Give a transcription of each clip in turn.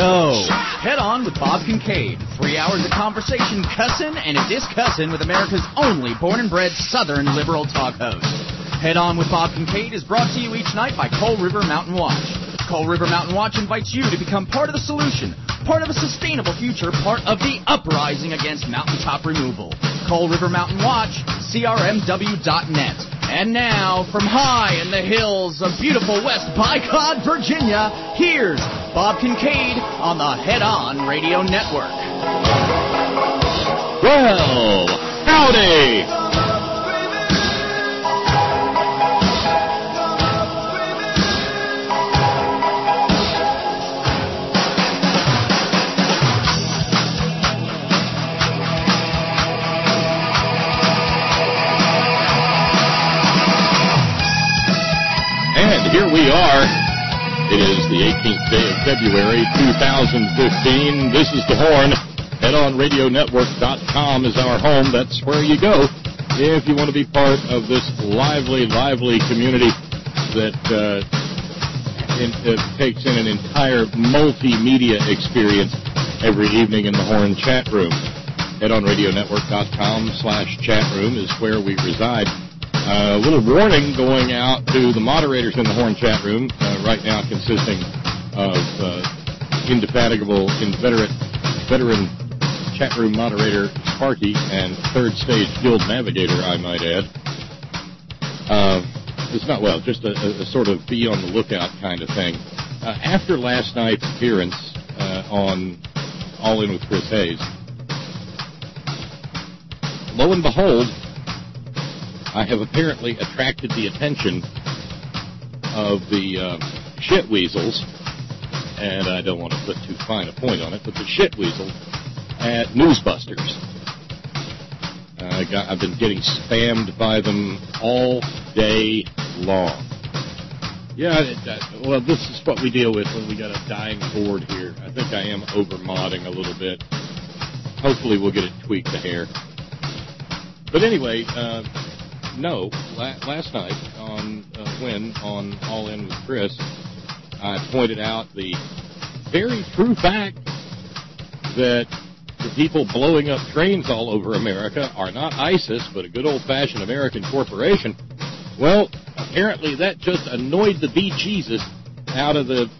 go. Head On with Bob Kincaid. 3 hours of conversation, cussin' and a discussin' with America's only born and bred Southern liberal talk host. Head On with Bob Kincaid is brought to you each night by Coal River Mountain Watch. Coal River Mountain Watch invites you to become part of the solution, part of a sustainable future, part of the uprising against mountaintop removal. Coal River Mountain Watch, crmw.net. And now, from high in the hills of beautiful West Bicod, Virginia, here's Bob Kincaid on the Head On Radio Network. Well, howdy! Here we are. It is the 18th day of February, 2015. This is The Horn. HeadOnRadioNetwork.com is our home. That's where you go if you want to be part of this lively community that takes in an entire multimedia experience every evening in the Horn chat room. HeadOnRadioNetwork.com/chat room is where we reside. A little warning going out to the moderators in the Horn chat room, right now consisting of indefatigable, veteran chat room moderator Sparky and third stage guild navigator, I might add. It's not, well, just a sort of be on the lookout kind of thing. After last night's appearance on All In with Chris Hayes, lo and behold, I have apparently attracted the attention of the shit weasels, and I don't want to put too fine a point on it, but the shit weasels at Newsbusters. I've been getting spammed by them all day long. Yeah, well, this is what we deal with when we got a dying board here. I think I am over-modding a little bit. Hopefully we'll get it tweaked a hair. But anyway, no, last night on All In with Chris, I pointed out the very true fact that the people blowing up trains all over America are not ISIS, but a good old-fashioned American corporation. Well, apparently that just annoyed the bejesus out of it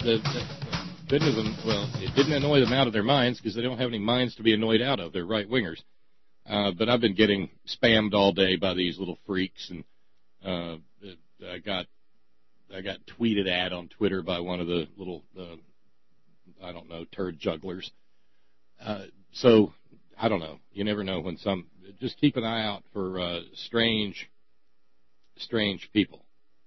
didn't annoy them out of their minds because they don't have any minds to be annoyed out of. They're right-wingers. But I've been getting spammed all day by these little freaks, and I got tweeted at on Twitter by one of the little, turd jugglers. So, I don't know. You never know when just keep an eye out for strange people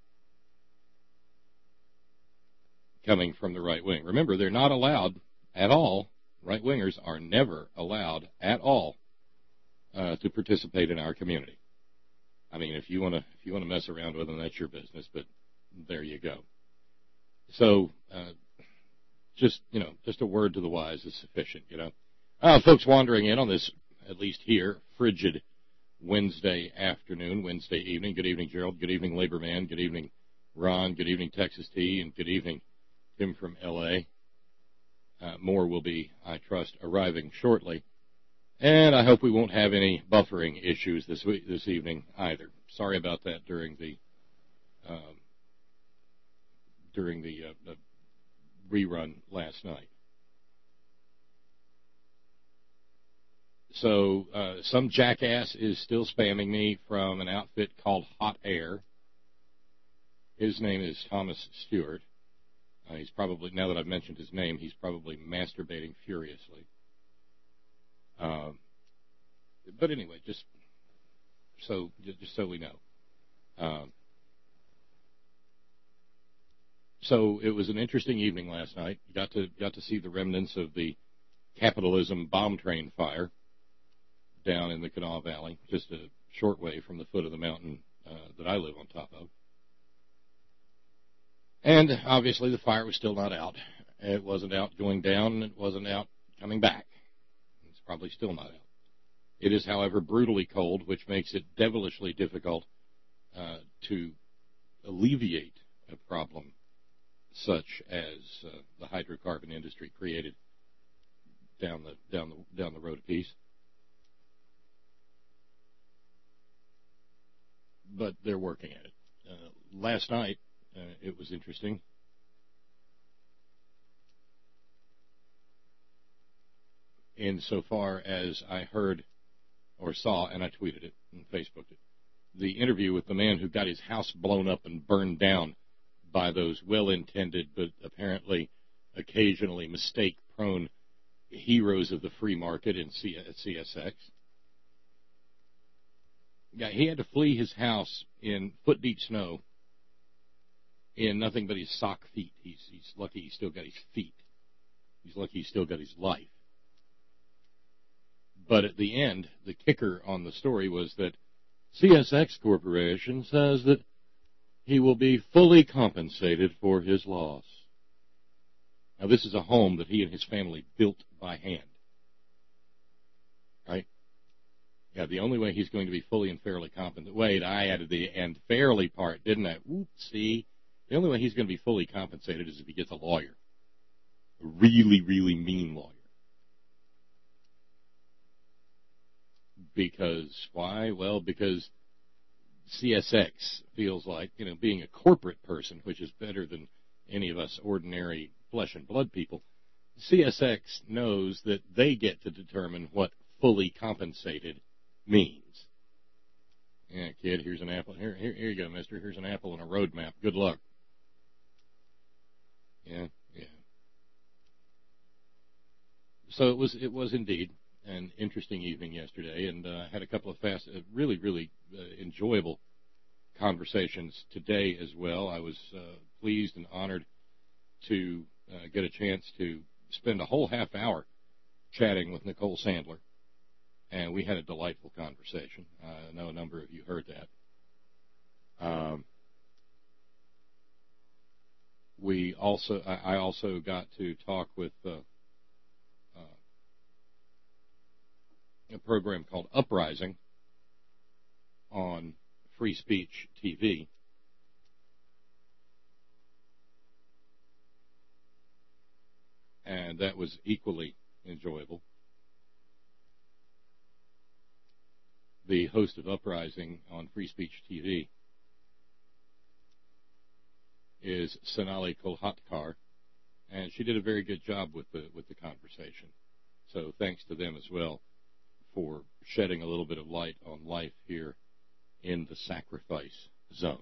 coming from the right wing. Remember, they're not allowed at all. Right-wingers are never allowed at all to participate in our community. I mean, if you want to mess around with them, that's your business. But there you go. So, just a word to the wise is sufficient. Folks wandering in on this, at least here, frigid Wednesday afternoon, Wednesday evening. Good evening, Gerald. Good evening, Labor Man. Good evening, Ron. Good evening, Texas T. And good evening, Tim from L.A. More will be, I trust, arriving shortly. And I hope we won't have any buffering issues this evening either. Sorry about that during the rerun last night. So some jackass is still spamming me from an outfit called Hot Air. His name is Thomas Stewart. He's probably, now that I've mentioned his name, he's probably masturbating furiously. But anyway, just so we know. So it was an interesting evening last night. Got to see the remnants of the capitalism bomb train fire down in the Kanawha Valley, just a short way from the foot of the mountain that I live on top of. And obviously the fire was still not out. It wasn't out going down, and it wasn't out coming back. It's probably still not out. It is, however, brutally cold, which makes it devilishly difficult to alleviate a problem such as the hydrocarbon industry created down the road a piece. But they're working at it. Last night, it was interesting. Insofar as I heard or saw, and I tweeted it and Facebooked it, the interview with the man who got his house blown up and burned down by those well-intended but apparently occasionally mistake-prone heroes of the free market in CSX. Yeah, he had to flee his house in foot-deep snow in nothing but his sock feet. He's lucky he's still got his feet. He's lucky he's still got his life. But at the end, the kicker on the story was that CSX Corporation says that he will be fully compensated for his loss. Now, this is a home that he and his family built by hand. Right? Yeah, the only way he's going to be fully and fairly compensated. Wait, I added the and fairly part, didn't I? Oopsie. The only way he's going to be fully compensated is if he gets a lawyer. A really, really mean lawyer. Because, why? Well, because CSX feels like, being a corporate person, which is better than any of us ordinary flesh and blood people, CSX knows that they get to determine what fully compensated means. Yeah, kid, here's an apple. Here you go, mister. Here's an apple and a road map. Good luck. Yeah. So it was indeed an interesting evening yesterday, and had a couple of really, really enjoyable conversations today as well. I was pleased and honored to get a chance to spend a whole half hour chatting with Nicole Sandler, and we had a delightful conversation. I know a number of you heard that. I also got to talk with a program called Uprising on Free Speech TV. And that was equally enjoyable. The host of Uprising on Free Speech TV is Sonali Kolhatkar, and she did a very good job with the conversation. So thanks to them as well for shedding a little bit of light on life here in the sacrifice zone.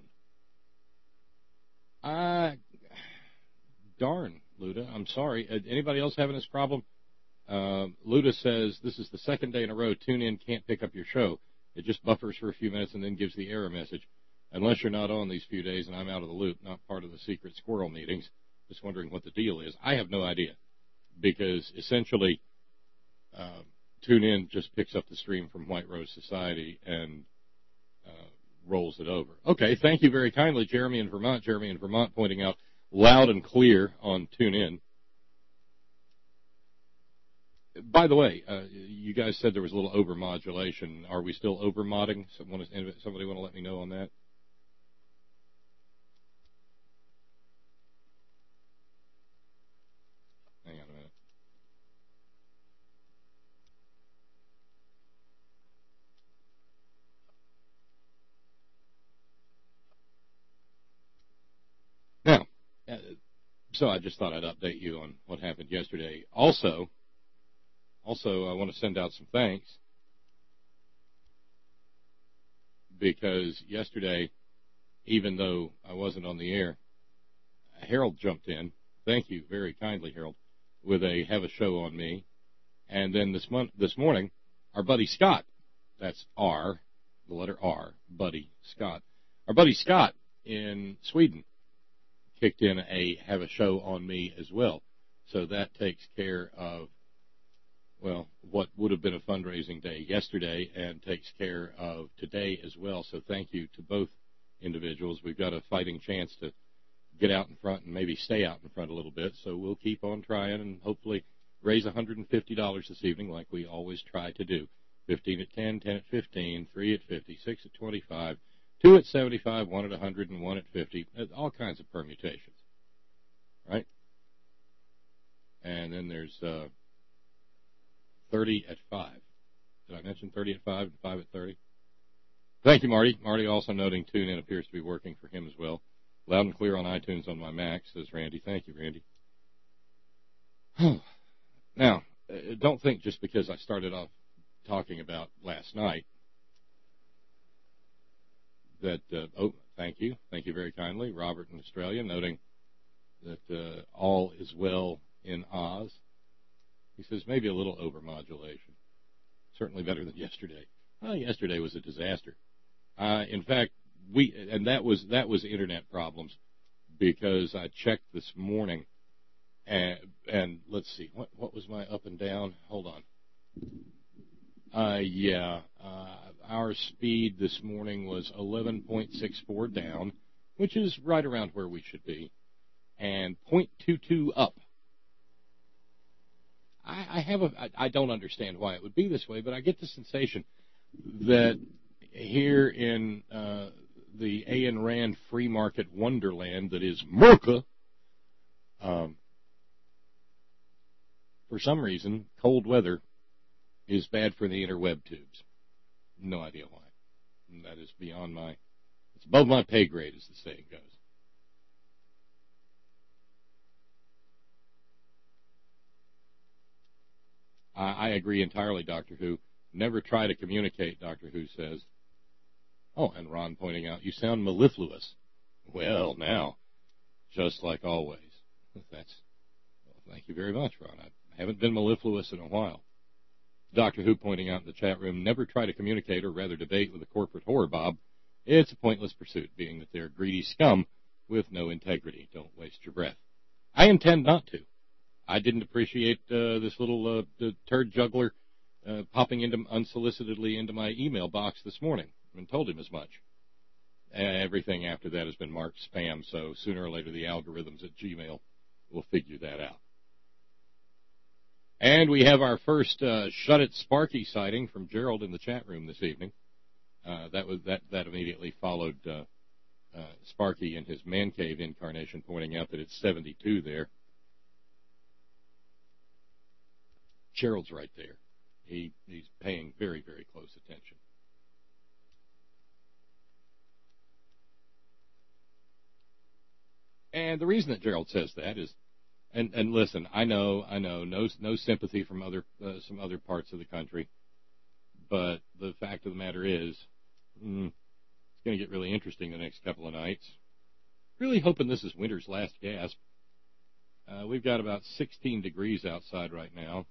Darn, Luda, I'm sorry. Anybody else having this problem? Luda says, this is the second day in a row, TuneIn can't pick up your show. It just buffers for a few minutes and then gives the error message. Unless you're not on these few days and I'm out of the loop, not part of the secret squirrel meetings, just wondering what the deal is. I have no idea, because essentially TuneIn just picks up the stream from White Rose Society and rolls it over. Okay, thank you very kindly, Jeremy in Vermont. Jeremy in Vermont pointing out loud and clear on TuneIn. By the way, you guys said there was a little overmodulation. Are we still overmodding? Somebody want to let me know on that? Hang on a minute. Now, so I just thought I'd update you on what happened yesterday. Also, I want to send out some thanks, because yesterday, even though I wasn't on the air, Harold jumped in. Thank you very kindly, Harold, with a have a show on me. And then this morning, our buddy Scott, that's R, the letter R, buddy Scott. Our buddy Scott in Sweden kicked in a have a show on me as well. So that takes care of, well, what would have been a fundraising day yesterday, and takes care of today as well. So thank you to both individuals. We've got a fighting chance to get out in front and maybe stay out in front a little bit. So we'll keep on trying and hopefully raise $150 this evening, like we always try to do. 15 at 10, 10 at 15, 3 at 50, 6 at 25, 2 at 75, 1 at 100, and 1 at 50. All kinds of permutations, right? And then there's 30 at 5. Did I mention 30 at 5 and 5 at 30? Thank you, Marty. Marty also noting TuneIn appears to be working for him as well. Loud and clear on iTunes on my Mac, says Randy. Thank you, Randy. Now, don't think just because I started off talking about last night that, thank you. Thank you very kindly. Robert in Australia noting that all is well in Oz. He says maybe a little overmodulation. Certainly better than yesterday. Well, yesterday was a disaster. In fact, that was internet problems, because I checked this morning, and let's see, what was my up and down? Hold on. Our speed this morning was 11.64 down, which is right around where we should be, and 0.22 up. I don't understand why it would be this way, but I get the sensation that here in the Ayn Rand free market wonderland that is Merca, for some reason, cold weather is bad for the interweb tubes. No idea why. And that is beyond it's above my pay grade, as the saying goes. I agree entirely, Doctor Who. Never try to communicate, Doctor Who says. Oh, and Ron pointing out, you sound mellifluous. Well, now, just like always. Thank you very much, Ron. I haven't been mellifluous in a while. Doctor Who pointing out in the chat room, never try to communicate or rather debate with a corporate horror bob. It's a pointless pursuit, being that they're greedy scum with no integrity. Don't waste your breath. I intend not to. I didn't appreciate this little turd juggler popping unsolicitedly into my email box this morning, and told him as much. Everything after that has been marked spam, so sooner or later the algorithms at Gmail will figure that out. And we have our first Shut It Sparky sighting from Gerald in the chat room this evening. That immediately followed Sparky in his man cave incarnation pointing out that it's 72 there. Gerald's right there. He's paying very, very close attention. And the reason that Gerald says that is, and listen, I know, no sympathy from some other parts of the country, but the fact of the matter is, it's going to get really interesting the next couple of nights. Really hoping this is winter's last gasp. We've got about 16 degrees outside right now.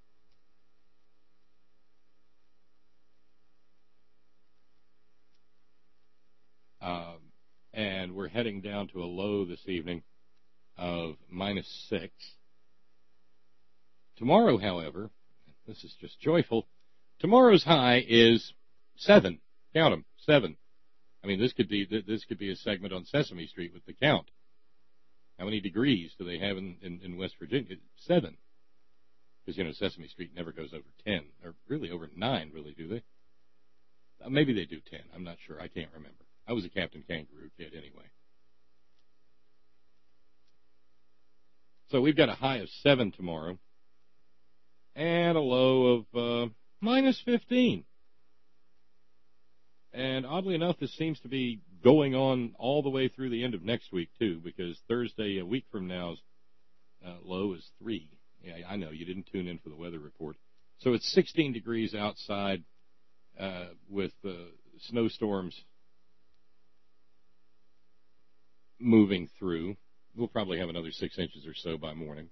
And we're heading down to a low this evening of -6. Tomorrow, however, this is just joyful, tomorrow's high is 7. Count them, 7. I mean, this could be a segment on Sesame Street with the count. How many degrees do they have in West Virginia? 7. Because, Sesame Street never goes over 10, or really over 9, really, do they? Maybe they do 10. I'm not sure. I can't remember. I was a Captain Kangaroo kid anyway. So we've got a high of 7 tomorrow and a low of -15. And oddly enough, this seems to be going on all the way through the end of next week, too, because Thursday, a week from now's low is 3. Yeah, I know, you didn't tune in for the weather report. So it's 16 degrees outside with snowstorms moving through. We'll probably have another 6 inches or so by morning.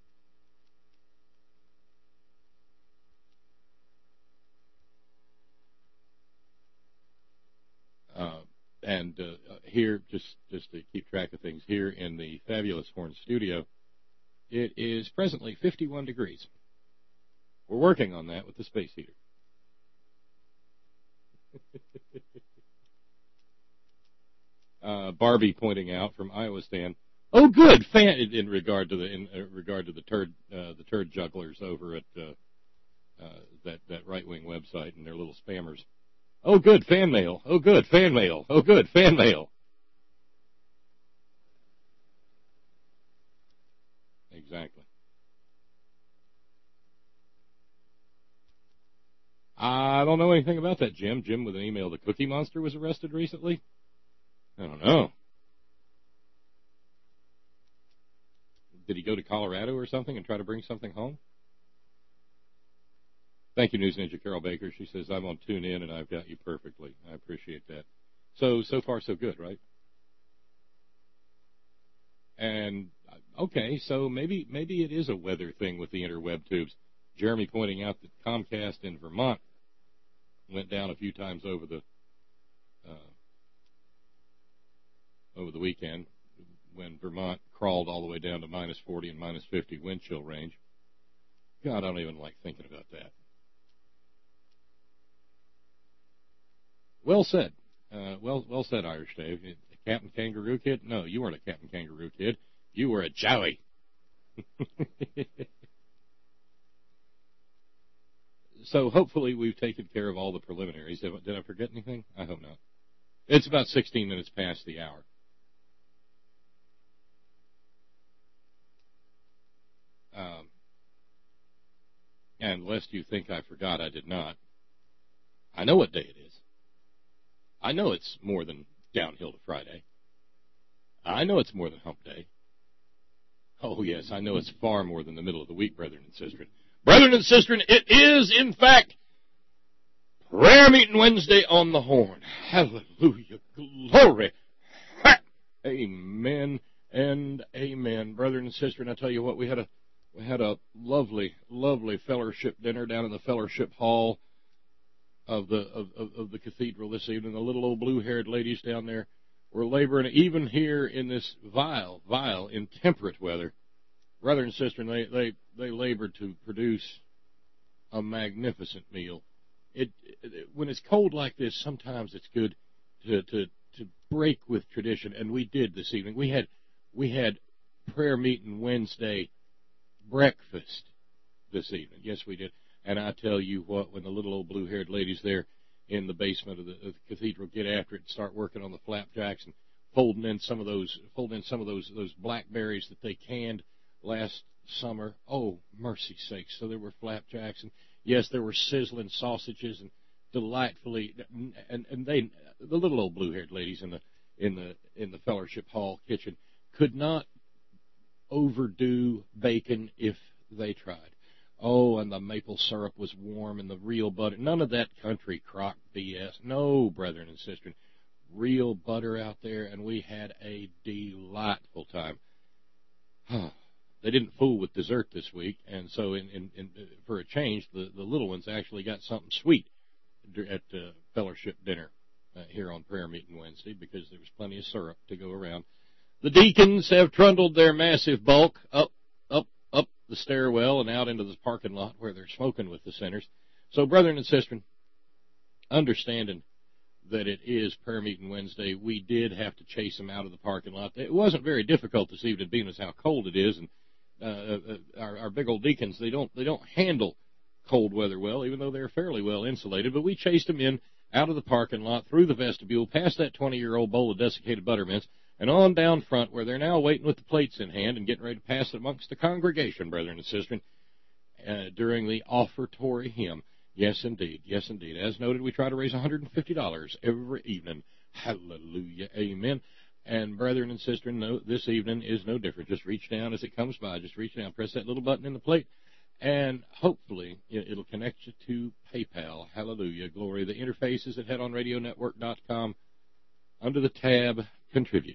And here, just to keep track of things, here in the fabulous Horn Studio, it is presently 51 degrees. We're working on that with the space heater. Barbie pointing out from Iowa Stan, oh, good fan in regard to the turd jugglers over at that right wing website and their little spammers. Oh, good fan mail. Oh, good fan mail. Oh, good fan mail. Exactly. I don't know anything about that, Jim. Jim with an email, the Cookie Monster was arrested recently? I don't know. Did he go to Colorado or something and try to bring something home? Thank you, News Ninja Carol Baker. She says, I'm on TuneIn and I've got you perfectly. I appreciate that. So far so good, right? And, okay, so maybe it is a weather thing with the interweb tubes. Jeremy pointing out that Comcast in Vermont went down a few times over the weekend when Vermont crawled all the way down to minus 40 and minus 50 wind chill range. God, I don't even like thinking about that. Well said. Well said, Irish Dave. Captain Kangaroo Kid? No, you weren't a Captain Kangaroo Kid. You were a Joey. So hopefully we've taken care of all the preliminaries. Did I forget anything? I hope not. It's about 16 minutes past the hour. And lest you think I forgot, I did not. I know what day it is. I know it's more than downhill to Friday. I know it's more than hump day. Oh, yes, I know it's far more than the middle of the week, brethren and sistren. Brethren and sistren, it is, in fact, prayer meeting Wednesday on the horn. Hallelujah. Glory. Ha! Amen and amen. Brethren and sistren, I tell you what, we had a lovely, lovely fellowship dinner down in the fellowship hall of the cathedral this evening. The little old blue-haired ladies down there were laboring, even here in this vile, intemperate weather. Brother and sister, they labored to produce a magnificent meal. When it's cold like this, sometimes it's good to break with tradition, and we did this evening. We had prayer meeting Wednesday breakfast this evening. Yes, we did. And I tell you what, when the little old blue-haired ladies there in the basement of the cathedral get after it and start working on the flapjacks and folding in some of those blackberries that they canned last summer. Oh, mercy sakes! So there were flapjacks, and yes, there were sizzling sausages, and delightfully, and the little old blue-haired ladies in the fellowship hall kitchen could not overdo bacon if they tried. Oh, and the maple syrup was warm, and the real butter. None of that country crock BS. No, brethren and sisters. Real butter out there, and we had a delightful time. They didn't fool with dessert this week, and so for a change, the little ones actually got something sweet at fellowship dinner here on prayer meeting Wednesday, because there was plenty of syrup to go around. The deacons have trundled their massive bulk up the stairwell and out into the parking lot where they're smoking with the sinners. So, brethren and sisters, understanding that it is prayer meeting Wednesday, we did have to chase them out of the parking lot. It wasn't very difficult this evening, being as how cold it is, and our big old deacons, they don't handle cold weather well, even though they're fairly well insulated. But we chased them in out of the parking lot, through the vestibule, past that 20-year-old bowl of desiccated buttermints, and on down front, where they're now waiting with the plates in hand and getting ready to pass it amongst the congregation, brethren and sisters, during the offertory hymn. Yes, indeed. Yes, indeed. As noted, we try to raise $150 every evening. Hallelujah. Amen. And brethren and sisters, no, this evening is no different. Just reach down as it comes by. Just reach down, press that little button in the plate, and hopefully it'll connect you to PayPal. Hallelujah. Glory. The interface is at headonradionetwork.com under the tab Contribute.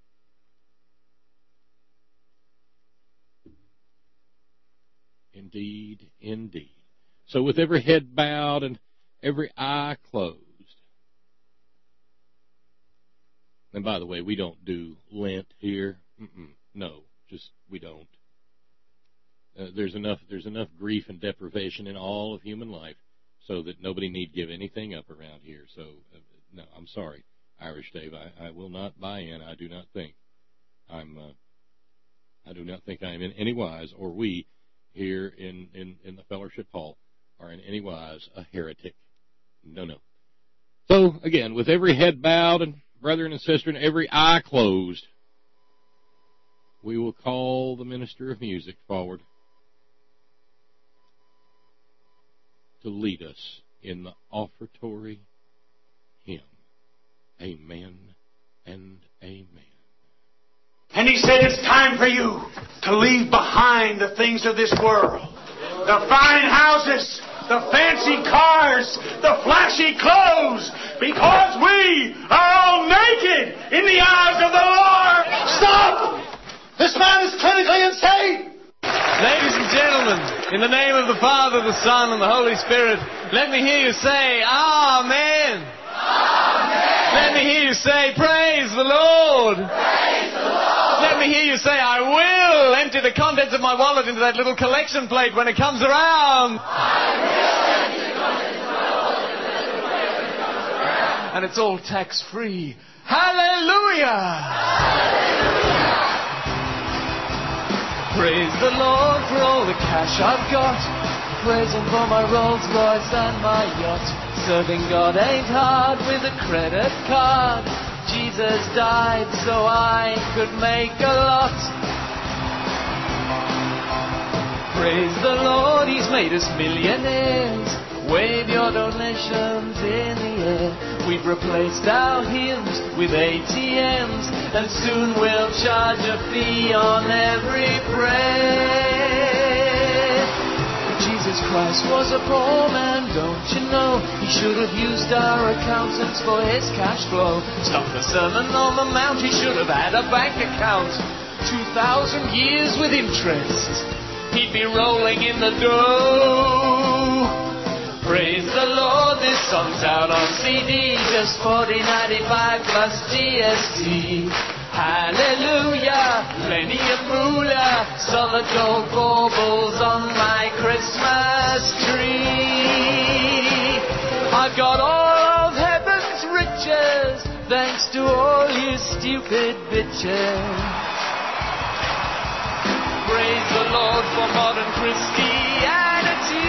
Indeed, indeed. So with every head bowed and every eye closed. And by the way, we don't do Lent here. No, just we don't. There's enough grief and deprivation in all of human life so that nobody need give anything up around here. So, no, I'm sorry, Irish Dave. I will not buy in. I do not think I am in any wise, or we here in the fellowship hall are in any wise a heretic. No. So, again, with every head bowed and brethren and sisters, and every eye closed, we will call the minister of music forward to lead us in the offertory hymn. Amen and amen. And he said, it's time for you to leave behind the things of this world. The fine houses, the fancy cars, the flashy clothes, because we are all naked in the eyes of the Lord. Stop! This man is clinically insane! Ladies and gentlemen, in the name of the Father, the Son, and the Holy Spirit, let me hear you say, Amen. Amen. Let me hear you say, praise the Lord. Praise the Lord. Let me hear you say, I will empty the contents of my wallet into that little collection plate when it comes around. I will empty the contents of my wallet into that little plate when it comes around. And it's all tax-free. Hallelujah! Hallelujah! Praise the Lord for all the cash I've got. Praise Him for my Rolls Royce and my yacht. Serving God ain't hard with a credit card. Jesus died so I could make a lot. Praise the Lord, He's made us millionaires. Wave your donations in the air. We've replaced our hymns with ATMs, and soon we'll charge a fee on every prayer. Jesus Christ was a poor man, don't you know? He should have used our accountants for his cash flow. Stop the Sermon on the Mount, he should have had a bank account. 2,000 years with interest, he'd be rolling in the dough. Praise the Lord, this song's out on CD, just $40.95 plus GST. Hallelujah, plenty of moolah, solid gold baubles on my Christmas tree. I've got all of heaven's riches, thanks to all you stupid bitches. Praise the Lord for modern Christianity.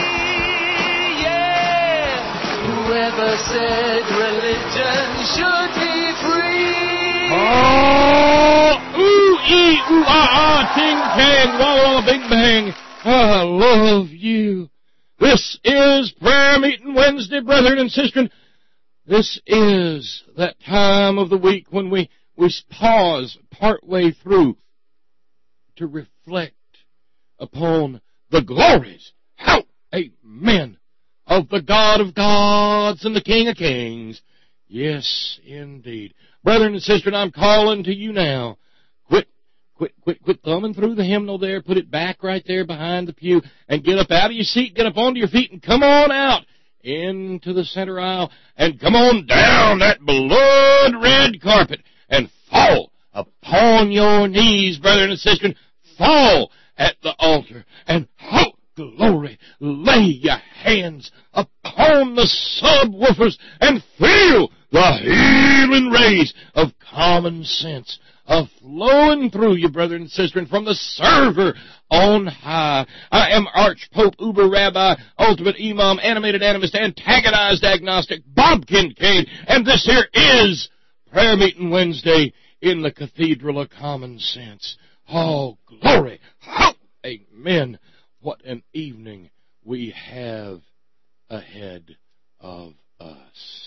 Whoever said religion should be free? Oh, ooh, ee, ooh, ting, tang, walla, walla, bing, bang. I love you. This is Prayer Meeting Wednesday, brethren and sisters. This is that time of the week when we pause partway through to reflect upon the glories. How, amen, of the God of gods and the King of kings. Yes, indeed. Brethren and sisters, I'm calling to you now. Quit thumbing through the hymnal there. Put it back right there behind the pew and get up out of your seat, get up onto your feet and come on out into the center aisle and come on down that blood-red carpet and fall upon your knees, brethren and sisters. Fall at the altar and hope. Glory, lay your hands upon the subwoofers and feel the healing rays of common sense flowing through you, brother and sister, and from the server on high. I am Archpope, Uber Rabbi, Ultimate Imam, Animated Animist, Antagonized Agnostic, Bob Kincaid, and this here is Prayer Meeting Wednesday in the Cathedral of Common Sense. Oh, glory! Oh, amen! What an evening we have ahead of us.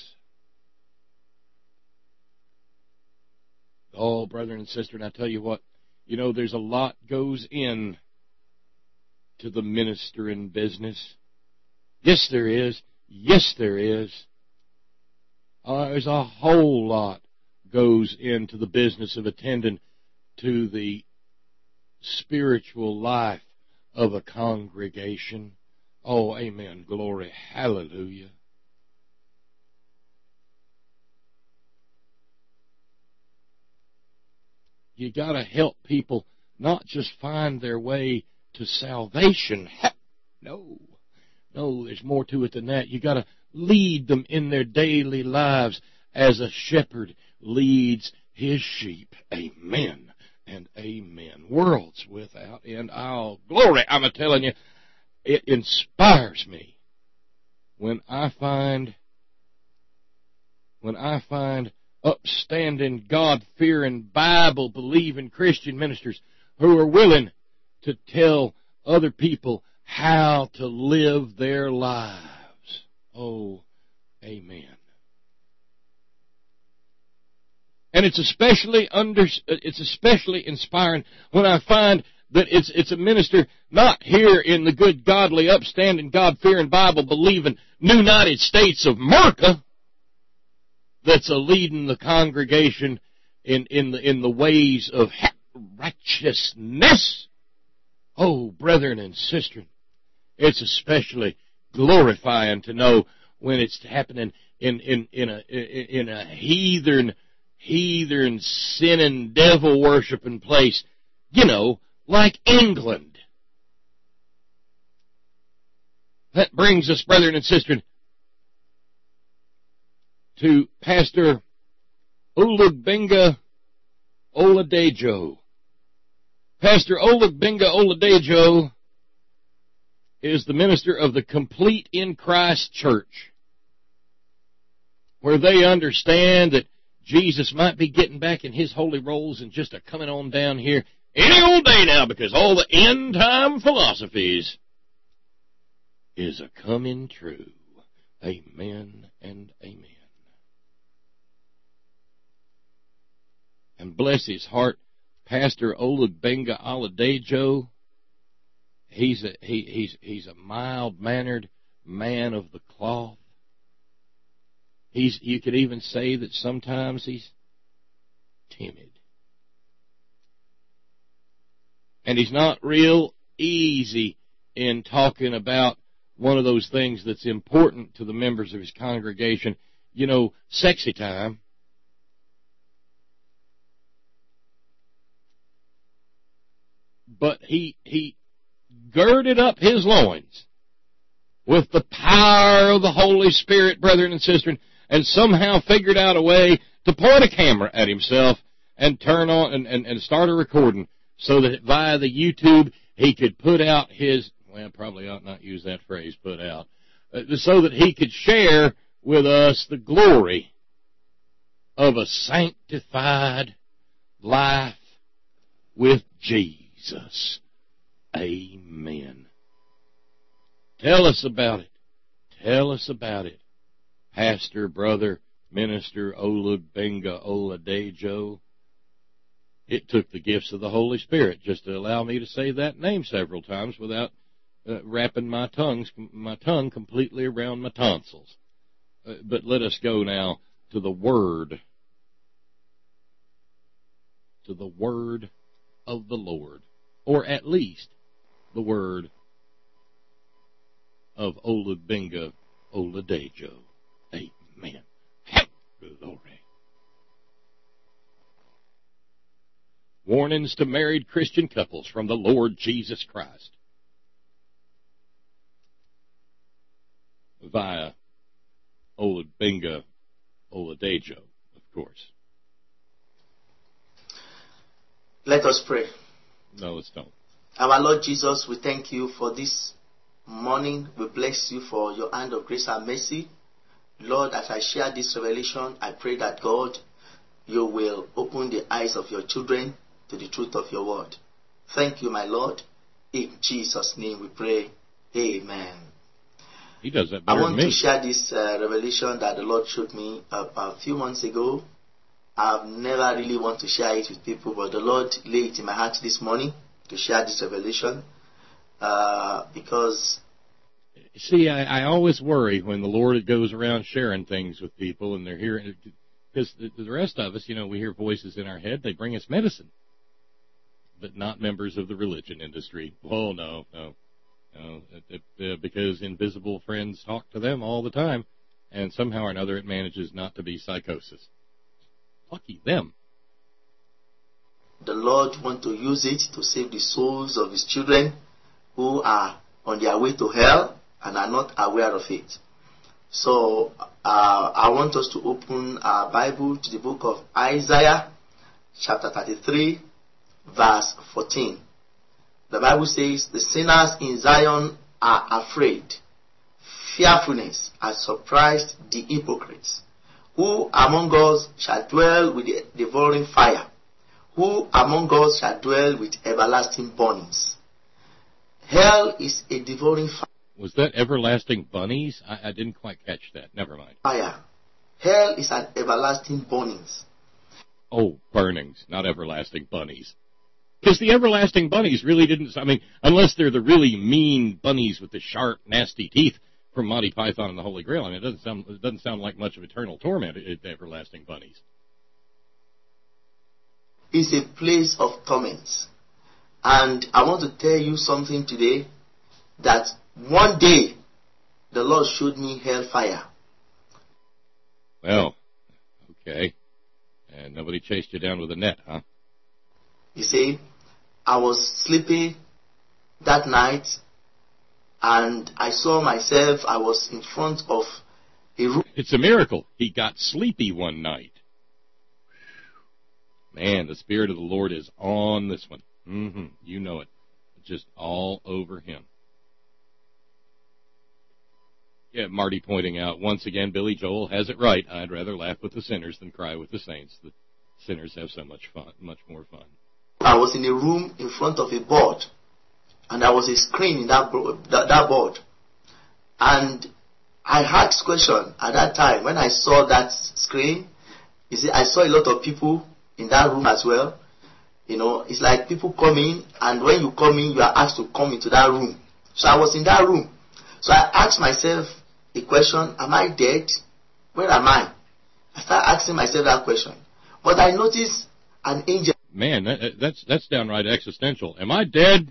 Oh, brethren and sisters, and I tell you what, there's a lot goes in to the ministering business. Yes, there is. Yes, there is. There's a whole lot goes into the business of attending to the spiritual life of a congregation. Oh, amen. Glory. Hallelujah. You got to help people not just find their way to salvation. No, there's more to it than that. You got to lead them in their daily lives as a shepherd leads his sheep. Amen and amen. Worlds without end. Oh, glory. I'm telling you, it inspires me when I find upstanding, God-fearing, Bible-believing Christian ministers who are willing to tell other people how to live their lives. Oh, amen. And it's especially inspiring when I find that it's a minister not here in the good, godly, upstanding, God-fearing, Bible-believing United States of America that's leading the congregation in the ways of righteousness. Oh, brethren and sisters, it's especially glorifying to know when it's happening in a heathen sinning, devil worshiping place, like England. That brings us, brethren and sisters, to Pastor Olugbenga Oladejo. Pastor Olugbenga Oladejo is the minister of the Complete in Christ Church, where they understand that Jesus might be getting back in his holy rolls and just coming on down here any old day now, because all the end time philosophies is coming true. Amen and amen. And bless his heart, Pastor Olugbenga Oladejo, he's a mild-mannered man of the cloth. You could even say that sometimes he's timid. And he's not real easy in talking about one of those things that's important to the members of his congregation, sexy time. But he girded up his loins with the power of the Holy Spirit, brethren and sisters, and somehow figured out a way to point a camera at himself and turn on and start a recording so that via the YouTube he could put out his, well, probably ought not use that phrase, put out, so that he could share with us the glory of a sanctified life with Jesus. Amen. Tell us about it. Tell us about it. Pastor, brother, minister Olugbenga Oladejo. It took the gifts of the Holy Spirit just to allow me to say that name several times without wrapping my tongue completely around my tonsils. But let us go now to the Word. To the Word of the Lord. Or at least the Word of Olugbenga Oladejo. Amen. Glory. Warnings to married Christian couples from the Lord Jesus Christ. Via Olugbenga Oladejo, of course. Let us pray. No, let's don't. Our Lord Jesus, we thank you for this morning. We bless you for your hand of grace and mercy. Lord, as I share this revelation, I pray that God, you will open the eyes of your children to the truth of your word. Thank you, my Lord. In Jesus' name we pray. Amen. He does that better I want than me. to share this revelation that the Lord showed me a few months ago. I've never really want to share it with people, but the Lord laid it in my heart this morning to share this revelation because... See, I always worry when the Lord goes around sharing things with people and they're hearing, because the rest of us, we hear voices in our head, they bring us medicine, but not members of the religion industry. Oh, no, because invisible friends talk to them all the time, and somehow or another it manages not to be psychosis. Lucky them. The Lord wants to use it to save the souls of his children who are on their way to hell and are not aware of it. So I want us to open our Bible to the book of Isaiah, chapter 33, verse 14. The Bible says, the sinners in Zion are afraid. Fearfulness has surprised the hypocrites. Who among us shall dwell with the devouring fire? Who among us shall dwell with everlasting burnings? Hell is a devouring fire. Was that everlasting bunnies? I didn't quite catch that. Never mind. Fire. Hell is an everlasting burnings. Oh, burnings, not everlasting bunnies. Because the everlasting bunnies really didn't, I mean, unless they're the really mean bunnies with the sharp, nasty teeth from Monty Python and the Holy Grail, I mean, it doesn't sound like much of eternal torment, the everlasting bunnies. It's a place of torments. And I want to tell you something today, that one day the Lord showed me hellfire. Well, okay. And nobody chased you down with a net, huh? You see, I was sleeping that night, and I saw myself, I was in front of a room. It's a miracle. He got sleepy one night. Man, the Spirit of the Lord is on this one. You know it. It's just all over him. Yeah, Marty pointing out, once again, Billy Joel has it right. I'd rather laugh with the sinners than cry with the saints. The sinners have so much fun, much more fun. I was in a room in front of a board, and there was a screen in that board. And I asked question at that time. When I saw that screen, you see, I saw a lot of people in that room as well. You know, it's like people come in, and when you come in, you are asked to come into that room. So I was in that room. So I asked myself a question, am I dead? Where am I? I started asking myself that question. But I noticed an angel. Man, that's downright existential. Am I dead?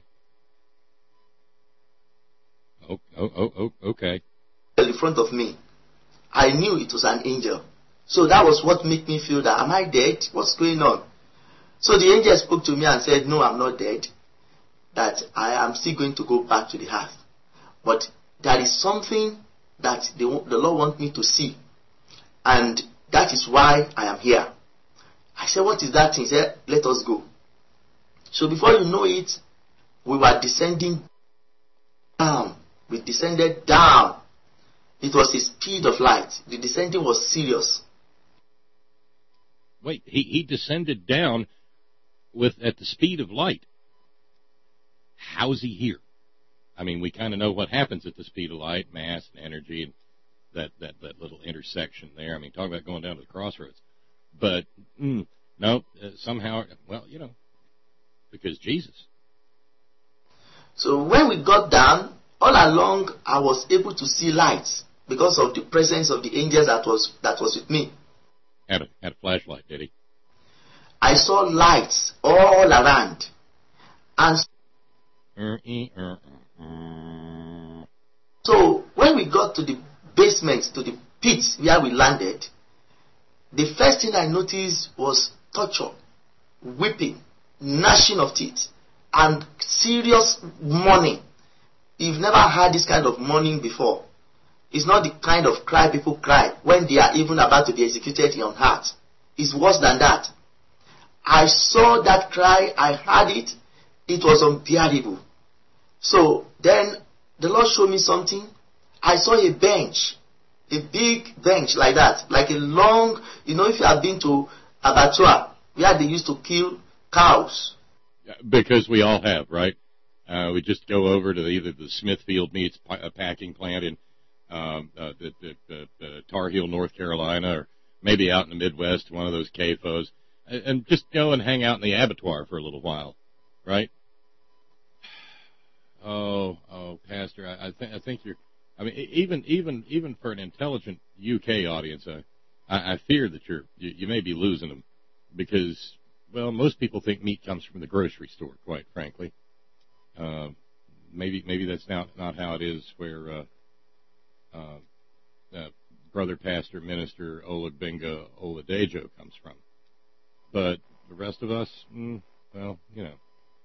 Okay. In front of me. I knew it was an angel. So that was what made me feel that, am I dead? What's going on? So the angel spoke to me and said, no, I'm not dead. That I am still going to go back to the earth. But there is something that the Lord wants me to see. And that is why I am here. I said, what is that thing? He said, let us go. So before you know it, we were descending down. We descended down. It was the speed of light. The descending was serious. Wait, he descended down at the speed of light. How's he here? I mean, we kind of know what happens at the speed of light, mass and energy, and that little intersection there. I mean, talk about going down to the crossroads. But, no, somehow, well, you know, because Jesus. So when we got down, all along I was able to see lights because of the presence of the angels that was with me. Had a flashlight, did he? I saw lights all around. And so when we got to the basement, to the pit where we landed, the first thing I noticed was torture, weeping, gnashing of teeth, and serious mourning. You've never had this kind of mourning before. It's not the kind of cry people cry when they are even about to be executed on earth. It's worse than that. I saw that cry, I heard it, it was unbearable. So then the Lord showed me something. I saw a bench, a big bench like that, like a long, you know, if you have been to abattoir, where they used to kill cows. Because we all have, right? We just go over to either the Smithfield Meats packing plant in Tar Heel, North Carolina, or maybe out in the Midwest, one of those CAFOs, and just go and hang out in the abattoir for a little while, right? Oh, Pastor, I think you're. I mean, even for an intelligent UK audience, I fear that you may be losing them, because, well, most people think meat comes from the grocery store, quite frankly. Maybe that's not how it is where brother, pastor, minister Olugbenga Oladejo comes from. But the rest of us, well, you know.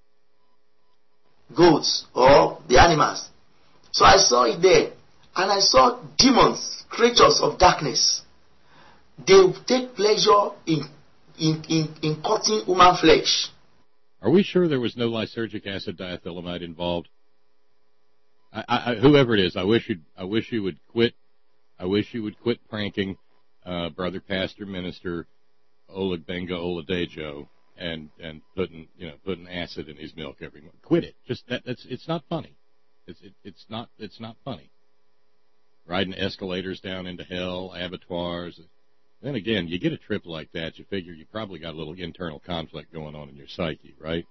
Goats or the animals. So I saw it there. And I saw demons, creatures of darkness. They take pleasure in cutting human flesh. Are we sure there was no lysergic acid diethylamide involved? Whoever it is, I wish you would quit. I wish you would quit pranking brother, pastor, minister Olugbenga Oladejo and putting acid in his milk every month. Quit it. Just it's not funny. It's not funny. Riding escalators down into hell, abattoirs. Then again, you get a trip like that, you figure you probably got a little internal conflict going on in your psyche, right?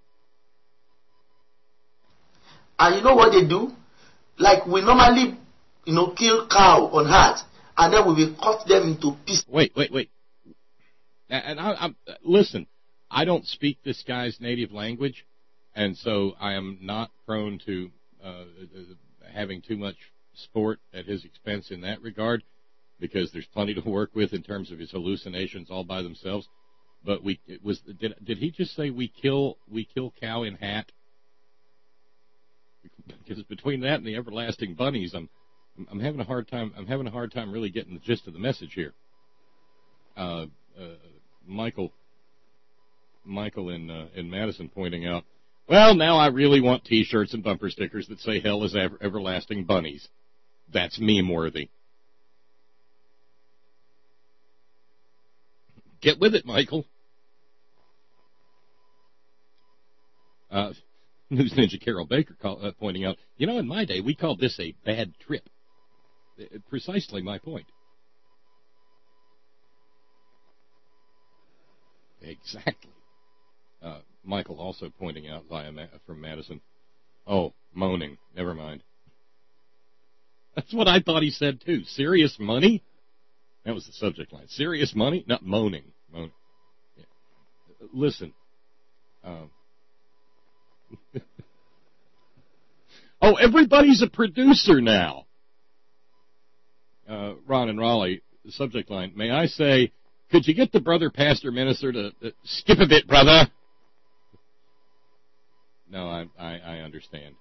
And you know what they do? Like we normally, kill cow on heart, and then we will cut them into pieces. Wait. And listen, I don't speak this guy's native language, and so I am not prone to having too much sport at his expense in that regard, because there's plenty to work with in terms of his hallucinations all by themselves. But did he just say we kill cow in hat? Because between that and the everlasting bunnies, I'm having a hard time. I'm having a hard time really getting the gist of the message here. Michael in Madison pointing out, well, now I really want T-shirts and bumper stickers that say "Hell is everlasting bunnies." That's meme-worthy. Get with it, Michael. News Ninja Carol Baker pointing out, in my day, we called this a bad trip. Precisely my point. Exactly. Michael also pointing out from Madison, oh, moaning. Never mind. That's what I thought he said, too. Serious money? That was the subject line. Serious money? Not moaning. Moaning. Yeah. Listen. Oh, everybody's a producer now. Ron and Raleigh, the subject line, may I say, could you get the brother pastor minister to skip a bit, brother? No, I understand.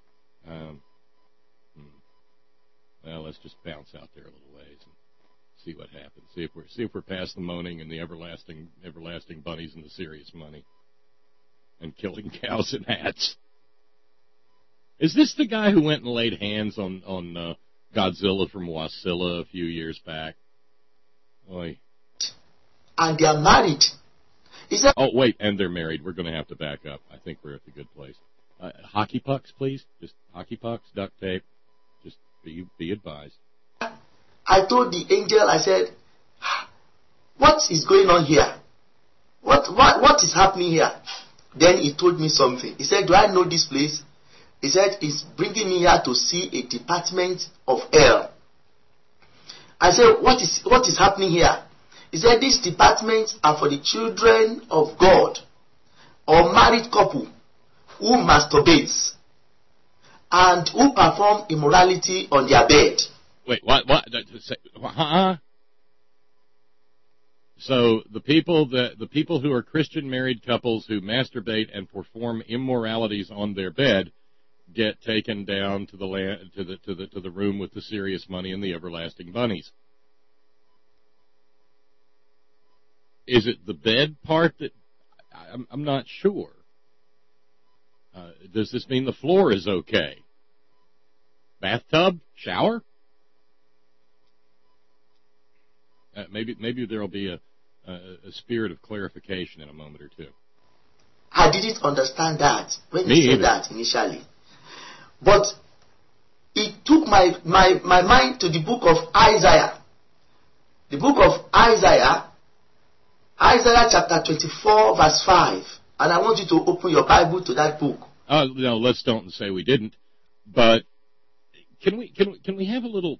Well, let's just bounce out there a little ways and see what happens. See if we're past the moaning and the everlasting bunnies and the serious money and killing cows in hats. Is this the guy who went and laid hands on Godzilla from Wasilla a few years back? Oy. And they are married. Oh, wait, and they're married. We're going to have to back up. I think we're at the good place. Hockey pucks, please. Just hockey pucks, duct tape. Just be advised. I told the angel, I said, what is going on here? What is happening here? Then he told me something. He said, do I know this place? He said, he's bringing me here to see a department of hell. I said, what is happening here? He said, these departments are for the children of God or married couple who masturbates and who perform immorality on their bed. Wait, what? Huh? So the people who are Christian married couples who masturbate and perform immoralities on their bed get taken down to the room with the serious money and the everlasting bunnies. Is it the bed part that I'm not sure? Does this mean the floor is okay? Bathtub? Shower? Maybe there will be a spirit of clarification in a moment or two. I didn't understand that when you said that initially. But it took my mind to the book of Isaiah. The book of Isaiah chapter 24, verse 5. And I want you to open your Bible to that book. No, let's don't say we didn't. But can we have a little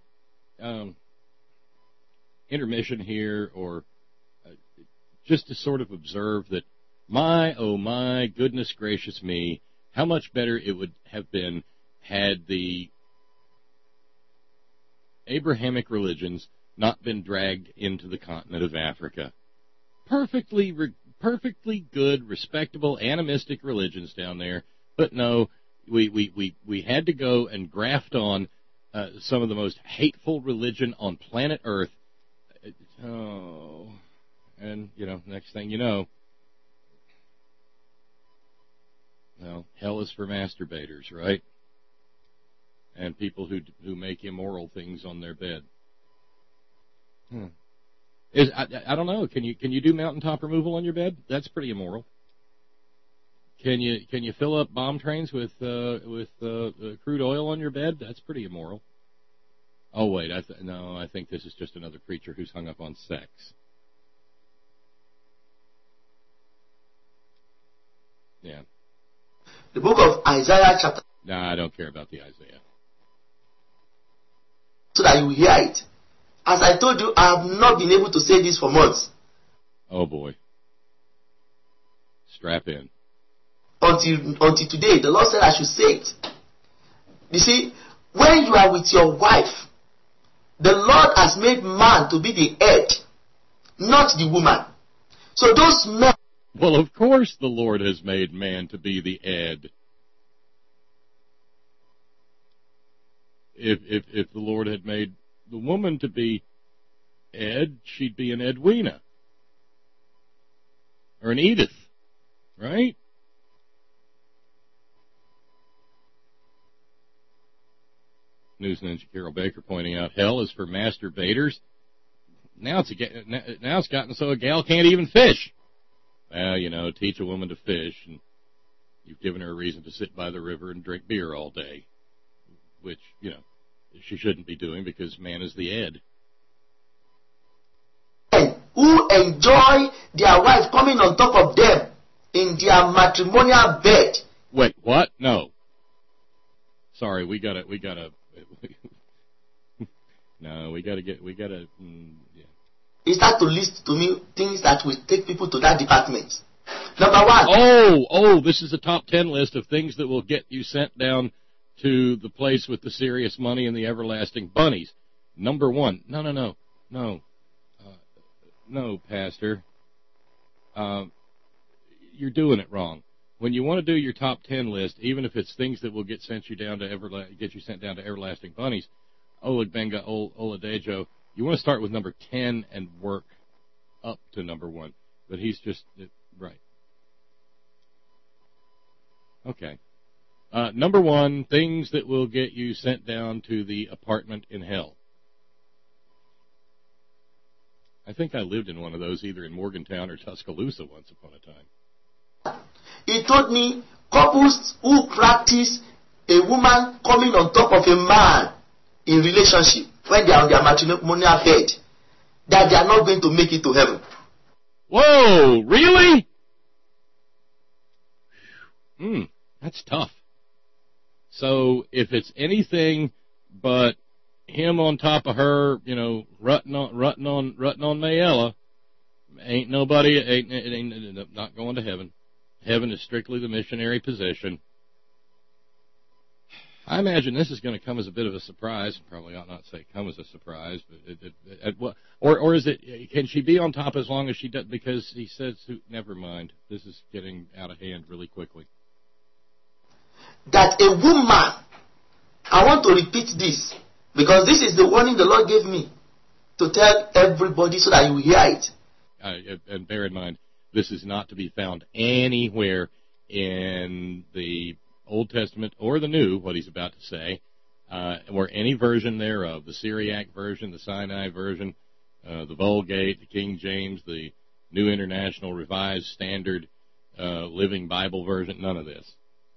intermission here, or just to sort of observe that my goodness gracious me, how much better it would have been had the Abrahamic religions not been dragged into the continent of Africa. Perfectly good, respectable, animistic religions down there, but no, we had to go and graft on some of the most hateful religion on planet Earth. And next thing you know, well, hell is for masturbators, right? And people who make immoral things on their bed. I don't know. Can you do mountaintop removal on your bed? That's pretty immoral. Can you fill up bomb trains with crude oil on your bed? That's pretty immoral. Oh wait, I think this is just another preacher who's hung up on sex. Yeah. The book of Isaiah chapter. Nah, I don't care about the Isaiah. So that you will hear it. As I told you, I have not been able to say this for months. Oh boy. Strap in. Until today, the Lord said I should say it. You see, when you are with your wife, the Lord has made man to be the head, not the woman. So those men. Well, of course the Lord has made man to be the head. If the Lord had made the woman to be Ed, she'd be an Edwina. Or an Edith, right? News Ninja Carol Baker pointing out, hell is for masturbators. Now it's gotten so a gal can't even fish. Well, teach a woman to fish, and you've given her a reason to sit by the river and drink beer all day, which, she shouldn't be doing because man is the Ed. Who enjoy their wife coming on top of them in their matrimonial bed. Wait, what? No. Sorry, we gotta. No, we gotta. Yeah. He started to list to me things that will take people to that department. Number one. Oh, this is a top 10 list of things that will get you sent down to the place with the serious money and the everlasting bunnies. Number 1. No, Pastor. You're doing it wrong. When you want to do your top 10 list, even if it's things that will get you sent down to everlasting bunnies, Oleg Benga Oladejo, you want to start with number 10 and work up to number 1. But he's just right. Okay. Number 1, things that will get you sent down to the apartment in hell. I think I lived in one of those either in Morgantown or Tuscaloosa once upon a time. He told me couples who practice a woman coming on top of a man in relationship when they are on their matrimonial bed, that they are not going to make it to heaven. Whoa, really? That's tough. So if it's anything but him on top of her, rutting on Mayella, ain't not going to heaven. Heaven is strictly the missionary position. I imagine this is going to come as a bit of a surprise. Probably ought not say come as a surprise, but or is it? Can she be on top as long as she does? Because he says, never mind. This is getting out of hand really quickly. That a woman, I want to repeat this because this is the warning the Lord gave me to tell everybody so that you will hear it. And bear in mind, this is not to be found anywhere in the Old Testament or the New, what he's about to say, or any version thereof, the Syriac version, the Sinai version, the Vulgate, the King James, the New International Revised Standard Living Bible version, none of this.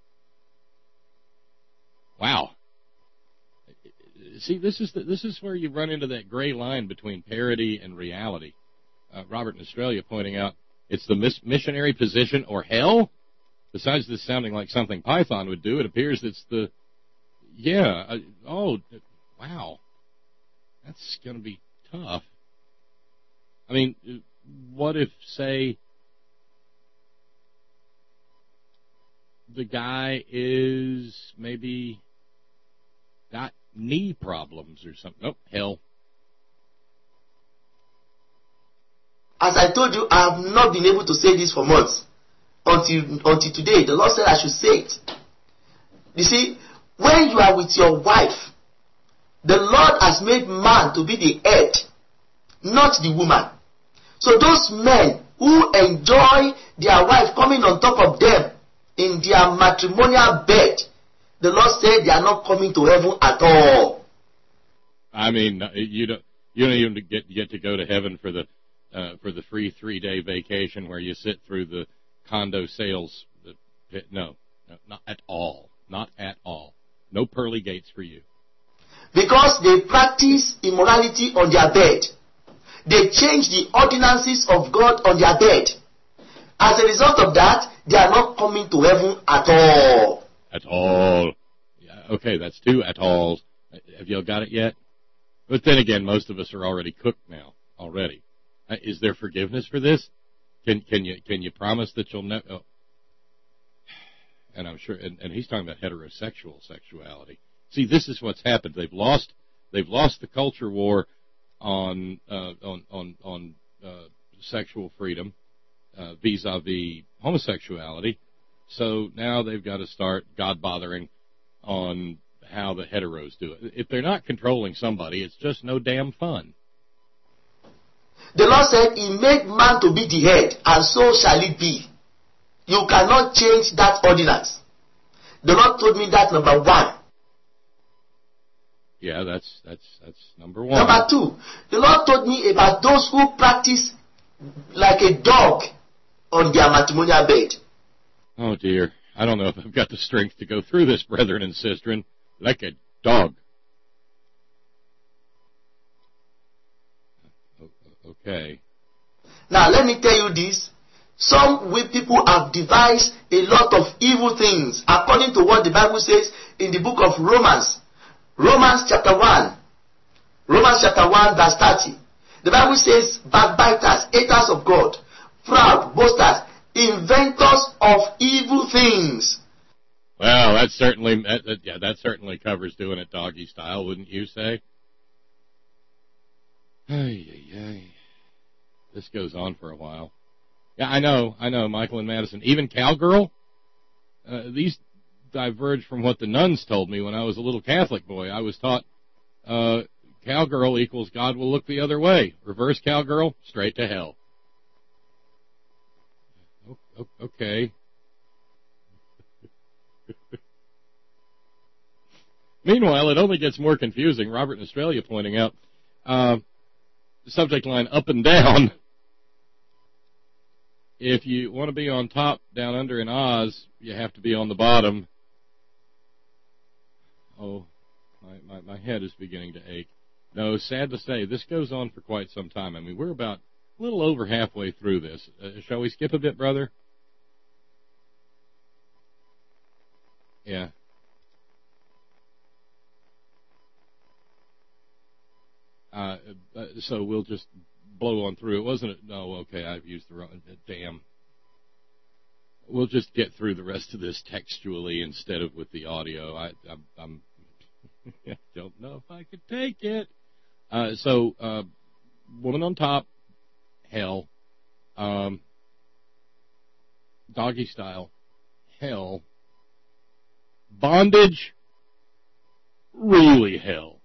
Wow. See, this is where you run into that gray line between parody and reality. Robert in Australia pointing out, it's the missionary position or hell? Besides this sounding like something Python would do, it appears it's the... Yeah. Wow. That's going to be tough. I mean, what if, say, the guy is maybe got knee problems or something? Oh, hell. As I told you, I have not been able to say this for months. Until today, the Lord said I should say it. You see, when you are with your wife, the Lord has made man to be the head, not the woman. So those men who enjoy their wife coming on top of them in their matrimonial bed, the Lord said they are not coming to heaven at all. I mean, you don't even get to go to heaven for the free 3-day vacation where you sit through the condo sales No, not at all. Not at all. No pearly gates for you. Because they practice immorality on their bed. They change the ordinances of God on their bed. As a result of that, they are not coming to heaven at all. At all. Yeah, okay, that's 2 at alls. Have y'all got it yet? But then again, most of us are already cooked now. Already. Is there forgiveness for this? Can you promise that you'll never? Oh. And I'm sure. And he's talking about heterosexual sexuality. See, this is what's happened. They've lost the culture war on sexual freedom vis-a-vis homosexuality. So now they've got to start God-bothering on how the heteros do it. If they're not controlling somebody, it's just no damn fun. The Lord said, He made man to be the head, and so shall it be. You cannot change that ordinance. The Lord told me that, number 1. Yeah, that's number 1. Number 2, the Lord told me about those who practice like a dog on their matrimonial bed. Oh dear, I don't know if I've got the strength to go through this, brethren and sistren. Like a dog. Okay. Now let me tell you this. Some people have devised a lot of evil things according to what the Bible says in the book of Romans. Romans chapter 1. Romans chapter 1 verse 30. The Bible says, backbiters, haters of God, proud, boasters, inventors of evil things. Well, that certainly covers doing it doggy style, wouldn't you say? This goes on for a while. Yeah, I know, Michael and Madison. Even cowgirl? These diverge from what the nuns told me when I was a little Catholic boy. I was taught cowgirl equals God will look the other way. Reverse cowgirl, straight to hell. Okay. Meanwhile, it only gets more confusing. Robert in Australia pointing out the subject line up and down. If you want to be on top, down under in Oz, you have to be on the bottom. Oh, my head is beginning to ache. No, sad to say, this goes on for quite some time. I mean, we're about a little over halfway through this. Shall we skip a bit, brother? Yeah. So we'll just blow on through. It wasn't. No, okay. I've used the wrong. Damn. We'll just get through the rest of this textually instead of with the audio. I'm I don't know if I could take it. So, woman on top, hell. Doggy style, hell. Bondage, really hell.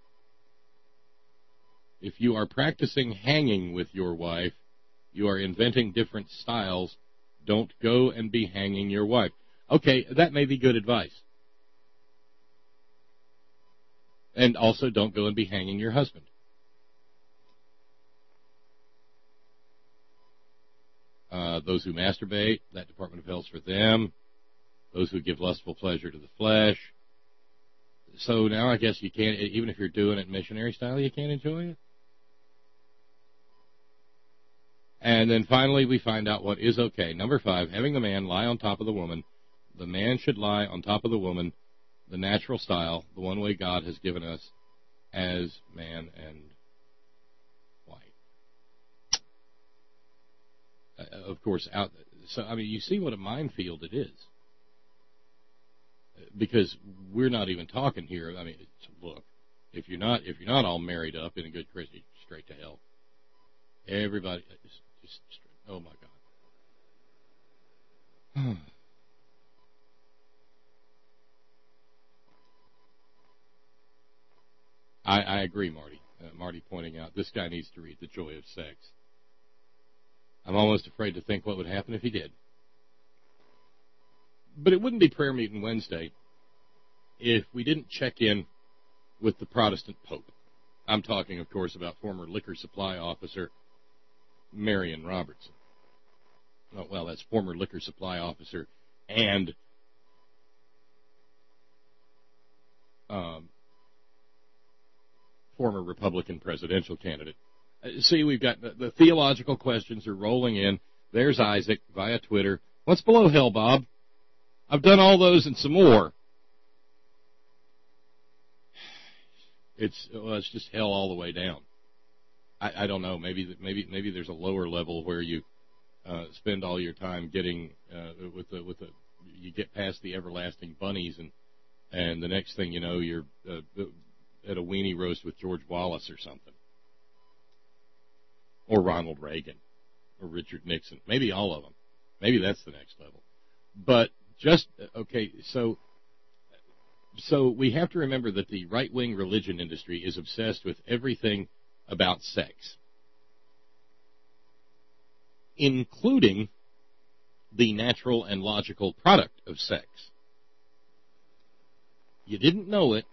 If you are practicing hanging with your wife, you are inventing different styles. Don't go and be hanging your wife. Okay, that may be good advice. And also, don't go and be hanging your husband. Those who masturbate, that Department of Hell's for them. Those who give lustful pleasure to the flesh. So now I guess you can't, even if you're doing it missionary style, you can't enjoy it. And then finally we find out what is okay. Number 5, having the man lie on top of the woman. The man should lie on top of the woman, the natural style, the one way God has given us as man and wife. Of course, so I mean, you see what a minefield it is. Because we're not even talking here. I mean, look, if you're not all married up in a good Christian, straight to hell. Everybody, just oh my God. I agree, Marty. Marty pointing out this guy needs to read The Joy of Sex. I'm almost afraid to think what would happen if he did. But it wouldn't be prayer meeting Wednesday if we didn't check in with the Protestant Pope. I'm talking, of course, about former liquor supply officer Marion Robertson. Oh, well, that's former liquor supply officer and former Republican presidential candidate. See, we've got the theological questions are rolling in. There's Isaac via Twitter. What's below hell, Bob? I've done all those and some more. It's just hell all the way down. I don't know. Maybe there's a lower level where you spend all your time getting you get past the everlasting bunnies and the next thing you know you're at a weenie roast with George Wallace or something, or Ronald Reagan, or Richard Nixon. Maybe all of them. Maybe that's the next level. But just okay. So we have to remember that the right-wing religion industry is obsessed with everything about sex, including the natural and logical product of sex. You didn't know it.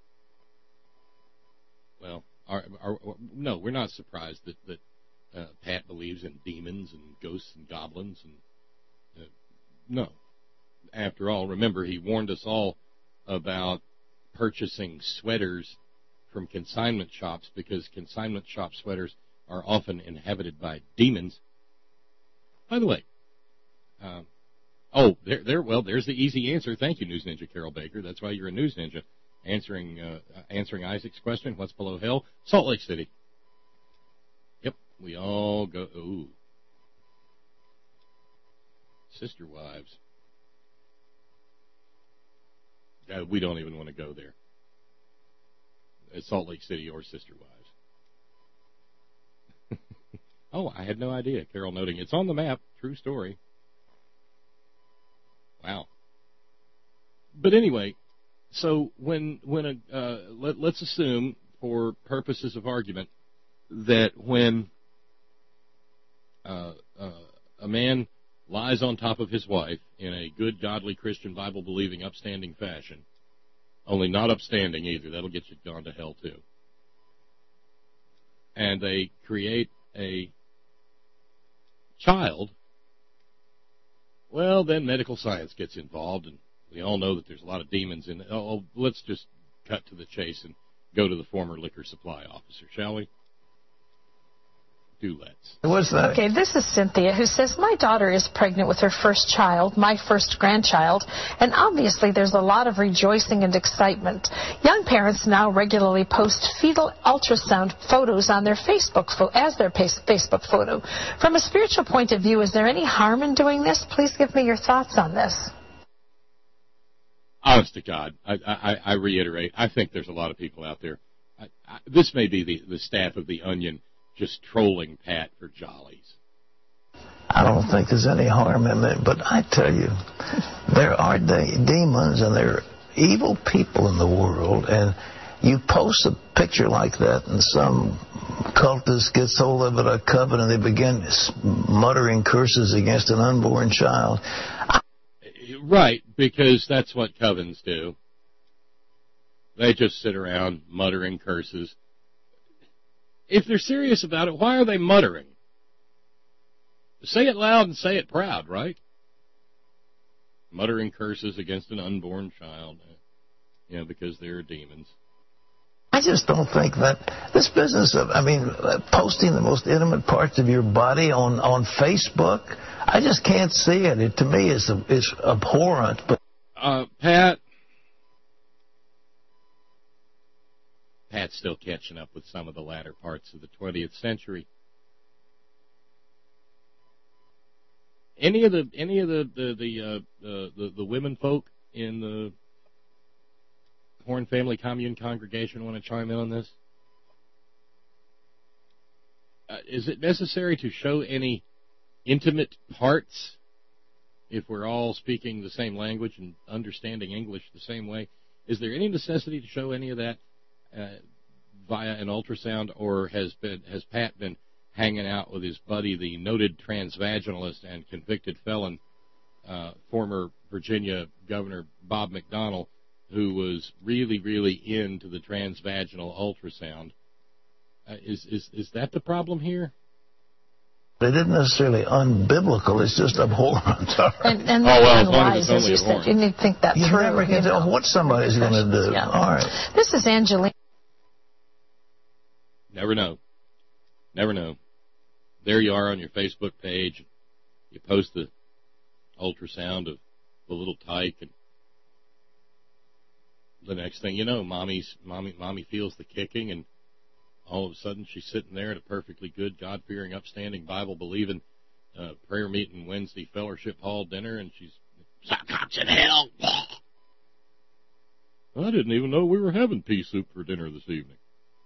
Well, no, we're not surprised that Pat believes in demons and ghosts and goblins. And no. After all, remember, he warned us all about purchasing sweaters from consignment shops because consignment shop sweaters are often inhabited by demons. By the way, there's the easy answer. Thank you, News Ninja Carol Baker. That's why you're a News Ninja. Answering Isaac's question, what's below hell? Salt Lake City. Yep, we all go, ooh. Sister wives. We don't even want to go there. It's Salt Lake City or Sister Wives. Oh, I had no idea. Carol noting, it's on the map. True story. Wow. But anyway, so let's assume, for purposes of argument, that when a man lies on top of his wife in a good, godly, Christian, Bible-believing, upstanding fashion, only not upstanding either. That'll get you gone to hell, too. And they create a child, well, then medical science gets involved, and we all know that there's a lot of demons in it. Oh, let's just cut to the chase and go to the former liquor supply officer, shall we? What's that? Okay, this is Cynthia, who says, my daughter is pregnant with her first child, my first grandchild, and obviously there's a lot of rejoicing and excitement. Young parents now regularly post fetal ultrasound photos on their Facebook photo. From a spiritual point of view, is there any harm in doing this? Please give me your thoughts on this. Honest to God, I reiterate, I think there's a lot of people out there. This may be the staff of The Onion just trolling Pat for jollies. I don't think there's any harm in it, but I tell you, there are demons and there are evil people in the world, and you post a picture like that and some cultist gets hold of it, a coven, and they begin muttering curses against an unborn child. Right, because that's what covens do. They just sit around muttering curses. If they're serious about it, why are they muttering? Say it loud and say it proud, right? Muttering curses against an unborn child, because they're demons. I just don't think that this business of, posting the most intimate parts of your body on Facebook, I just can't see it. It to me is abhorrent. But Pat's still catching up with some of the latter parts of the 20th century. Any of the women folk in the Horn Family Commune congregation want to chime in on this? Is it necessary to show any intimate parts if we're all speaking the same language and understanding English the same way? Is there any necessity to show any of that via an ultrasound, or has Pat been hanging out with his buddy, the noted transvaginalist and convicted felon, former Virginia Governor Bob McDonnell, who was really, really into the transvaginal ultrasound? Is that the problem here? It isn't necessarily unbiblical. It's just abhorrent. And as as you said, you need to think that You through. never can tell what somebody's going to do. Yeah. All right. This is Angelina. Never know. Never know. There you are on your Facebook page. You post the ultrasound of the little tyke, and the next thing you know, mommy feels the kicking, and all of a sudden she's sitting there at a perfectly good, God-fearing, upstanding, Bible-believing, prayer-meeting Wednesday fellowship hall dinner, and she's, "Cops in hell." I didn't even know we were having pea soup for dinner this evening.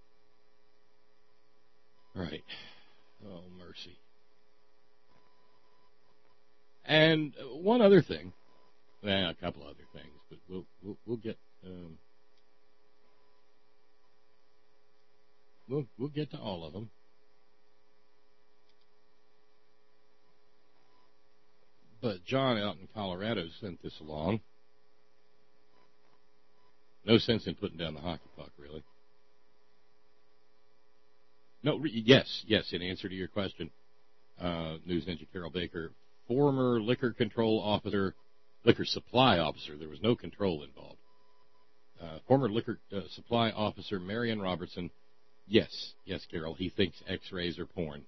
Right. Oh, mercy. And one other thing, a couple other things, but we'll get we'll get to all of them. But John out in Colorado sent this along. No sense in putting down the hockey puck, really. No, yes, in answer to your question, News Ninja Carol Baker, former liquor supply officer, there was no control involved. Former liquor supply officer Marion Robertson, yes, Carol, he thinks x-rays are porn.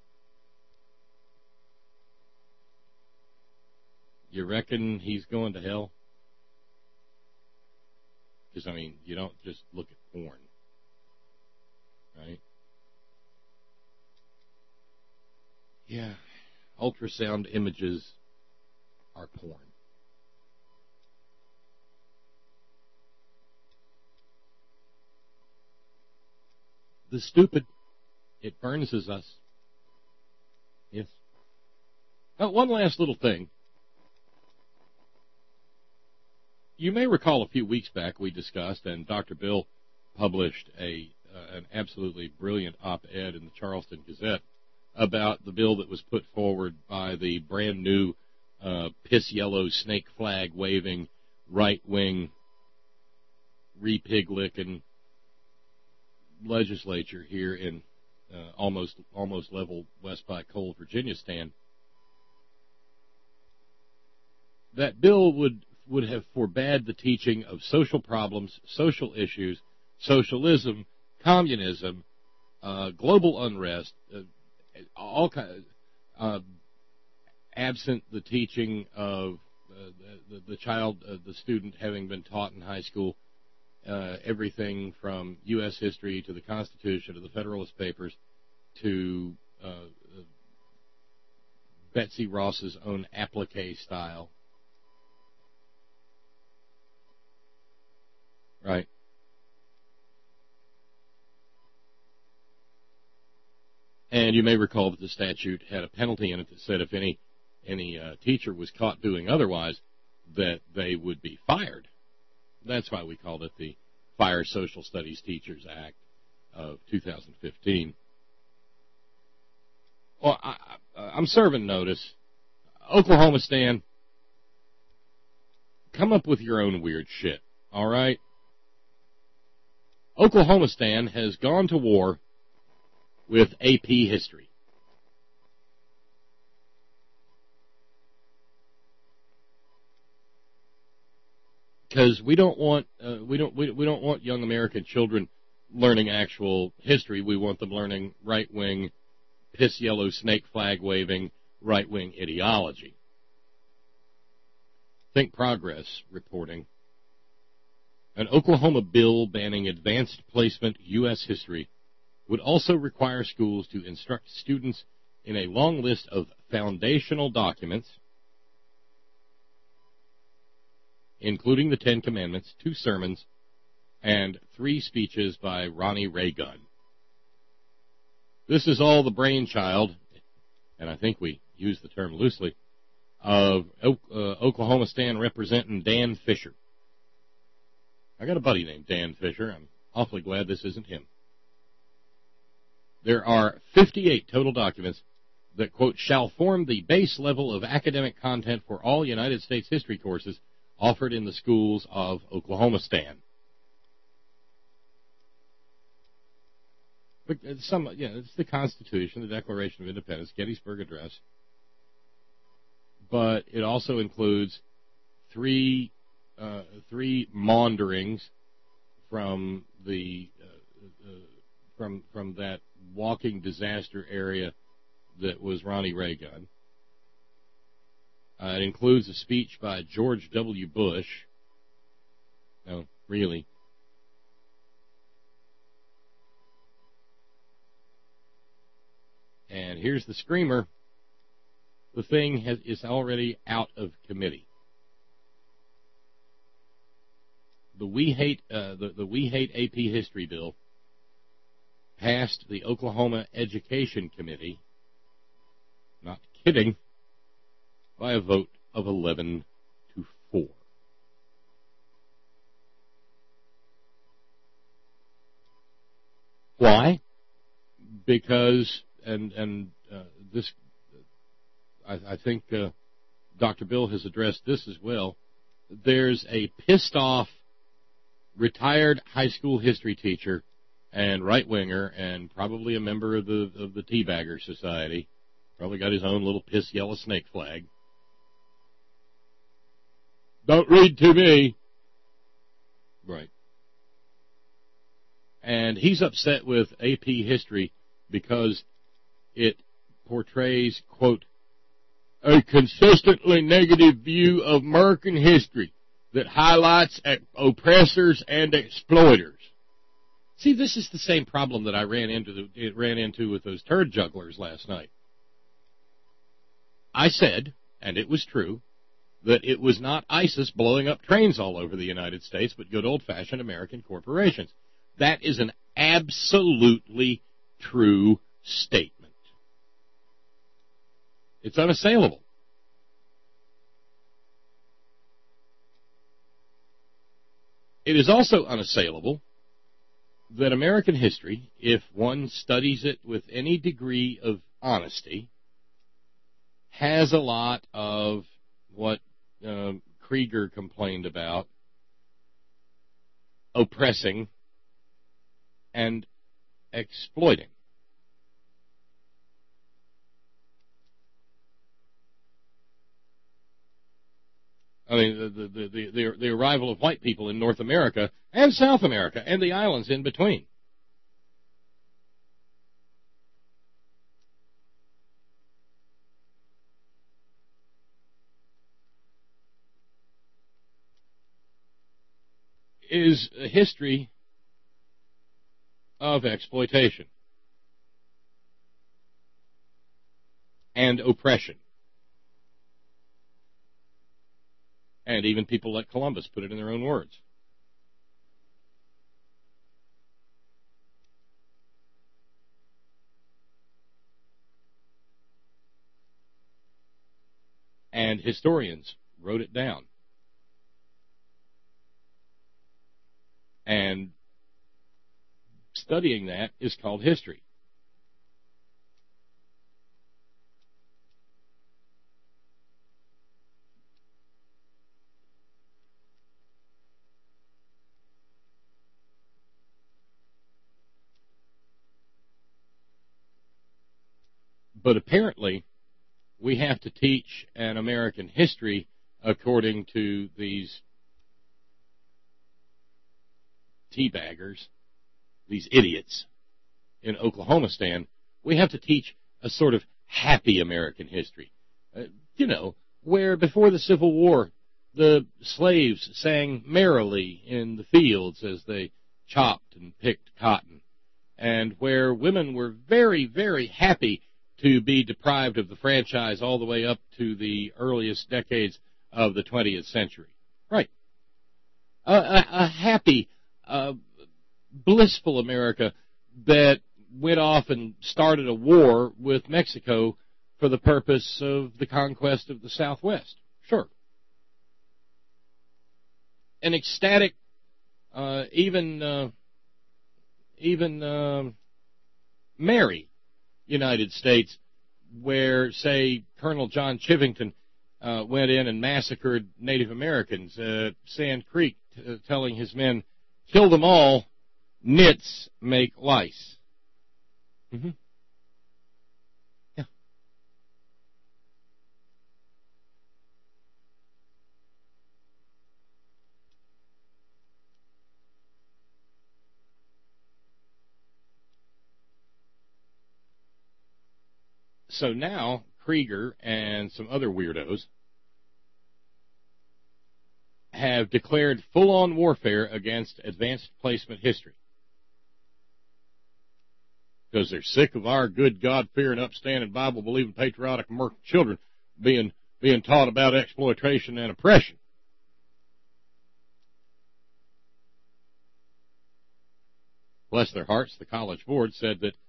You reckon he's going to hell? Because, I mean, you don't just look at porn, right? Yeah, ultrasound images are porn. The stupid, it burns us. Yes. Now, one last little thing. You may recall a few weeks back we discussed, and Dr. Bill published an absolutely brilliant op-ed in the Charleston Gazette about the bill that was put forward by the brand new piss yellow snake flag waving right-wing repig-licking legislature here in almost level West by Coal, Virginia stand. That bill would have forbade the teaching of social problems, social issues, socialism, communism, global unrest, all kinds, absent the teaching of the child, the student having been taught in high school everything from U.S. history to the Constitution to the Federalist Papers to Betsy Ross's own applique style. Right. And you may recall that the statute had a penalty in it that said if any teacher was caught doing otherwise, that they would be fired. That's why we called it the Fire Social Studies Teachers Act of 2015. Well, I'm serving notice. Oklahoma Stan, come up with your own weird shit, all right? Oklahoma Stan has gone to war with AP history. Because we don't want young American children learning actual history. We want them learning right-wing, piss yellow snake flag waving right-wing ideology. Think Progress reporting. An Oklahoma bill banning advanced placement U.S. history would also require schools to instruct students in a long list of foundational documents, including the Ten Commandments, 2 sermons, and 3 speeches by Ronnie Reagan. This is all the brainchild, and I think we use the term loosely, of Oklahoma Stan representing Dan Fisher. I got a buddy named Dan Fisher. I'm awfully glad this isn't him. There are 58 total documents that, quote, shall form the base level of academic content for all United States history courses offered in the schools of Oklahoma Stan. But it's the Constitution, the Declaration of Independence, Gettysburg Address. But it also includes three maunderings from the from that walking disaster area that was Ronnie Reagan. It includes a speech by George W. Bush. No, really. And here's the screamer. The thing is already out of committee. The We Hate AP History bill passed the Oklahoma Education Committee. Not kidding. By a vote of 11-4. Why? Because this, I think Dr. Bill has addressed this as well. There's a pissed off retired high school history teacher and right-winger and probably a member of the Teabagger Society. Probably got his own little piss yellow snake flag. Don't read to me. Right. And he's upset with AP History because it portrays, quote, a consistently negative view of American history that highlights oppressors and exploiters. See, this is the same problem that I ran into with those turd jugglers last night. I said, and it was true, that it was not ISIS blowing up trains all over the United States, but good old-fashioned American corporations. That is an absolutely true statement. It's unassailable. It is also unassailable that American history, if one studies it with any degree of honesty, has a lot of what Krieger complained about, oppressing and exploiting. I mean, the arrival of white people in North America and South America and the islands in between. Is a history of exploitation and oppression. And even people like Columbus put it in their own words. And historians wrote it down. And studying that is called history. But apparently, we have to teach an American history according to these teabaggers, these idiots in Oklahomistan. We have to teach a sort of happy American history. Where before the Civil War, the slaves sang merrily in the fields as they chopped and picked cotton, and where women were very, very happy to be deprived of the franchise all the way up to the earliest decades of the 20th century. Right. A happy, blissful America that went off and started a war with Mexico for the purpose of the conquest of the Southwest. Sure. An ecstatic, even merry United States, where, say, Colonel John Chivington went in and massacred Native Americans at Sand Creek, telling his men, kill them all, nits make lice. Mm-hmm. Yeah. So now Krieger and some other weirdos have declared full-on warfare against advanced placement history because they're sick of our good, God-fearing, upstanding, Bible-believing, patriotic American children being taught about exploitation and oppression. Bless their hearts, the College Board said that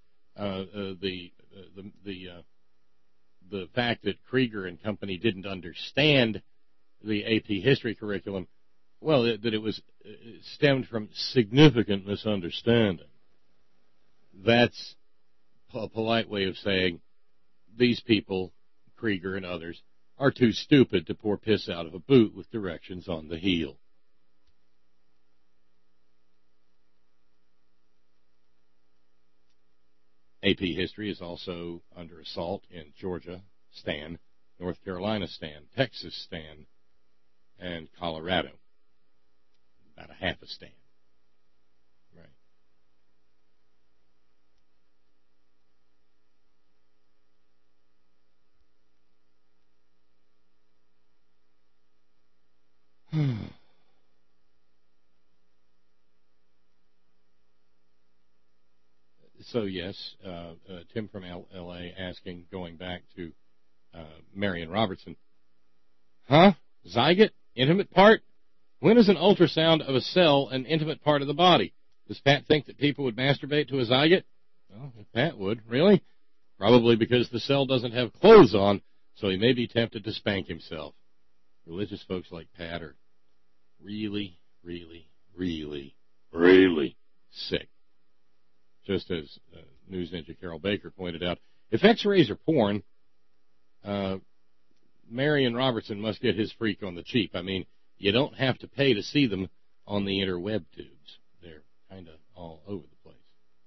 the fact that Krieger and company didn't understand the AP history curriculum, well, that it stemmed from significant misunderstanding. That's a polite way of saying these people, Krieger and others, are too stupid to pour piss out of a boot with directions on the heel. AP history is also under assault in Georgia, Stan, North Carolina, Stan, Texas, Stan, and Colorado. About a half a Stan. Right. So, yes, Tim from L.A. asking, going back to Marion Robertson, zygote? Intimate part? When is an ultrasound of a cell an intimate part of the body? Does Pat think that people would masturbate to a zygote? Well, if Pat would. Really? Probably because the cell doesn't have clothes on, so he may be tempted to spank himself. Religious folks like Pat are really, really, really, really sick. Just as News Ninja Carol Baker pointed out, if X-rays are porn, Marion Robertson must get his freak on the cheap. I mean, you don't have to pay to see them on the interweb tubes. They're kind of all over the place.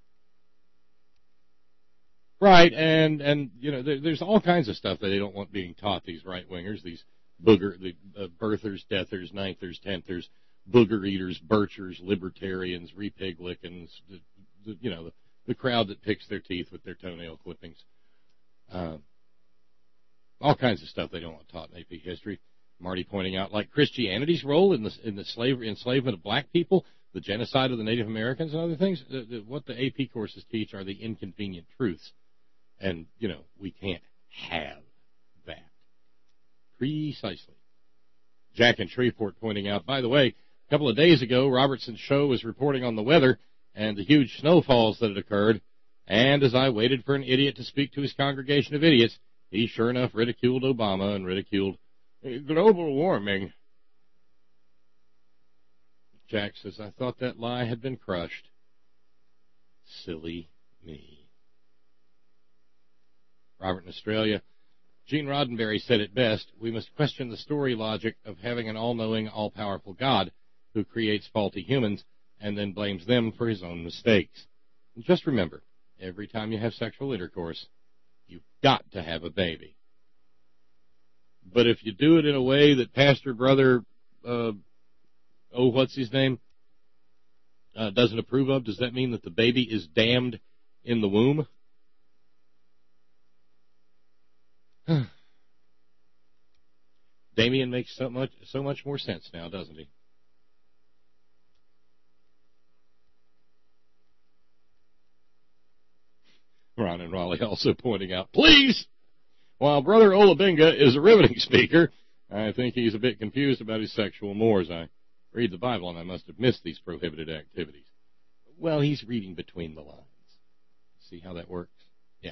Right, and you know, there's all kinds of stuff that they don't want being taught, these right-wingers, these birthers, deathers, ninthers, tenthers, booger eaters, birchers, libertarians, repig lickings, the crowd that picks their teeth with their toenail clippings. All kinds of stuff they don't want taught in AP history. Marty pointing out, like Christianity's role in the slavery enslavement of black people, the genocide of the Native Americans and other things. What the AP courses teach are the inconvenient truths. And, we can't have that. Precisely. Jack in Shreveport pointing out, by the way, a couple of days ago, Robertson's show was reporting on the weather and the huge snowfalls that had occurred, and as I waited for an idiot to speak to his congregation of idiots, he sure enough ridiculed Obama and ridiculed global warming. Jack says, I thought that lie had been crushed. Silly me. Robert in Australia, Gene Roddenberry said it best, we must question the story logic of having an all-knowing, all-powerful God who creates faulty humans and then blames them for his own mistakes. And just remember, every time you have sexual intercourse, you've got to have a baby. But if you do it in a way that Pastor Brother, what's his name, doesn't approve of, does that mean that the baby is damned in the womb? Damien makes so much more sense now, doesn't he? Ron and Raleigh also pointing out, please, while Brother Olabinga is a riveting speaker, I think he's a bit confused about his sexual mores. I read the Bible and I must have missed these prohibited activities. Well, he's reading between the lines. See how that works? Yeah.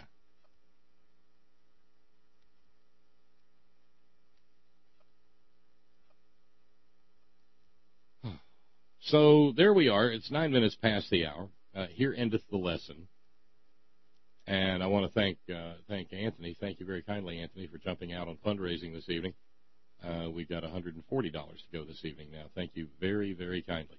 So there we are. It's 9 minutes past the hour. Here endeth the lesson. And I want to thank Anthony. Thank you very kindly, Anthony, for jumping out on fundraising this evening. We've got $140 to go this evening now. Thank you very, very kindly.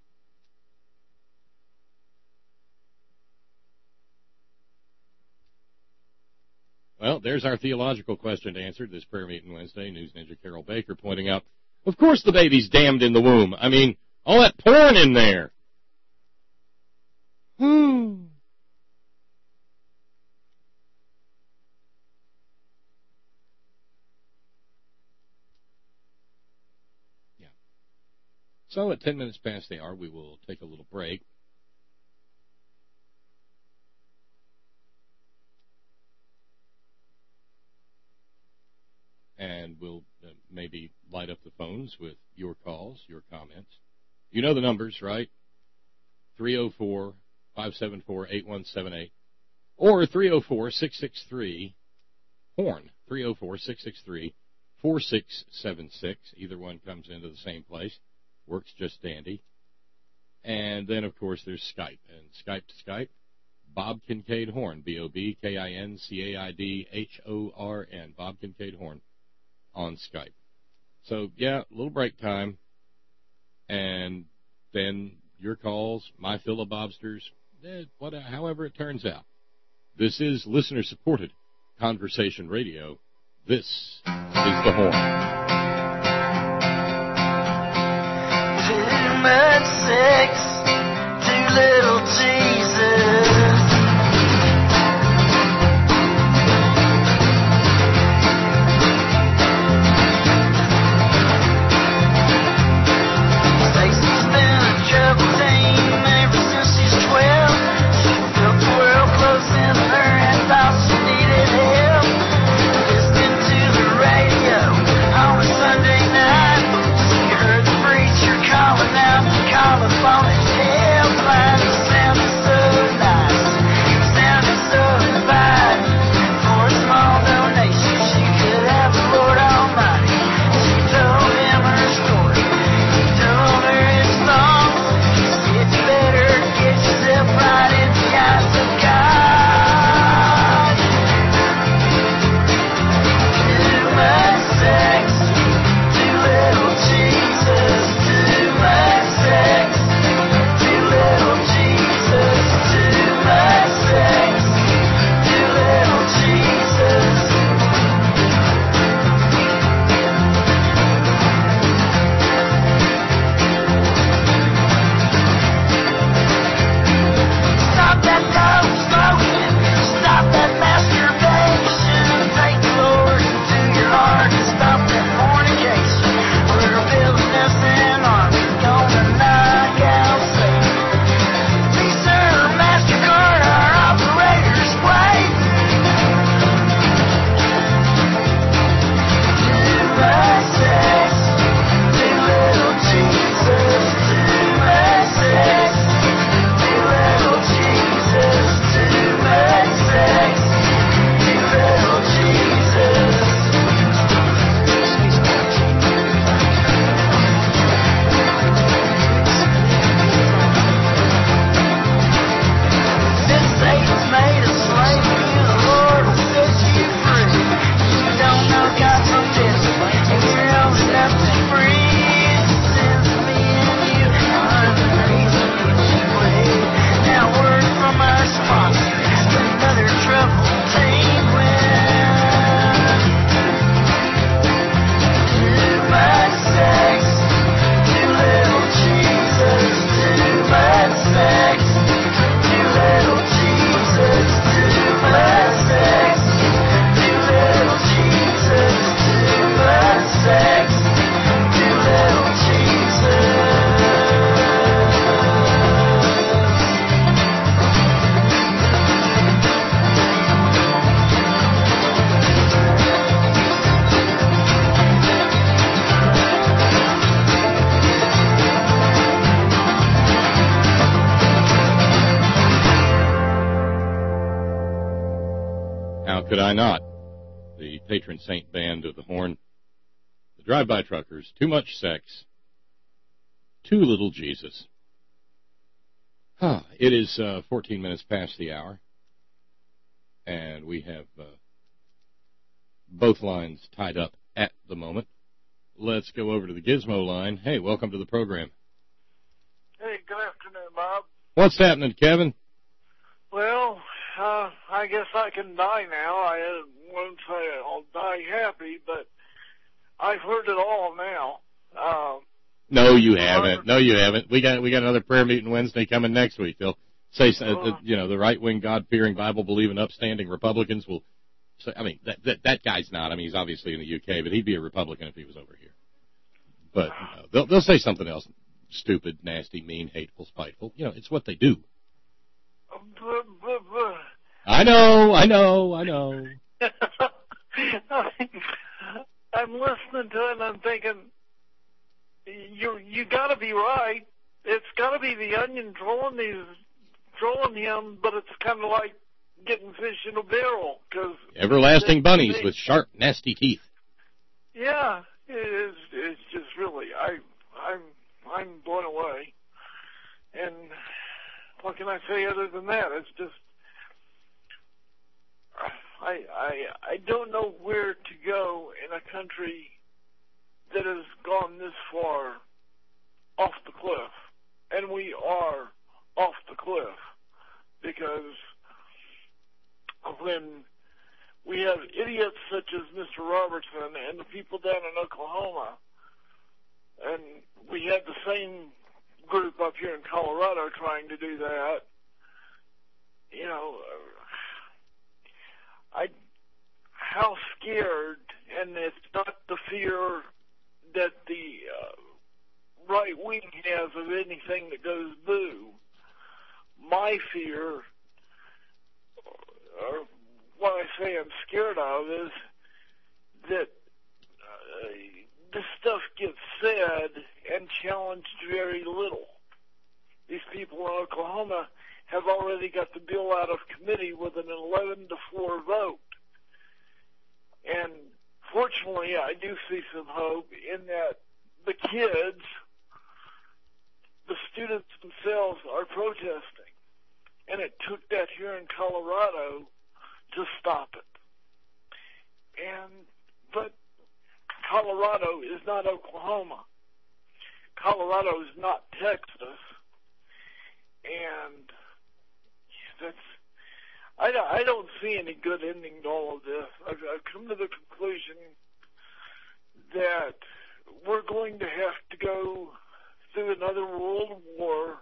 Well, there's our theological question answered this prayer meeting Wednesday. News Ninja Carol Baker pointing out, of course the baby's damned in the womb. I mean, all that porn in there. Yeah. So at 10 minutes past the hour, we will take a little break. And we'll maybe light up the phones with your calls, your comments. You know the numbers, right? 304-574-8178 or 304-663-HORN, 304-663-4676. Either one comes into the same place. Works just dandy. And then, of course, there's Skype. And Skype to Skype, Bob Kincaid Horn, BobKincaidHorn, Bob Kincaid Horn on Skype. So, yeah, a little break time. And then your calls, my filibobsters, however it turns out. This is listener-supported conversation radio. This is The Horn. Too much sex, too little Jesus. Could I not? The patron saint band of the Horn, the Drive-By Truckers, Too Much Sex, Too Little Jesus. It is 14 minutes past the hour, and we have both lines tied up at the moment. Let's go over to the Gizmo line. Hey, welcome to the program. Hey, good afternoon, Bob. What's happening, Kevin? Well, I guess I can die now. I won't say I'll die happy, but I've heard it all now. No, you haven't. No, you haven't. We got another prayer meeting Wednesday coming next week. They'll say, the right-wing, God-fearing, Bible-believing, upstanding Republicans will say. I mean, that guy's not. I mean, he's obviously in the UK, but he'd be a Republican if he was over here. But they'll say something else: stupid, nasty, mean, hateful, spiteful. It's what they do. I know. I'm listening to it and I'm thinking, you got to be right. It's got to be the Onion trolling him, but it's kind of like getting fish in a barrel. Cause everlasting bunnies with sharp, nasty teeth. Yeah, it's just really, I'm blown away. And what can I say other than that? It's just, I don't know where to go in a country that has gone this far off the cliff. And we are off the cliff because when we have idiots such as Mr. Robertson and the people down in Oklahoma, and we had the same group up here in Colorado trying to do that, how scared, and it's not the fear that the right wing has of anything that goes boo. My fear, or what I say I'm scared of, is that this stuff gets said and challenged very little. These people in Oklahoma have already got the bill out of committee with an 11-4 vote. And fortunately, I do see some hope in that the kids, the students themselves, are protesting. And it took that here in Colorado to stop it. But Colorado is not Oklahoma. Colorado is not Texas. And I don't see any good ending to all of this. I've come to the conclusion that we're going to have to go through another world war,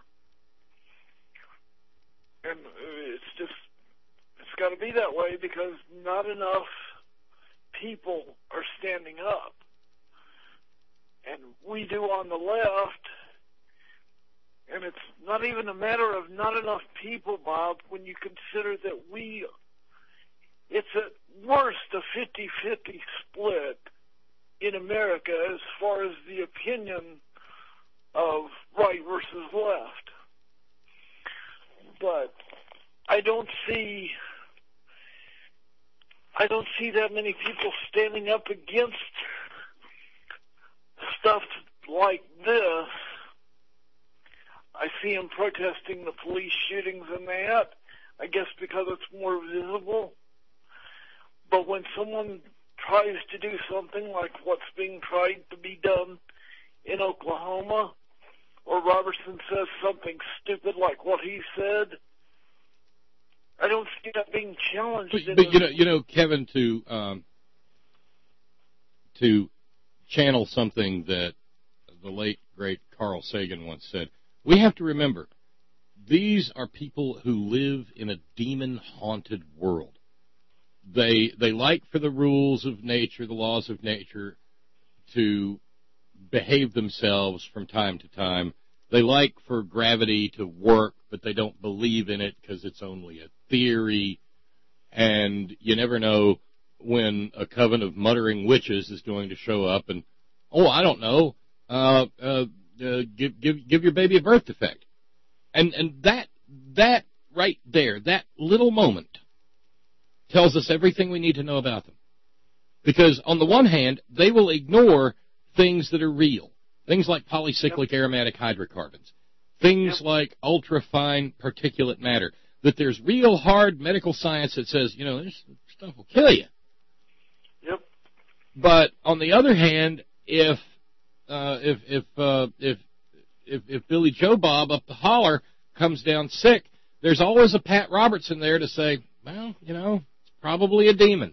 and it's got to be that way because not enough people are standing up. And we do on the left, and it's not even a matter of not enough people, Bob, when you consider that it's at worst a 50-50 split in America as far as the opinion of right versus left. But I don't see that many people standing up against stuff like this. I see them protesting the police shootings and that, I guess because it's more visible. But when someone tries to do something like what's being tried to be done in Oklahoma, or Robertson says something stupid like what he said, I don't see that being challenged. But Kevin, to channel something that the late, great Carl Sagan once said, we have to remember, these are people who live in a demon-haunted world. They like for the rules of nature, the laws of nature, to behave themselves from time to time. They like for gravity to work, but they don't believe in it because it's only a theory. And you never know when a coven of muttering witches is going to show up and, I don't know, give your baby a birth defect. And that right there, that little moment, tells us everything we need to know about them. Because on the one hand, they will ignore things that are real. Things like polycyclic aromatic hydrocarbons. Things like ultrafine particulate matter. That there's real hard medical science that says, this stuff will kill you. Yep. But on the other hand, if Billy Joe Bob up the holler comes down sick, there's always a Pat Robertson there to say, well, it's probably a demon.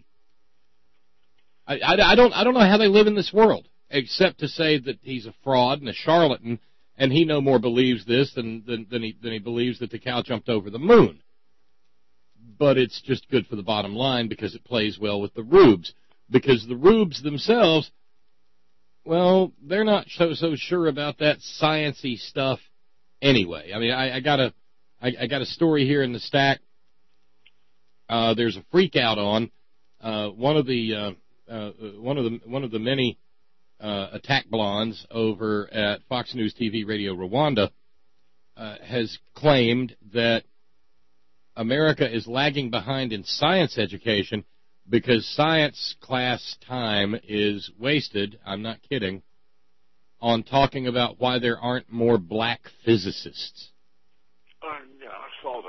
I don't know how they live in this world, except to say that he's a fraud and a charlatan, and he no more believes this than he believes that the cow jumped over the moon. But it's just good for the bottom line because it plays well with the rubes. Because the rubes themselves, well, they're not so sure about that science-y stuff anyway. I mean, I got a story here in the stack. There's a freak out on one of the many attack blondes over at Fox News TV Radio Rwanda has claimed that America is lagging behind in science education because science class time is wasted, I'm not kidding, on talking about why there aren't more black physicists. Yeah, I saw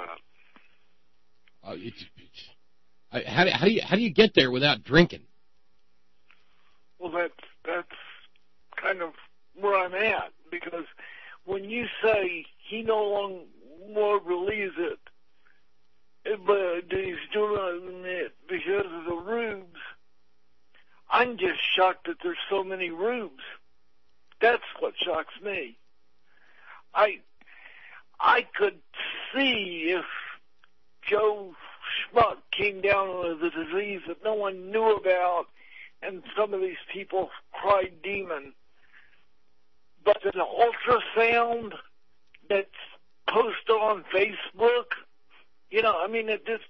that. How do you get there without drinking? Well, that's kind of where I'm at, because when you say he no longer believes it, but he's doing it because of the rubes, I'm just shocked that there's so many rubes. That's what shocks me. I could see if Joe Schmuck came down with a disease that no one knew about, and some of these people cried demon. But the ultrasound that's posted on Facebook, it just,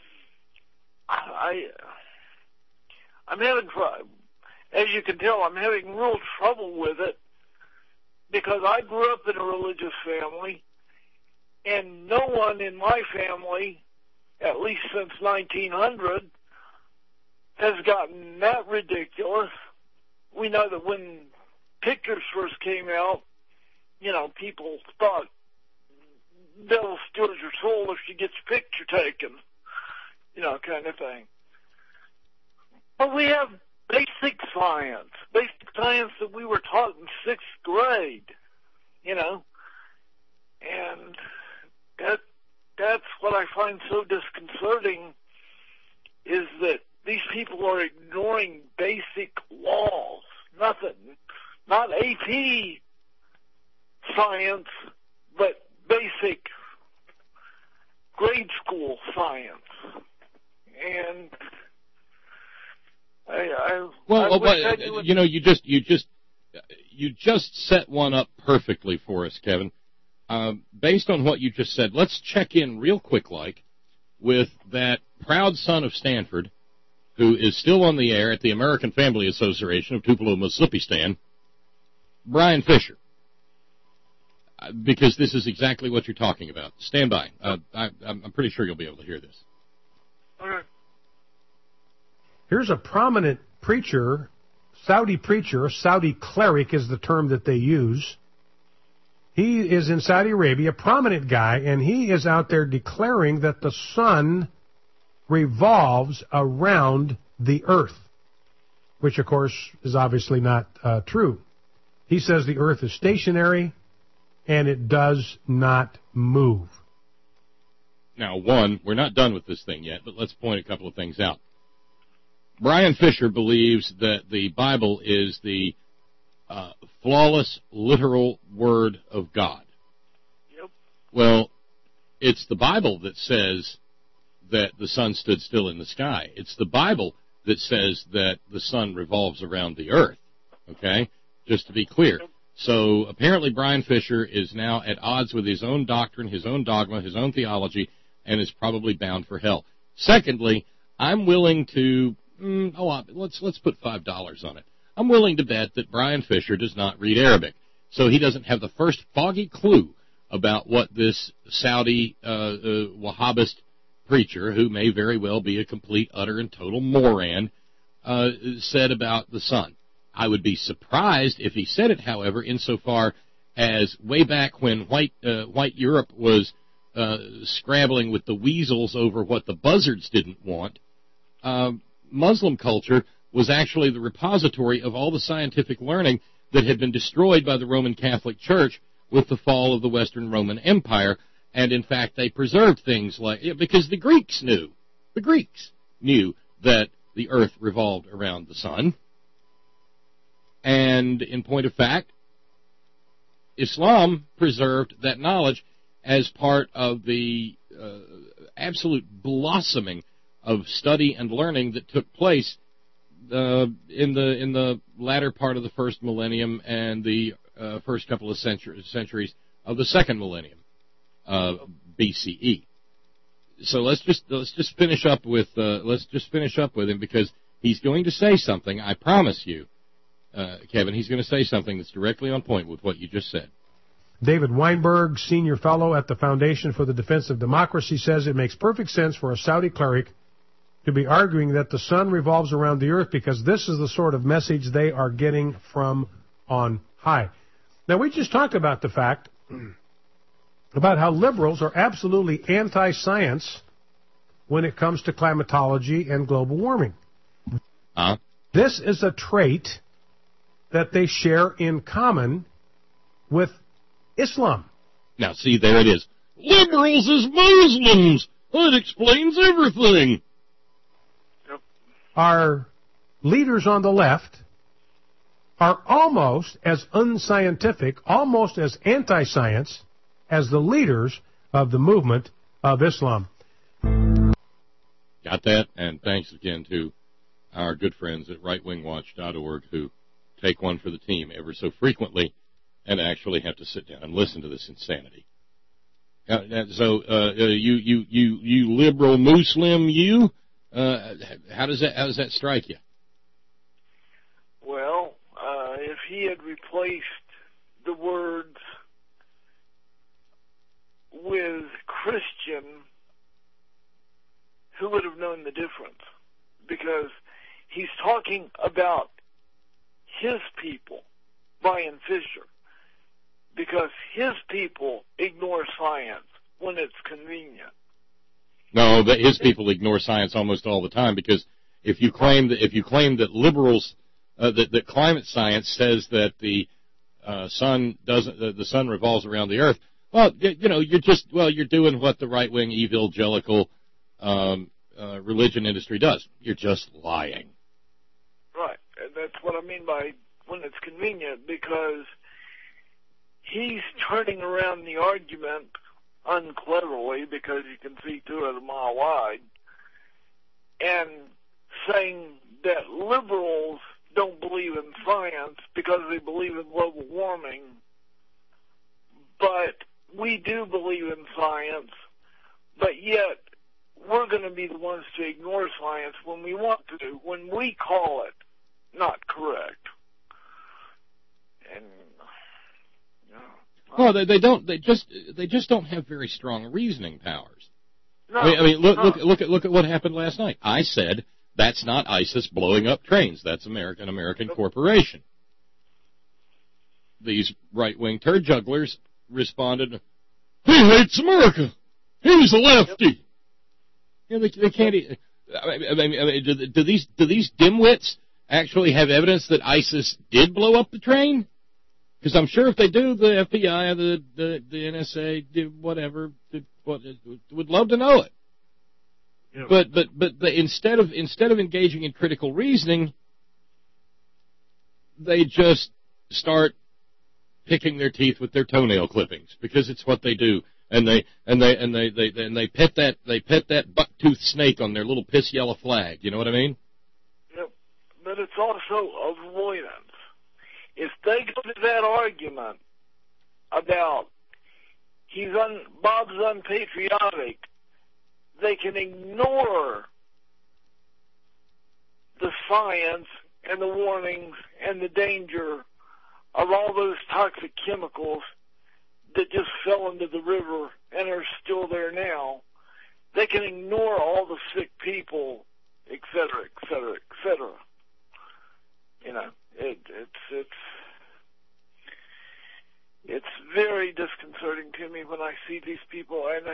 I'm having, as you can tell, I'm having real trouble with it, because I grew up in a religious family, and no one in my family, at least since 1900, has gotten that ridiculous. We know that when pictures first came out, people thought devil steals your soul if she gets a picture taken, kind of thing. But we have basic science that we were taught in 6th grade, and that's what I find so disconcerting, is that these people are ignoring basic laws. Nothing, not AP science, but basic grade school science. And you just set one up perfectly for us, Kevin. Based on what you just said, let's check in real quick, with that proud son of Stanford, who is still on the air at the American Family Association of Tupelo, Mississippi, Brian Fisher. Because this is exactly what you're talking about. Stand by. I'm pretty sure you'll be able to hear this. Okay. Here's a prominent preacher, Saudi cleric is the term that they use. He is in Saudi Arabia, a prominent guy, and he is out there declaring that the sun revolves around the earth, which, of course, is obviously not true. He says the earth is stationary and it does not move. Now, we're not done with this thing yet, but let's point a couple of things out. Brian Fisher believes that the Bible is the flawless, literal Word of God. Yep. Well, it's the Bible that says that the sun stood still in the sky. It's the Bible that says that the sun revolves around the earth. Okay? Just to be clear. Yep. So apparently Brian Fisher is now at odds with his own doctrine, his own dogma, his own theology, and is probably bound for hell. Secondly, I'm willing to, let's put $5 on it. I'm willing to bet that Brian Fisher does not read Arabic, so he doesn't have the first foggy clue about what this Saudi Wahhabist preacher, who may very well be a complete, utter, and total moron, said about the sun. I would be surprised if he said it, however, insofar as way back when white Europe was scrabbling with the weasels over what the buzzards didn't want, Muslim culture was actually the repository of all the scientific learning that had been destroyed by the Roman Catholic Church with the fall of the Western Roman Empire, And in fact, they preserved things like, because the Greeks knew that the earth revolved around the sun. And in point of fact, Islam preserved that knowledge as part of the absolute blossoming of study and learning that took place in the latter part of the first millennium and the first couple of centuries of the second millennium BCE. So let's just finish up with him, because he's going to say something. I promise you, Kevin, he's going to say something that's directly on point with what you just said. David Weinberg, senior fellow at the Foundation for the Defense of Democracy, says it makes perfect sense for a Saudi cleric to be arguing that the sun revolves around the earth, because this is the sort of message they are getting from on high. Now, we just talked about the fact about how liberals are absolutely anti-science when it comes to climatology and global warming. This is a trait that they share in common with Islam. Now, see, there it is. Liberals as Muslims. That explains everything. Our leaders on the left are almost as unscientific, almost as anti-science as the leaders of the movement of Islam. Got that? And thanks again to our good friends at rightwingwatch.org who take one for the team ever so frequently and actually have to sit down and listen to this insanity. So, you liberal Muslim, how does that strike you? Well, if he had replaced the words with Christian, who would have known the difference? Because he's talking about his people, Brian Fisher, because his people ignore science when it's convenient. No, but his people ignore science almost all the time, because if you claim that liberals that climate science says that the sun revolves around the earth, well, you're doing what the right wing evangelical religion industry does. You're just lying. Right, and that's what I mean by when it's convenient, because he's turning around the argument uncleverly, because you can see through it a mile wide, and saying that liberals don't believe in science because they believe in global warming, but we do believe in science, but yet we're going to be the ones to ignore science when we want to, when we call it not correct. And well, they just don't have very strong reasoning powers. No, I mean, look at what happened last night. I said that's not ISIS blowing up trains. That's American corporation. These right-wing turd jugglers responded, "He hates America. He's a lefty." You know, they can't. I mean, do these dimwits actually have evidence that ISIS did blow up the train? Because I'm sure if they do, the FBI, the NSA, whatever, would love to know it. Yeah. But instead of engaging in critical reasoning, they just start picking their teeth with their toenail clippings, because it's what they do, and they pet that buck-toothed snake on their little piss yellow flag. You know what I mean? Yep. But it's also avoidance. If they go to that argument about Bob's unpatriotic, they can ignore the science and the warnings and the danger of all those toxic chemicals that just fell into the river and are still there now. They can ignore all the sick people, et cetera, et cetera, et cetera. You know, it's very disconcerting to me when I see these people, and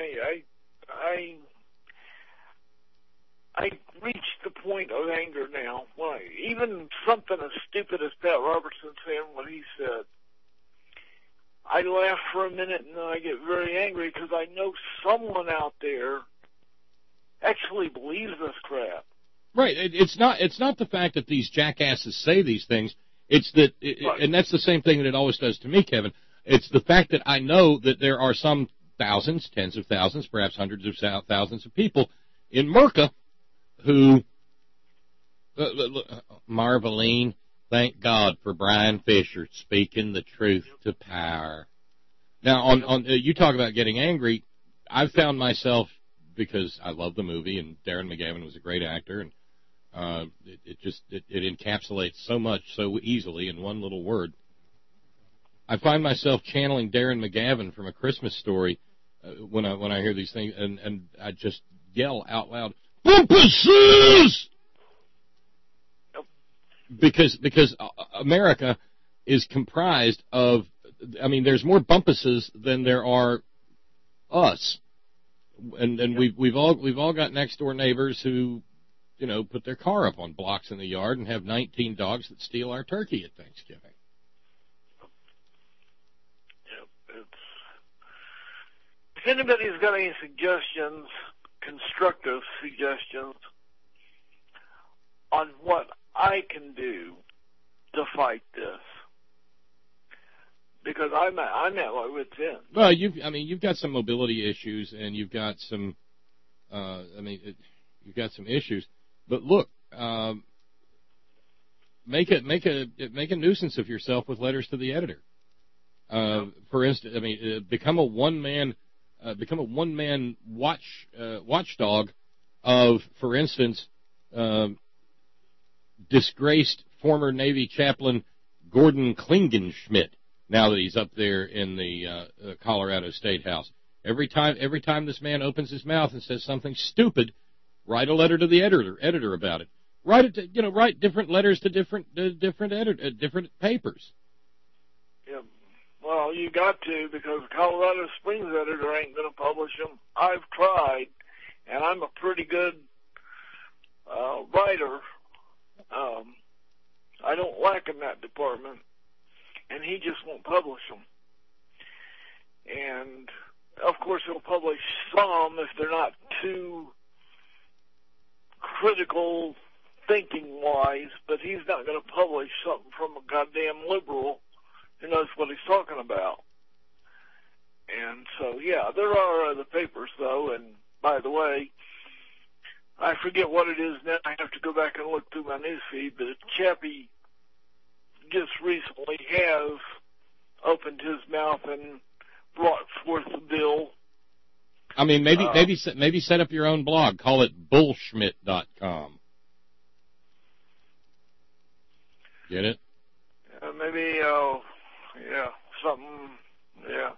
I reach the point of anger now. When even something as stupid as Pat Robertson saying what he said, I laugh for a minute and then I get very angry because I know someone out there actually believes this crap. Right. It's not the fact that these jackasses say these things. It's that, and that's the same thing that it always does to me, Kevin. It's the fact that I know that there are some thousands, tens of thousands, perhaps hundreds of thousands of people in Merca who, Marveline, thank God for Brian Fisher speaking the truth to power. Now, on you talk about getting angry. I've found myself, because I love the movie and Darren McGavin was a great actor, and it encapsulates so much so easily in one little word. I find myself channeling Darren McGavin from A Christmas Story when I hear these things, and I just yell out loud, "Bumpuses!" Because America is comprised of, I mean, there's more Bumpuses than there are us, and we've all got next door neighbors who, you know, put their car up on blocks in the yard and have 19 dogs that steal our turkey at Thanksgiving. If anybody's got any suggestions, constructive suggestions, on what I can do to fight this, because I'm at my wit's end. Well, you've got some mobility issues, and you've got some, you've got some issues. But look, make a nuisance of yourself with letters to the editor. For instance, become a one-man watchdog of, for instance, disgraced former Navy chaplain Gordon Klingenschmidt. Now that he's up there in the Colorado State House, every time this man opens his mouth and says something stupid, write a letter to the editor about it. Write different letters to different papers. Yeah. Well, you got to, because the Colorado Springs editor ain't going to publish them. I've tried, and I'm a pretty good writer. I don't lack in that department, and he just won't publish them. And, of course, he'll publish some if they're not too critical thinking-wise, but he's not going to publish something from a goddamn liberal who knows what he's talking about. And so, yeah, there are other papers, though, and by the way, I forget what it is now. I have to go back and look through my news feed, but Chappie just recently has opened his mouth and brought forth the bill. I mean, maybe set up your own blog. Call it bullschmidt.com. Get it? Maybe, something, yeah.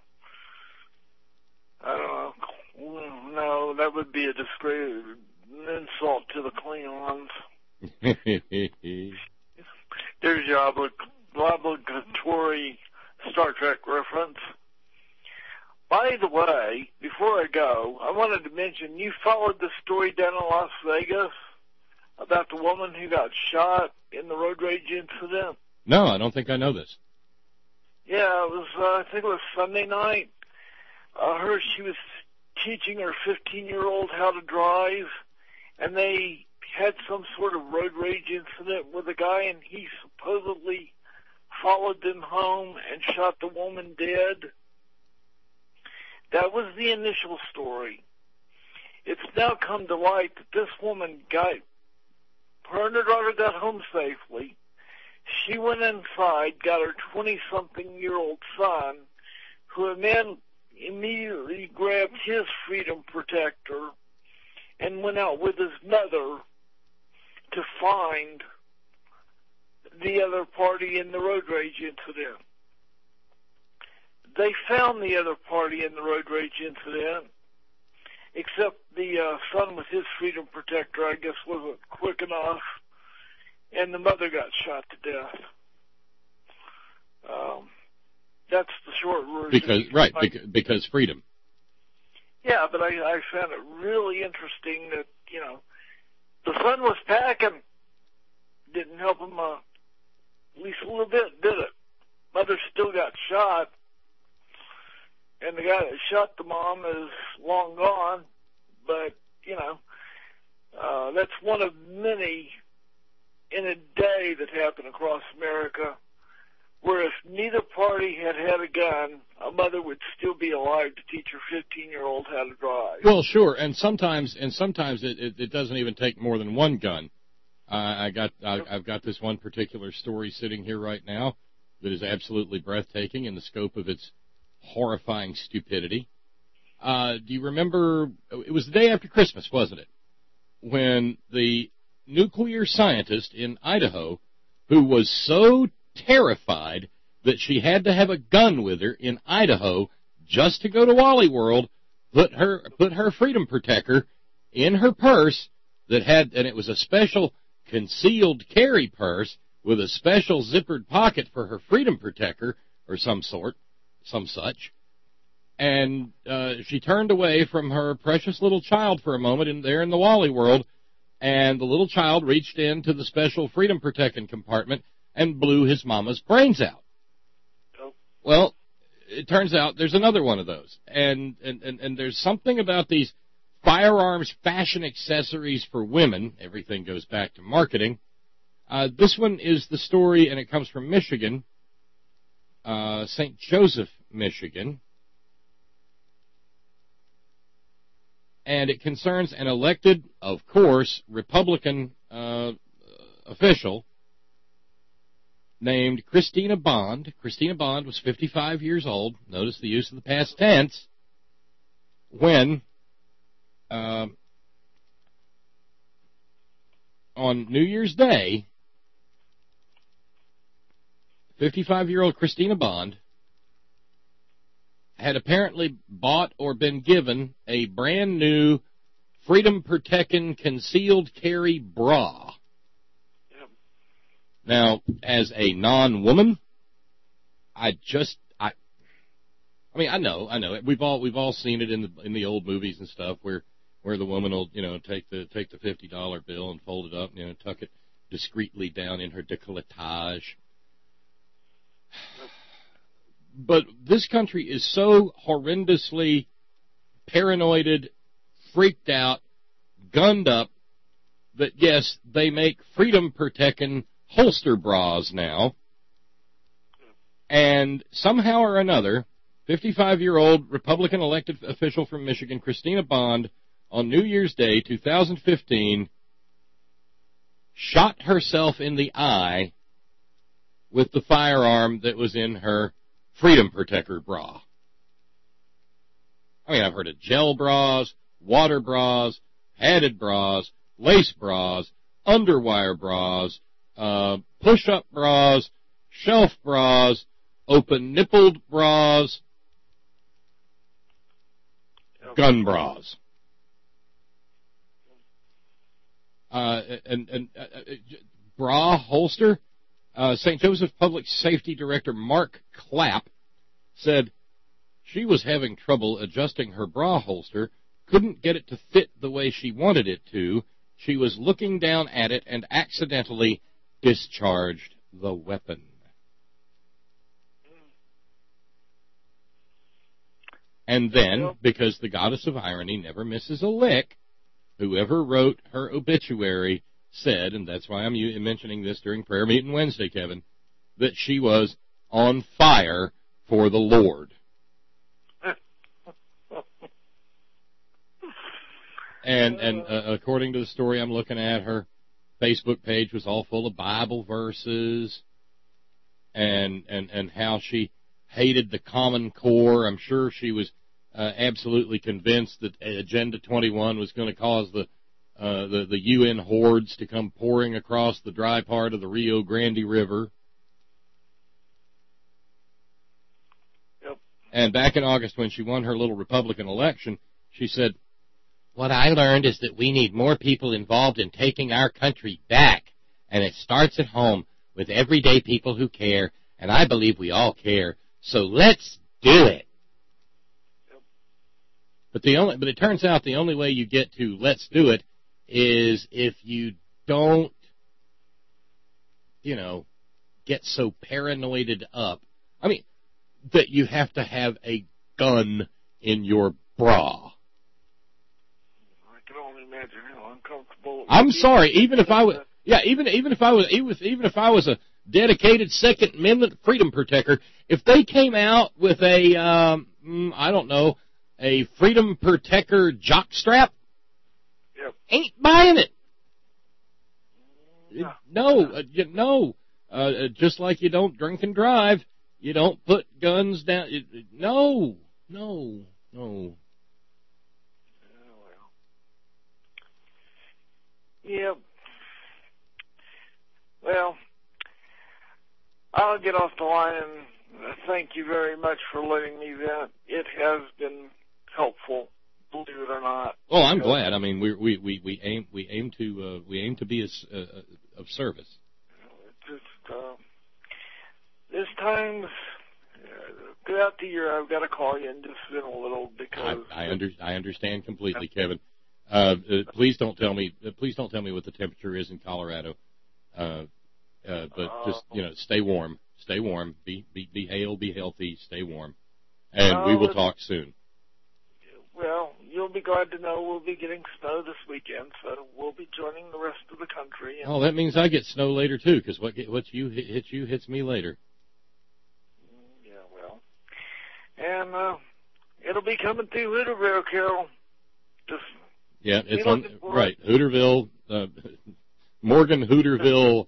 I don't know. No, that would be a disgrace, an insult to the Klingons. There's your obligatory Star Trek reference. By the way, before I go, I wanted to mention, you followed the story down in Las Vegas about the woman who got shot in the road rage incident? No, I don't think I know this. Yeah, it was, I think it was Sunday night. She was teaching her 15-year-old how to drive, and they had some sort of road rage incident with a guy, and he supposedly followed them home and shot the woman dead. That was the initial story. It's now come to light that this woman her and her daughter got home safely. She went inside, got her 20-something-year-old son, who a man immediately grabbed his freedom protector and went out with his mother to find the other party in the road rage incident. They found the other party in the road rage incident, except the son with his freedom protector, I guess, wasn't quick enough, and the mother got shot to death. That's the short version. Because freedom. Yeah, but I found it really interesting that, the son was packing. Didn't help him at least a little bit, did it? Mother still got shot. shot the mom is long gone, but, that's one of many in a day that happened across America, where if neither party had had a gun, a mother would still be alive to teach her 15-year-old how to drive. Well, sure, and sometimes it doesn't even take more than one gun. I've got this one particular story sitting here right now that is absolutely breathtaking in the scope of its horrifying stupidity. Do you remember, it was the day after Christmas, wasn't it, when the nuclear scientist in Idaho, who was so terrified that she had to have a gun with her in Idaho just to go to Wally World, put her Freedom Protector in her purse that had, and it was a special concealed carry purse with a special zippered pocket for her Freedom Protector or some such. And she turned away from her precious little child for a moment there in the Wally World, and the little child reached into the special Freedom Protecting compartment and blew his mama's brains out. Oh. Well, it turns out there's another one of those. And there's something about these firearms fashion accessories for women. Everything goes back to marketing. This one is the story, and it comes from Michigan, St. Joseph, Michigan. And it concerns an elected, of course, Republican official named Christina Bond. Christina Bond was 55 years old. Notice the use of the past tense. When, on New Year's Day, 55-year-old Christina Bond had apparently bought or been given a brand new Freedom Protecting concealed carry bra. Yep. Now, as a non-woman, I know. We've all seen it in the old movies and stuff where the woman will, take the $50 bill and fold it up, tuck it discreetly down in her décolletage. But this country is so horrendously paranoided, freaked out, gunned up, that yes, they make Freedom Protecting holster bras now. And somehow or another, 55-year-old Republican elected official from Michigan, Christina Bond, on New Year's Day 2015, shot herself in the eye with the firearm that was in her Freedom Protector bra. I mean, I've heard of gel bras, water bras, padded bras, lace bras, underwire bras, push-up bras, shelf bras, open-nippled bras, gun bras. Bra holster. St. Joseph Public Safety Director Mark Clapp said she was having trouble adjusting her bra holster, couldn't get it to fit the way she wanted it to. She was looking down at it and accidentally discharged the weapon. And then, because the goddess of irony never misses a lick, whoever wrote her obituary said, and that's why I'm mentioning this during prayer meeting Wednesday, Kevin, that she was on fire for the Lord. And according to the story I'm looking at, her Facebook page was all full of Bible verses and how she hated the Common Core. I'm sure she was absolutely convinced that Agenda 21 was going to cause the UN hordes to come pouring across the dry part of the Rio Grande River. Yep. And back in August when she won her little Republican election, she said, "What I learned is that we need more people involved in taking our country back. And it starts at home with everyday people who care, and I believe we all care. So let's do it." Yep. But it turns out the only way you get to let's do it is if you don't, get so paranoided up. I mean, that you have to have a gun in your bra. I can only imagine how uncomfortable. I'm sorry, even if I was a dedicated Second Amendment freedom protector, if they came out with a I don't know, a freedom protector jockstrap, yep. Ain't buying it. Yeah. No, just like you don't drink and drive, you don't put guns down. No. Oh, well. Yep. Well, I'll get off the line and thank you very much for letting me vent. It has been helpful, believe it or not. Oh, I'm glad. I mean, we aim to be of service. Just this time throughout the year, I've got to call you and just vent a little because I understand completely, Kevin. Please don't tell me what the temperature is in Colorado. But just stay warm. Stay warm. Be hale. Be healthy. Stay warm, and we will talk soon. Well, you'll be glad to know we'll be getting snow this weekend, so we'll be joining the rest of the country. Oh, that means I get snow later too, because what hits you hits me later. Yeah, well, and it'll be coming through Hooterville, Carol. It's on right Hooterville, Morgan Hooterville.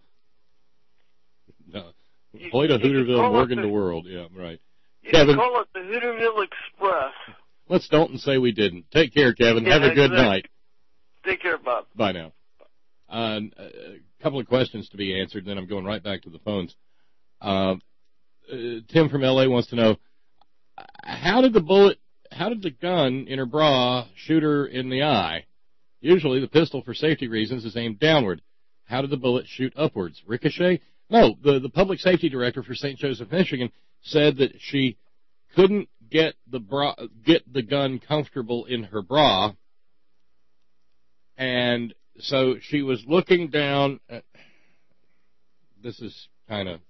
Hoyta Hooterville, Morgan the World. Yeah, right. You Kevin, can call it the Hooterville Express. Let's don't say we didn't. Take care, Kevin. Have a good night. Take care, Bob. Bye now. A couple of questions to be answered, then I'm going right back to the phones. Tim from L.A. wants to know, how did the gun in her bra shoot her in the eye? Usually the pistol, for safety reasons, is aimed downward. How did the bullet shoot upwards? Ricochet? No, the public safety director for St. Joseph, Michigan, said that she couldn't get the gun comfortable in her bra, and so she was looking down. This is kind of,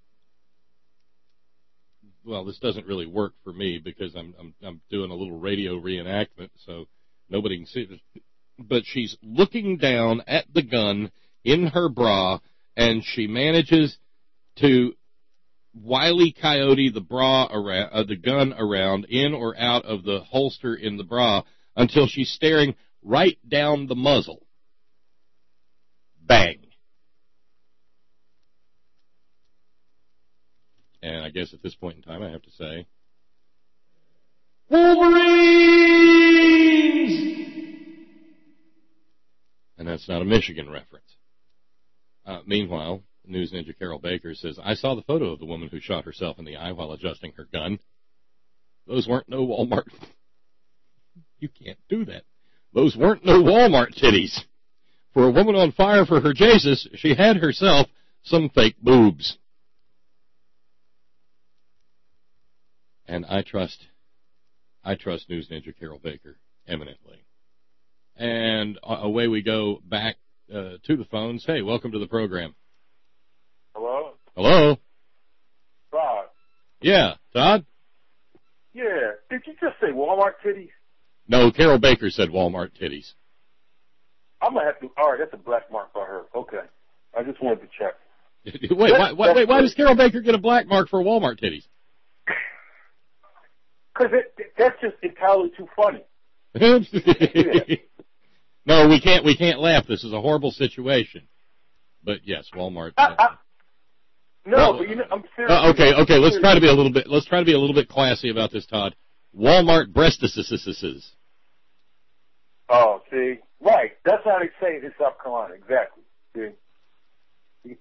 well, this doesn't really work for me because I'm doing a little radio reenactment, so nobody can see this. But she's looking down at the gun in her bra, and she manages to Wile E. Coyote the gun around in or out of the holster in the bra until she's staring right down the muzzle. Bang. And I guess at this point in time I have to say, Wolverines! And that's not a Michigan reference. Meanwhile, News Ninja Carol Baker says, I saw the photo of the woman who shot herself in the eye while adjusting her gun. Those weren't no Walmart. You can't do that. Those weren't no Walmart titties. For a woman on fire for her Jesus, she had herself some fake boobs. And I trust News Ninja Carol Baker eminently. And away we go back to the phones. Hey, welcome to the program. Hello? Hello? Todd. Yeah, Todd? Yeah. Did you just say Walmart titties? No, Carol Baker said Walmart titties. I'm going to have to, all right, that's a black mark by her. Okay. I just wanted to check. Wait, why does Carol Baker get a black mark for Walmart titties? Because that's just entirely too funny. No, we can't laugh. This is a horrible situation. But yes, Walmart. No, but I'm serious. Okay. Let's try to be a little bit classy about this, Todd. Walmart breastises. Oh, see, right. That's how they say it in South Carolina. Exactly. See?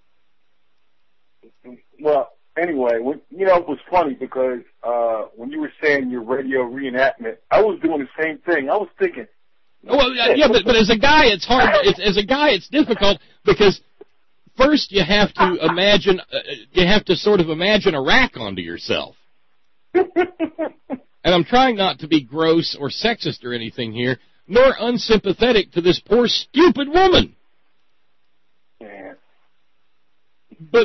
Well, anyway, it was funny because when you were saying your radio reenactment, I was doing the same thing. I was thinking. Well, yeah, but as a guy, it's hard. As a guy, it's difficult because first you have to imagine, sort of imagine a rack onto yourself. And I'm trying not to be gross or sexist or anything here, nor unsympathetic to this poor stupid woman. Yeah. But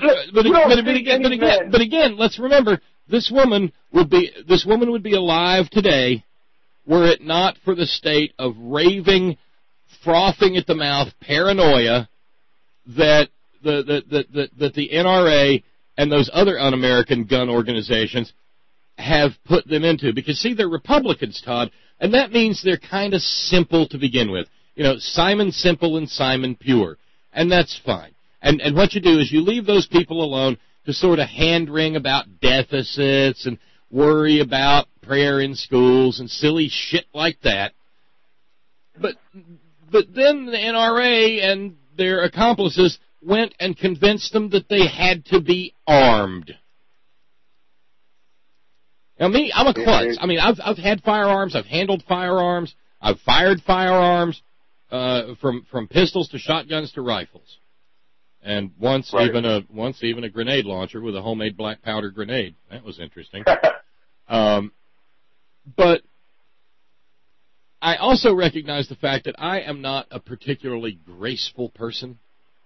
again, let's remember this woman would be alive today were it not for the state of raving, frothing at the mouth paranoia that the NRA and those other un-American gun organizations have put them into. Because, see, they're Republicans, Todd, and that means they're kind of simple to begin with. You know, Simon Simple and Simon Pure, and that's fine. And what you do is you leave those people alone to sort of hand-wring about deficits and worry about prayer in schools and silly shit like that. But then the NRA and their accomplices went and convinced them that they had to be armed. Now, me, I'm a klutz. I mean, I've had firearms, I've handled firearms, I've fired firearms, from pistols to shotguns to rifles, and once even a grenade launcher with a homemade black powder grenade. That was interesting. But I also recognize the fact that I am not a particularly graceful person.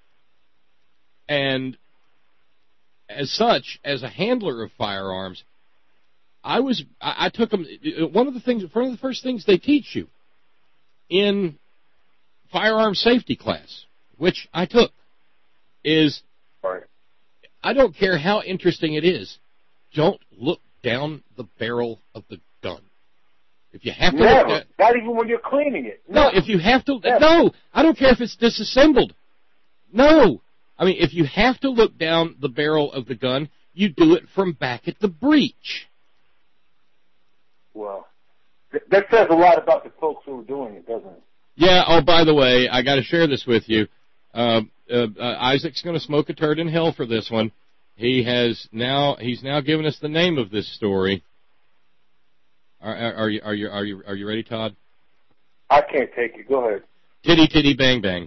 And as such, as a handler of firearms, I took them. One of the first things they teach you in firearm safety class, which I took, is I don't care how interesting it is, don't look down the barrel of the gun. If you have to look down, not even when you're cleaning it. No, if you have to, no, I don't care if it's disassembled. No. I mean, if you have to look down the barrel of the gun, you do it from back at the breech. Well, that says a lot about the folks who are doing it, doesn't it? Yeah, oh, by the way, I got to share this with you. Isaac's going to smoke a turd in hell for this one. He's now given us the name of this story. Are you ready, Todd? I can't take it. Go ahead. Titty titty bang bang.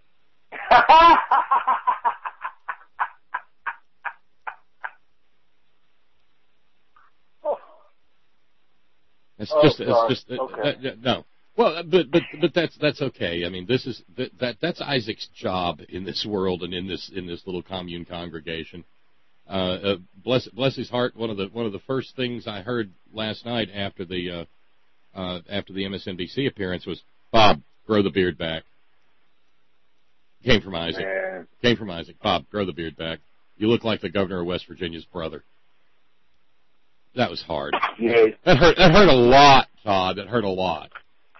No. Well, but that's okay. I mean, that's Isaac's job in this world and in this little commune congregation. Bless his heart. One of the first things I heard last night after the MSNBC appearance was, "Bob, grow the beard back." Came from Isaac. Man. Came from Isaac. "Bob, grow the beard back. You look like the governor of West Virginia's brother." That was hard. Yeah. That hurt a lot, Todd. That hurt a lot.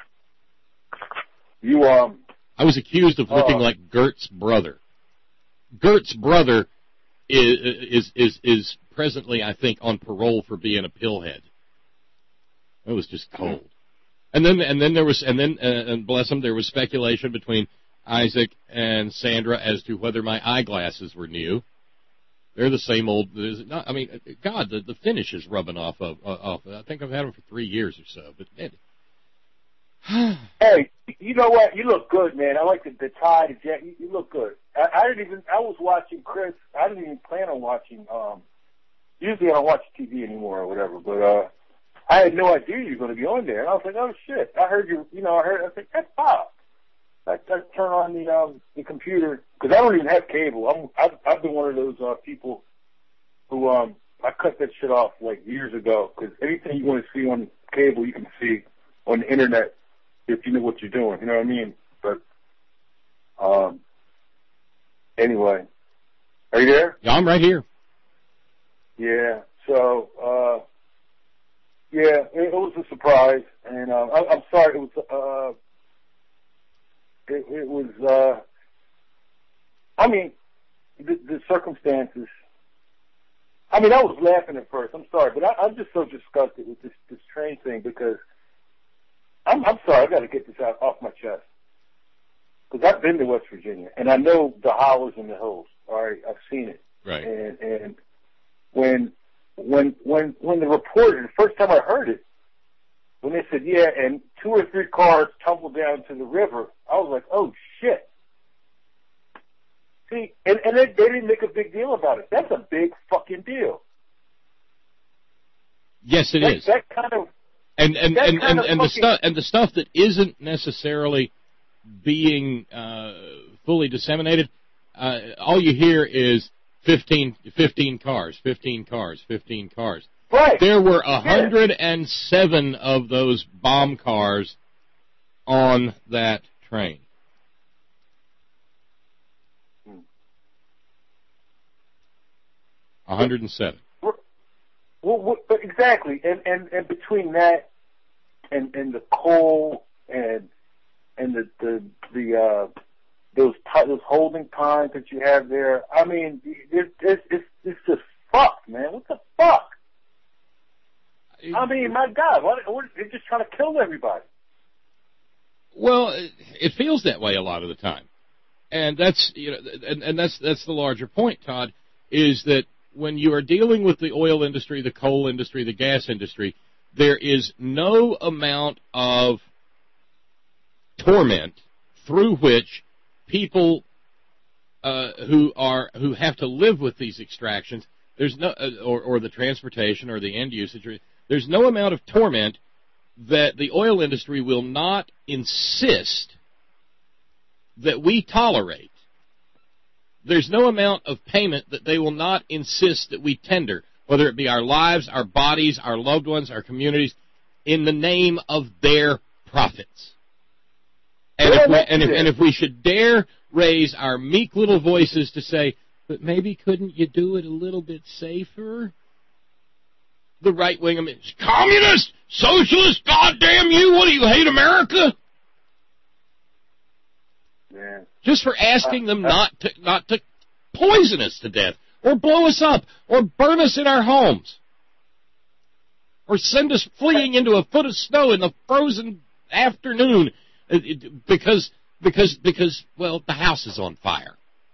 I was accused of looking like Gert's brother. Gert's brother is presently, I think, on parole for being a pillhead. It was just cold. And bless him, there was speculation between Isaac and Sandra as to whether my eyeglasses were new. They're the same old. I mean, God, the finish is rubbing off. I think I've had them for 3 years or so. But hey, you know what? You look good, man. I like the tie, the jacket. You look good. I was watching Chris. I didn't even plan on watching. Usually I don't watch TV anymore or whatever. But I had no idea you were going to be on there. And I was like, oh shit! I heard you. I was like, that's Bob. I turn on the computer because I don't even have cable. I've been one of those people who I cut that shit off like years ago because anything you want to see on cable you can see on the internet if you know what you're doing. You know what I mean? But anyway, are you there? Yeah, I'm right here. Yeah. So yeah, it was a surprise, and I'm sorry. It was. It was, I mean, the circumstances. I mean, I was laughing at first. I'm sorry, but I'm just so disgusted with this train thing because I'm sorry. I got to get this off my chest because I've been to West Virginia and I know the hollers and the hills. All right, I've seen it. Right. And when the reporter, the first time I heard it, when they said, yeah, and 2 or 3 cars tumbled down to the river, I was like, oh, shit. See, and they didn't make a big deal about it. That's a big fucking deal. Yes, it is. That kind of... And the stuff that isn't necessarily being fully disseminated, all you hear is 15 cars. Right. There were 107 of those bomb cars on that train. Hmm. 107. Well, exactly, and between that and the coal and those holding times that you have there, I mean, it's just fucked, man. What the fuck? I mean, my God, they're just trying to kill everybody. Well, it feels that way a lot of the time, and that's and that's the larger point, Todd, is that when you are dealing with the oil industry, the coal industry, the gas industry, there is no amount of torment through which people who have to live with these extractions, there's no or the transportation or the end usage, there's no amount of torment that the oil industry will not insist that we tolerate. There's no amount of payment that they will not insist that we tender, whether it be our lives, our bodies, our loved ones, our communities, in the name of their profits. And if we should dare raise our meek little voices to say, but maybe couldn't you do it a little bit safer? The right wing, communist, socialist, goddamn you! What do you hate America? Man. Just for asking them not to poison us to death, or blow us up, or burn us in our homes, or send us fleeing into a foot of snow in the frozen afternoon because well, the house is on fire.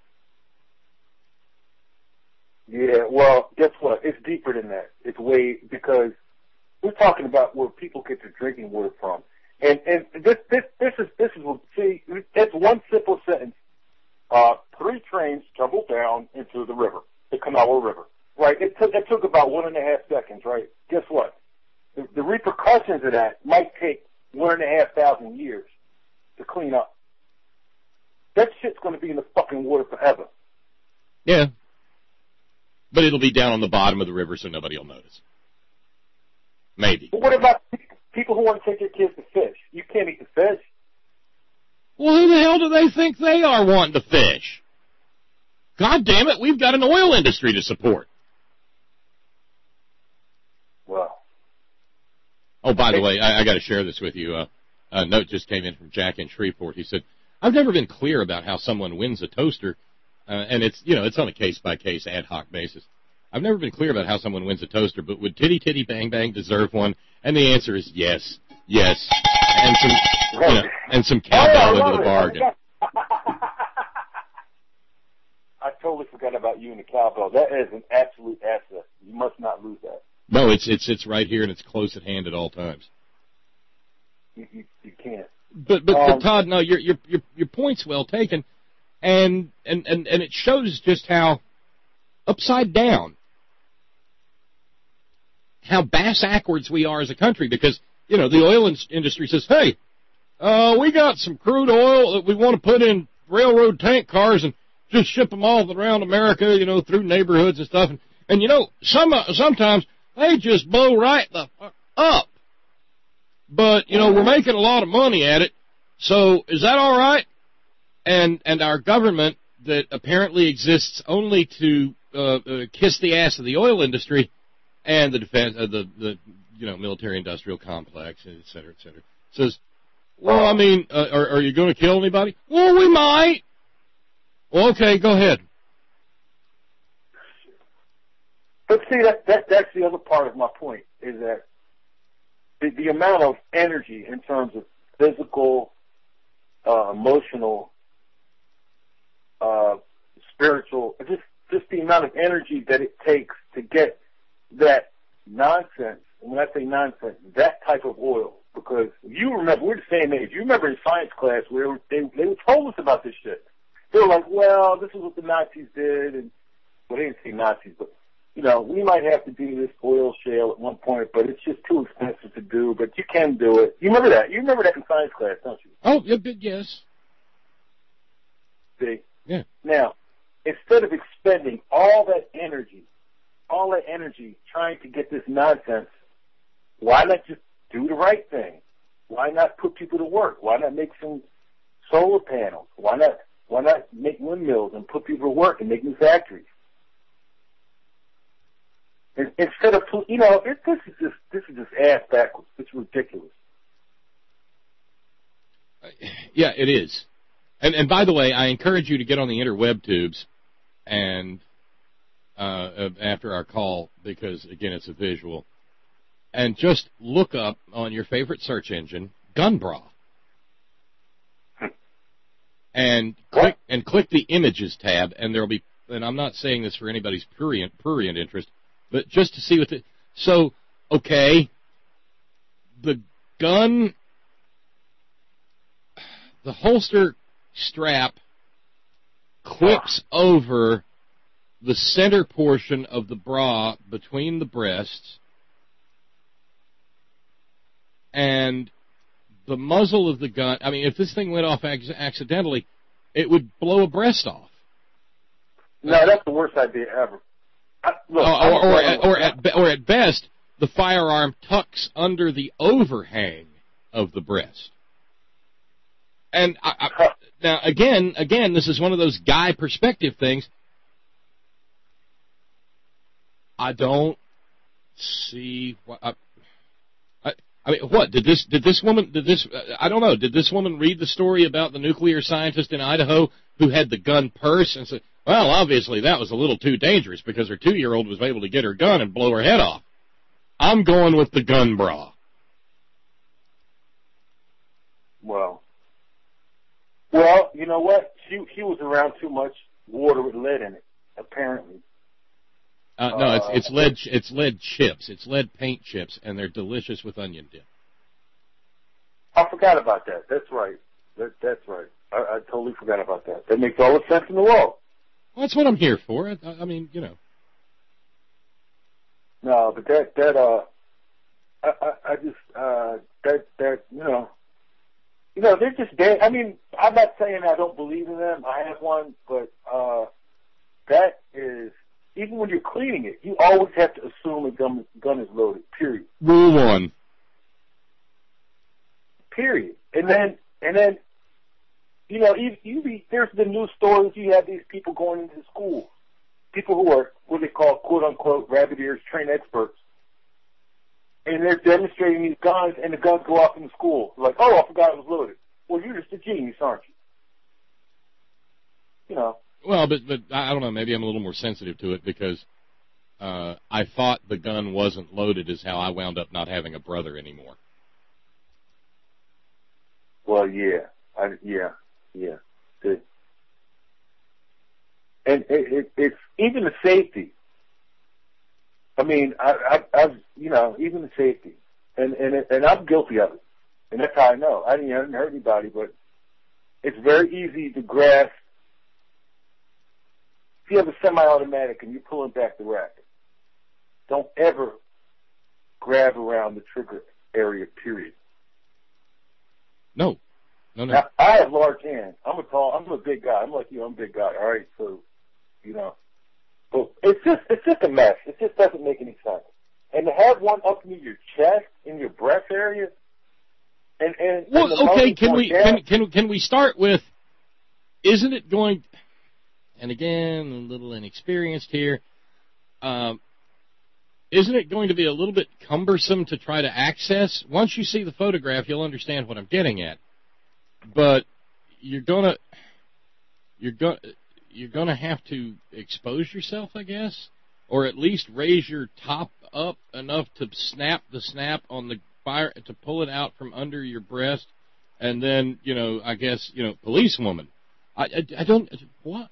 Yeah, well, guess what? It's deeper than that. It's because we're talking about where people get their drinking water from. And this is what, see, it's one simple sentence. 3 trains tumbled down into the river, the Kanawha River. Right? It took about 1.5 seconds, right? Guess what? The repercussions of that might take 1,500 years to clean up. That shit's going to be in the fucking water forever. Yeah. But it'll be down on the bottom of the river so nobody will notice. Maybe. But what about people who want to take their kids to fish? You can't eat the fish. Well, who the hell do they think they are wanting to fish? God damn it, we've got an oil industry to support. Well. Oh, by the way, I got to share this with you. A note just came in from Jack in Shreveport. He said, I've never been clear about how someone wins a toaster, and it's on a case-by-case ad hoc basis. I've never been clear about how someone wins a toaster, but would Titty Titty Bang Bang deserve one? And the answer is yes, and some cowbell into the bargain. I totally forgot about you and the cowbell. That is an absolute asset. You must not lose that. No, it's right here and it's close at hand at all times. You can't. But Todd, no, your point's well taken, and it shows just how upside down, how bass-ackwards we are as a country, because the oil industry says, hey, we got some crude oil that we want to put in railroad tank cars and just ship them all around America, through neighborhoods and stuff, and sometimes they just blow right the fuck up. But, we're making a lot of money at it, so is that all right? And our government, that apparently exists only to kiss the ass of the oil industry and the defense, the military-industrial complex, et cetera, says, well, are you going to kill anybody? Well, we might. Well, okay, go ahead. But see, that's the other part of my point, is that the amount of energy in terms of physical, emotional, spiritual, just the amount of energy that it takes to get that nonsense, and when I say nonsense, that type of oil. Because you remember, we're the same age. You remember in science class where they told us about this shit. They were like, well, this is what the Nazis did, and well, they didn't say Nazis, but we might have to do this oil shale at one point, but it's just too expensive to do, but you can do it. You remember that? You remember that in science class, don't you? Oh, yeah, yes. See? Yeah. Now, instead of expending all that energy all that energy trying to get this nonsense, why not just do the right thing? Why not put people to work? Why not make some solar panels? Why not make windmills and put people to work and make new factories? Instead of, this is just ass backwards. It's ridiculous. Yeah, it is. And by the way, I encourage you to get on the interweb tubes and after our call, because again, it's a visual, and just look up on your favorite search engine gun bra, and click the images tab, and there'll be. And I'm not saying this for anybody's prurient interest, but just to see what the. So, okay, the gun, the holster strap clips over the center portion of the bra between the breasts, and the muzzle of the gun. I mean, if this thing went off accidentally, it would blow a breast off. No, that's the worst idea ever. Or at best, the firearm tucks under the overhang of the breast. And now, again, this is one of those guy perspective things. I don't see what. I mean, what did this woman? I don't know. Did this woman read the story about the nuclear scientist in Idaho who had the gun purse and said, "Well, obviously that was a little too dangerous because her 2-year-old was able to get her gun and blow her head off." I'm going with the gun bra. Well, you know what? She was around too much water with lead in it, apparently. No, it's lead chips. It's lead paint chips, and they're delicious with onion dip. I forgot about that. That's right. That's right. I totally forgot about that. That makes all the sense in the world. Well, that's what I'm here for. I mean, you know. No, but they're just dead. I mean, I'm not saying I don't believe in them. I have one, but that is. Even when you're cleaning it, you always have to assume a gun is loaded, period. Rule 1. Period. And then, there's the news stories. You have these people going into school, people who are what they call, quote unquote, rabbit ears, trained experts. And they're demonstrating these guns, and the guns go off in the school. Like, oh, I forgot it was loaded. Well, you're just a genius, aren't you? You know. Well, but I don't know, maybe I'm a little more sensitive to it because I thought the gun wasn't loaded is how I wound up not having a brother anymore. Well, yeah. Good. And it's even the safety. I mean, I've even the safety. And I'm guilty of it. And that's how I know. I didn't hurt anybody, but it's very easy to grasp. If you have a semi-automatic and you're pulling back the rack, don't ever grab around the trigger area, period. No. Now, I have large hands. I'm a big guy. I'm like you, I'm a big guy, all right? So, but it's just a mess. It just doesn't make any sense. And to have one up near your chest, in your breast area, okay, can we start with, isn't it going... And again, a little inexperienced here. Isn't it going to be a little bit cumbersome to try to access? Once you see the photograph, you'll understand what I'm getting at. But you're gonna have to expose yourself, I guess, or at least raise your top up enough to snap the snap on the fire to pull it out from under your breast, and then I guess policewoman. I don't what.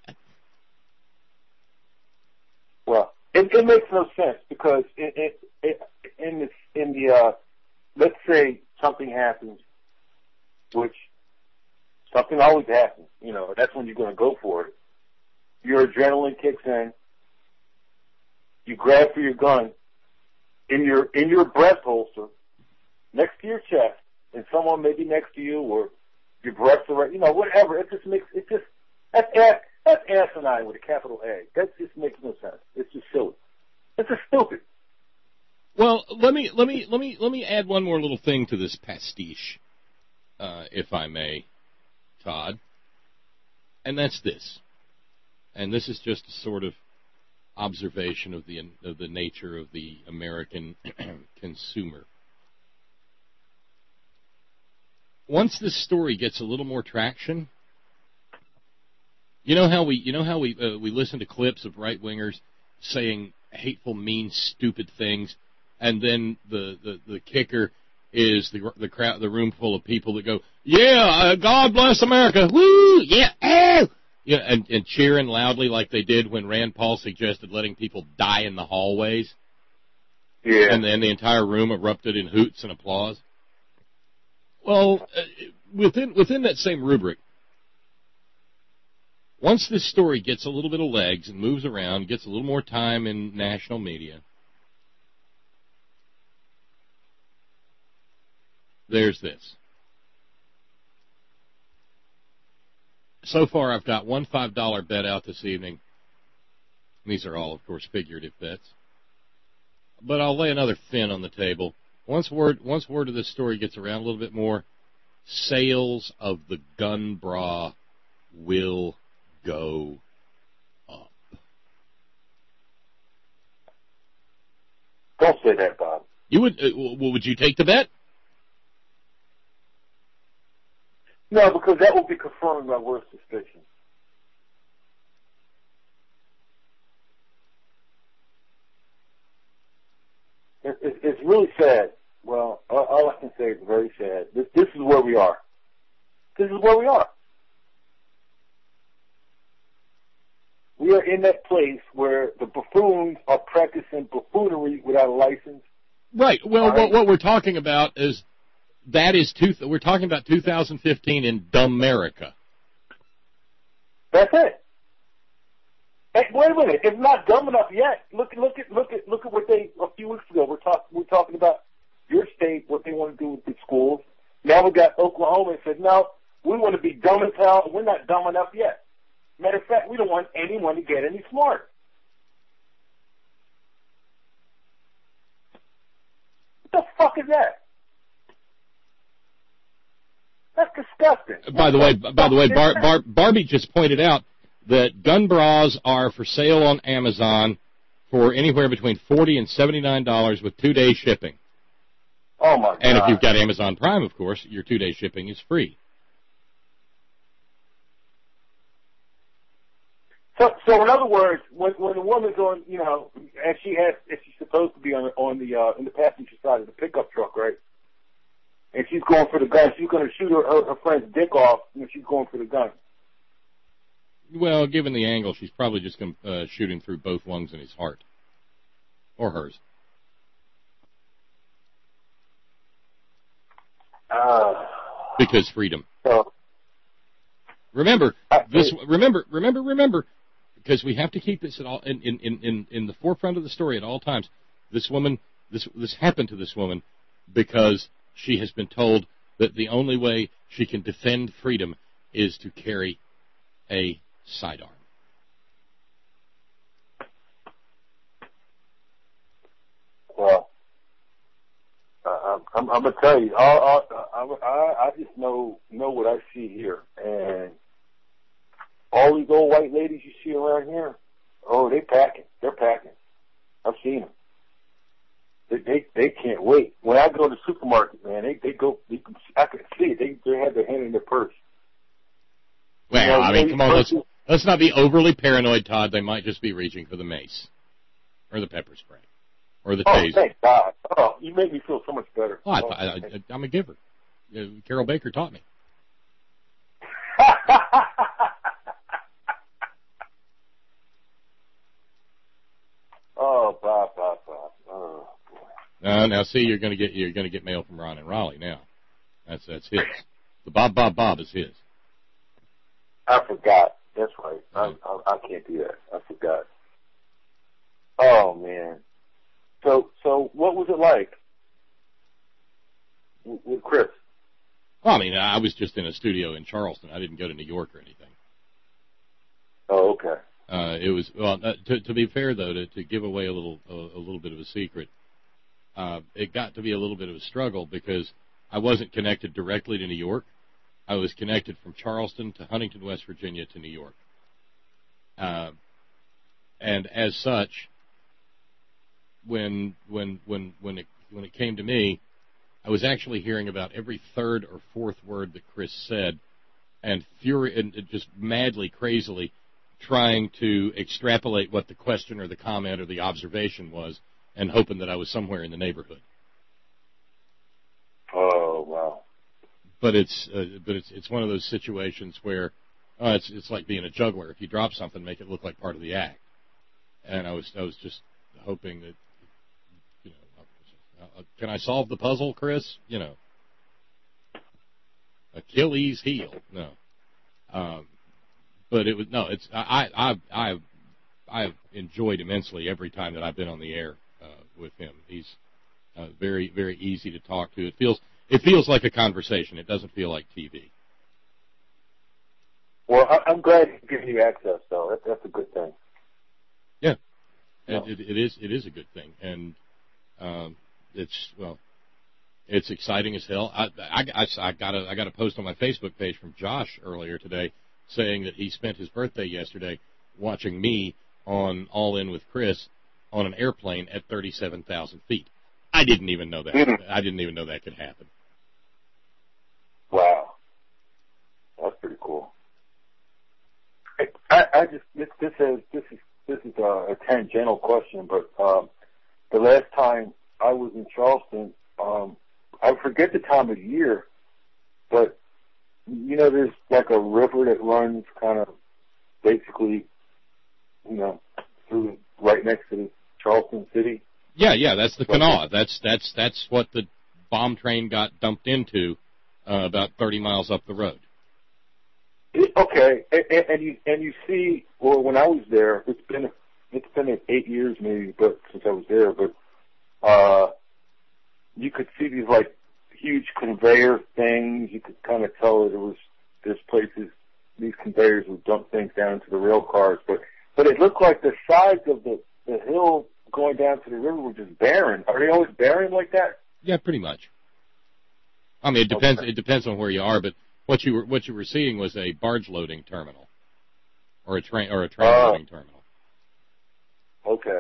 Well, it makes no sense because let's say something happens, which something always happens. That's when you're going to go for it. Your adrenaline kicks in. You grab for your gun in your breast holster next to your chest, and someone maybe next to you, or your breasts are right. Whatever. That's asinine with a capital A. That just makes no sense. It's just silly. It's just stupid. Well, let me add one more little thing to this pastiche, if I may, Todd. And that's this. And this is just a sort of observation of the nature of the American consumer. Once this story gets a little more traction, you know how we listen to clips of right wingers saying hateful, mean, stupid things, and then the kicker is the room full of people that go, yeah, God bless America, woo, yeah, oh, yeah, and cheering loudly like they did when Rand Paul suggested letting people die in the hallways. Yeah. And then the entire room erupted in hoots and applause. Well, within that same rubric, once this story gets a little bit of legs and moves around, gets a little more time in national media, there's this. So far, I've got one $5 bet out this evening. These are all, of course, figurative bets. But I'll lay another fin on the table. Once word of this story gets around a little bit more, sales of the gun bra will go up. Don't say that, Bob. You would you take the bet? No, because that will be confirming my worst suspicion. It's really sad. Well, all I can say is very sad. This is where we are. This is where we are. We are in that place where the buffoons are practicing buffoonery without a license. Right. Well, what we're talking about is we're talking about 2015 in Dummerica. That's it. Hey, wait a minute. It's not dumb enough yet. Look at what they a few weeks ago. We're talking about your state, what they want to do with the schools. Now we got Oklahoma and said, no, we want to be dumb as hell. We're not dumb enough yet. Matter of fact, we don't want anyone to get any smarter. What the fuck is that? That's disgusting. By the way, Barbie just pointed out that gun bras are for sale on Amazon for anywhere between $40 and $79 with 2-day shipping. Oh my God! And if you've got Amazon Prime, of course, your 2-day shipping is free. So in other words, when a woman's on, as she's supposed to be on the in the passenger side of the pickup truck, right? And she's going for the gun. She's going to shoot her friend's dick off when she's going for the gun. Well, given the angle, she's probably just going to shoot him through both lungs in his heart. Or hers. Because freedom. Remember, because we have to keep this at all in the forefront of the story at all times. This woman, this happened to this woman because she has been told that the only way she can defend freedom is to carry a sidearm. Well, I'm gonna tell you, I just know what I see here, and all these old white ladies you see around here, oh, they're packing. I've seen them. They can't wait. When I go to the supermarket, man, I can see it. They have their hand in their purse. Well, I mean, come on, let's not be overly paranoid, Todd. They might just be reaching for the mace, or the pepper spray, or the taser. Oh, thank God! Oh, you make me feel so much better. Oh, I'm a giver. Carol Baker taught me. Oh, Bob. Oh, boy. Now see, you're gonna get mail from Ron and Raleigh now. That's his. The Bob is his. I forgot. That's right. I can't do that. I forgot. Oh man. So what was it like with Chris? Well, I mean, I was just in a studio in Charleston. I didn't go to New York or anything. Oh, okay. It was to be fair though, to give away a little bit of a secret. It got to be a little bit of a struggle because I wasn't connected directly to New York. I was connected from Charleston to Huntington, West Virginia to New York. And as such, when it came to me, I was actually hearing about every third or fourth word that Chris said, and just madly, crazily trying to extrapolate what the question or the comment or the observation was, and hoping that I was somewhere in the neighborhood. Oh wow! But it's one of those situations where it's like being a juggler. If you drop something, make it look like part of the act. And I was just hoping that, can I solve the puzzle, Chris? Achilles heel. No. But it was it's I've enjoyed immensely every time that I've been on the air with him. He's very, very easy to talk to. It feels like a conversation. It doesn't feel like TV. Well, I'm glad he's giving you access, though. That's a good thing. Yeah, it is a good thing, and it's exciting as hell. I got a post on my Facebook page from Josh earlier today saying that he spent his birthday yesterday watching me on All In with Chris on an airplane at 37,000 feet. I didn't even know that. I didn't even know that could happen. Wow, that's pretty cool. I just this is a tangential question, but the last time I was in Charleston, I forget the time of year, but there's like a river that runs kind of basically, through right next to Charleston City. Yeah, that's the Kanawha. That's what the bomb train got dumped into about 30 miles up the road. Okay, and you see, well, when I was there, it's been 8 years maybe, but since I was there, but you could see these like huge conveyor things. You could kind of tell that there's places these conveyors would dump things down into the rail cars, but it looked like the sides of the hill going down to the river were just barren. Are they always barren like that? Yeah, pretty much. I mean, it depends. Okay. It depends on where you are, but what you were seeing was a barge loading terminal, or a train loading terminal. Okay.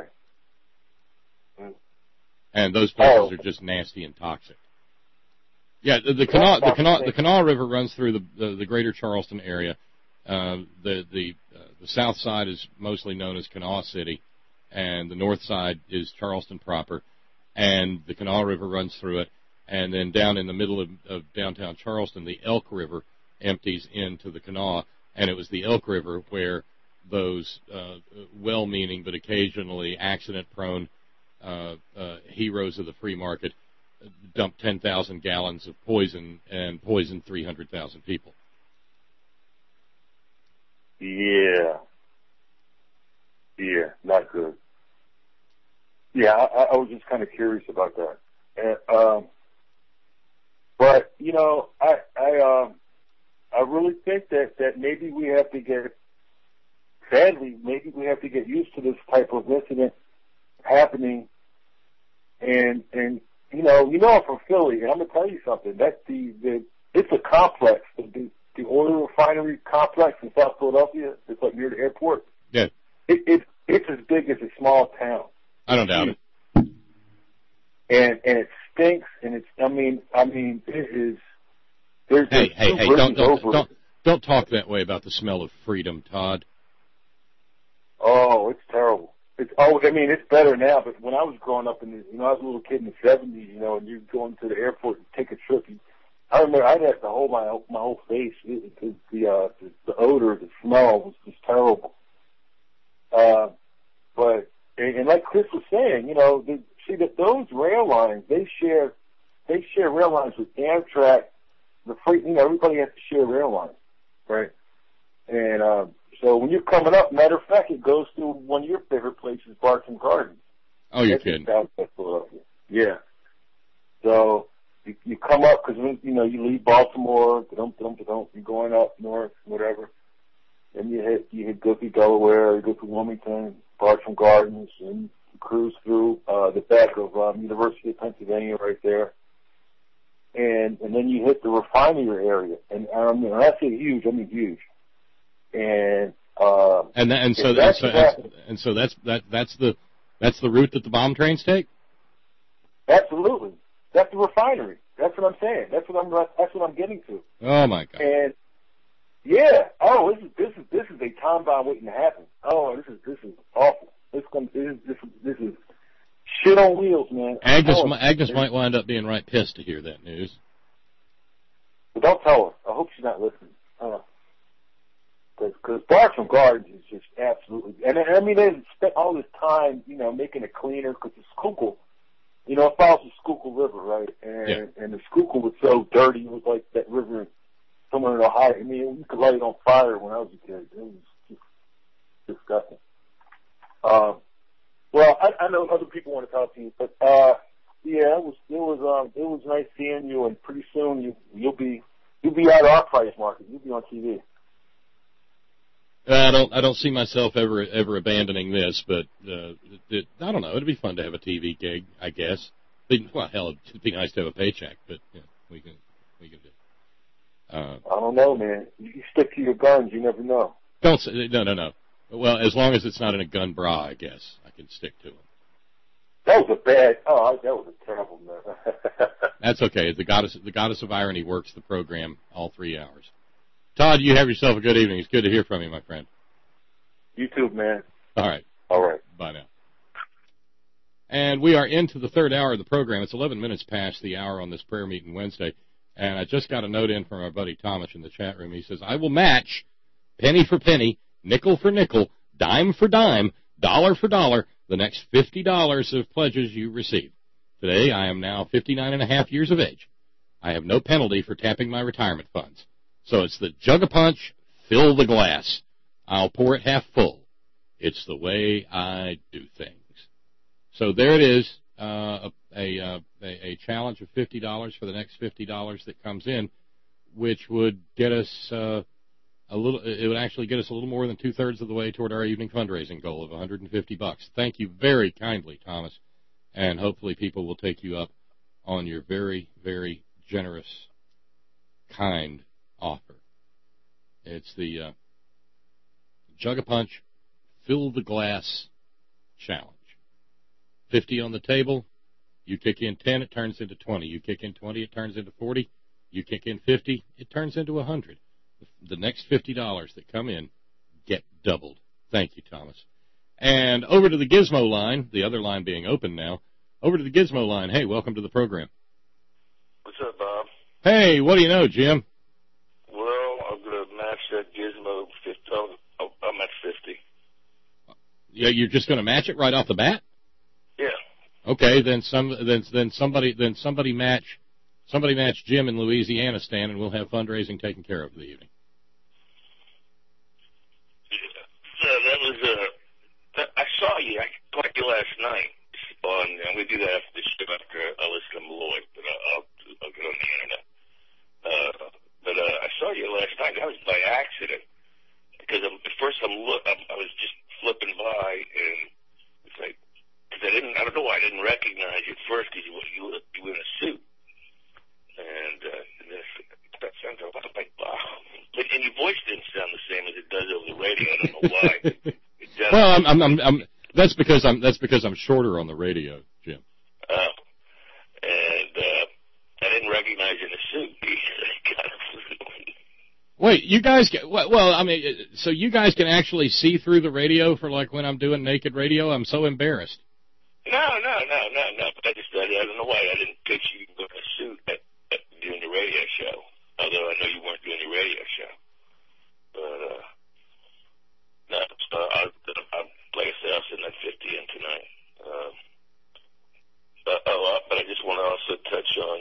And those places are just nasty and toxic. Yeah, the Kanawha River runs through the greater Charleston area. The south side is mostly known as Kanawha City, and the north side is Charleston proper. And the Kanawha River runs through it. And then down in the middle of downtown Charleston, the Elk River empties into the Kanawha, and it was the Elk River where those well-meaning but occasionally accident-prone heroes of the free market dumped 10,000 gallons of poison and poisoned 300,000 people. Yeah, not good. Yeah, I was just kind of curious about that. And, but I really think that maybe we have to get, sadly, maybe we have to get used to this type of incident happening. And I'm from Philly, and I'm gonna tell you something. That's it's a complex. The oil refinery complex in South Philadelphia. It's like near the airport. Yeah. It's as big as a small town. I don't doubt it. And it stinks, and it is. Hey! Don't talk that way about the smell of freedom, Todd. Oh, it's terrible. It's better now. But when I was growing up, I was a little kid in the '70s, and you'd go into the airport and take a trip. I remember I'd have to hold my whole face. The odor, the smell was just terrible. But like Chris was saying, that those rail lines, they share rail lines with Amtrak. The freight, everybody has to share rail lines, right? And so when you're coming up, matter of fact, it goes through one of your favorite places, Barton Gardens. Oh, you're kidding? Yeah. So you come up because you leave Baltimore, you're going up north, whatever. and you go through Delaware, you go through Wilmington, Bartram Gardens, and cruise through the back of University of Pennsylvania right there. And then you hit the refinery area. And when I say huge, I mean huge. And so that's the route that the bomb trains take? Absolutely. That's the refinery. That's what I'm saying. That's what I'm getting to. Oh my God. And yeah. Oh, this is a time bomb waiting to happen. Oh, this is awful. This is shit on wheels, man. Agnes might wind up being right pissed to hear that news. But don't tell her. I hope she's not listening. Because Bartram Gardens is just absolutely. And I mean, they spent all this time, making it cleaner because the Schuylkill, it follows the Schuylkill River, right? And the Schuylkill was so dirty. It was like that river somewhere in Ohio. I mean, you could light it on fire when I was a kid. It was just disgusting. Well, I know other people want to talk to you, but yeah, it was nice seeing you, and pretty soon you'll be at our price market. You'll be on TV. I don't see myself ever abandoning this, but I don't know. It'd be fun to have a TV gig, I guess. Well, hell, it'd be nice to have a paycheck, but yeah, we can do it. I don't know, man. You stick to your guns. You never know. Don't say no. Well, as long as it's not in a gun bra, I guess I can stick to it. That was a terrible mess. That's okay. The goddess of irony works the program all 3 hours. Todd, you have yourself a good evening. It's good to hear from you, my friend. You too, man. All right. All right. Bye now. And we are into the third hour of the program. It's 11 minutes past the hour on this prayer meeting Wednesday. And I just got a note in from our buddy Thomas in the chat room. He says, I will match penny for penny, nickel for nickel, dime for dime, dollar for dollar, the next $50 of pledges you receive. Today, I am now 59.5 years of age. I have no penalty for tapping my retirement funds. So it's the Jug-a-Punch, fill the glass. I'll pour it half full. It's the way I do things. So there it is, a challenge of $50 for the next $50 that comes in, which would get us it would actually get us a little more than 2/3 of the way toward our evening fundraising goal of $150. Thank you very kindly, Thomas, and hopefully people will take you up on your very, very generous, kind offer. It's the Jug-a-Punch, fill the glass challenge. 50 on the table. You kick in 10, it turns into 20. You kick in 20, it turns into 40. You kick in 50, it turns into 100. The next $50 that come in get doubled. Thank you, Thomas. And over to the Gizmo line, the other line being open now. Over to the Gizmo line. Hey, welcome to the program. What's up, Bob? Hey, what do you know, Jim? Well, I'm going to match that Gizmo 50. I'm at 50. Yeah, you're just going to match it right off the bat? Yeah. Okay, then somebody match Jim in Louisiana, Stan, and we'll have fundraising taken care of for the evening. That was I saw you. I caught you last night on. I'm going to do that after the show after I listen to Malloy, but I'll get on the internet. But I saw you last night. That was by accident because at first I was just flipping by and it's like because I don't know why I didn't recognize you at first because you were in a suit and that sounds a lot like Bob. And your voice didn't sound the same as it does over the radio. I don't know why. Well, that's because I'm shorter on the radio, Jim. And I didn't recognize you in a suit. Wait, you guys can, so you guys can actually see through the radio for like when I'm doing naked radio? I'm so embarrassed. No. But I don't know why I didn't picture you in a suit doing the radio show. Although I know you weren't doing the radio show. But, no, like I said, I'll send that 50 in tonight. But I just want to also touch on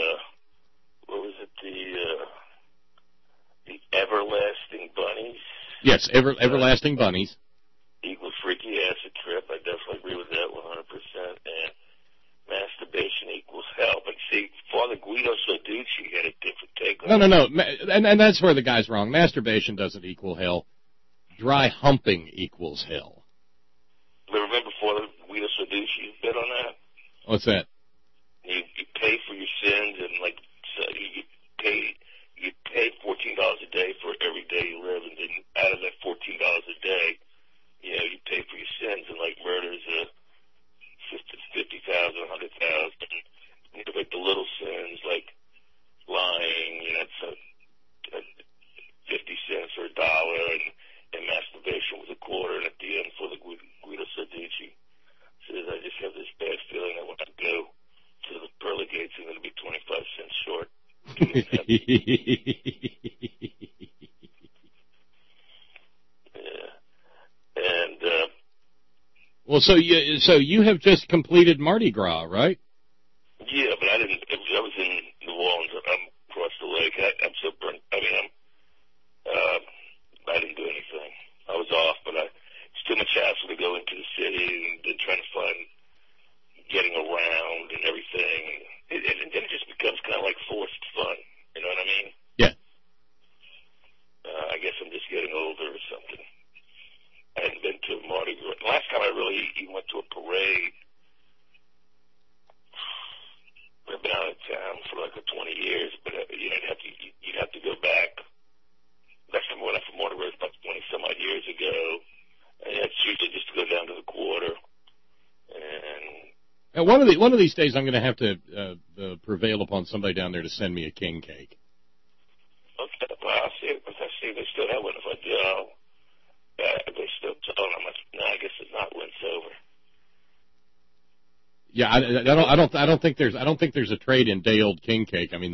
the Everlasting Bunnies. Yes, Everlasting Bunnies. Equals freaky acid trip. I definitely agree with that 100%. And masturbation equals hell. But see, Father Guido Soducci had a different take on it. No. And that's where the guy's wrong. Masturbation doesn't equal hell. dry humping equals hell. But remember Father Guido Sarducci bit on that? What's that? You pay for your sins, and like so you pay $14 a day for every day you live, and then out of that $14 a day, you know, you pay for your sins, and like murder is $50,000, $100,000. You know, like the little sins, like lying, you know, it's 50 cents or $1, and masturbation was $0.25. And at the end, for the Guido Sarducci says, I just have this bad feeling that when I go to the pearly gates, I'm going to be 25 cents short. Yeah. And well, so you have just completed Mardi Gras, right? Yeah, but I didn't. I was in New Orleans. I'm across the lake. I'm so burnt. I mean, I didn't do anything. I was off, but it's too much hassle to go into the city and trying to find getting around and everything. And then it just becomes kind of like forced fun. You know what I mean? Yeah. I guess I'm just getting older or something. I hadn't been to Mardi Gras. The last time I really even went to a parade, I've been out of town for like 20 years, but you'd have to go back. Last time I went out for Mardi Gras about 20 some odd years ago, and it's usually just to go down to the quarter. And one of these days, I'm going to have to prevail upon somebody down there to send me a king cake. Okay, well, I'll see if they still have one. If I do, they still tell them. No, I guess it's not when it's over. Yeah, I don't think there's a trade in day old king cake. I mean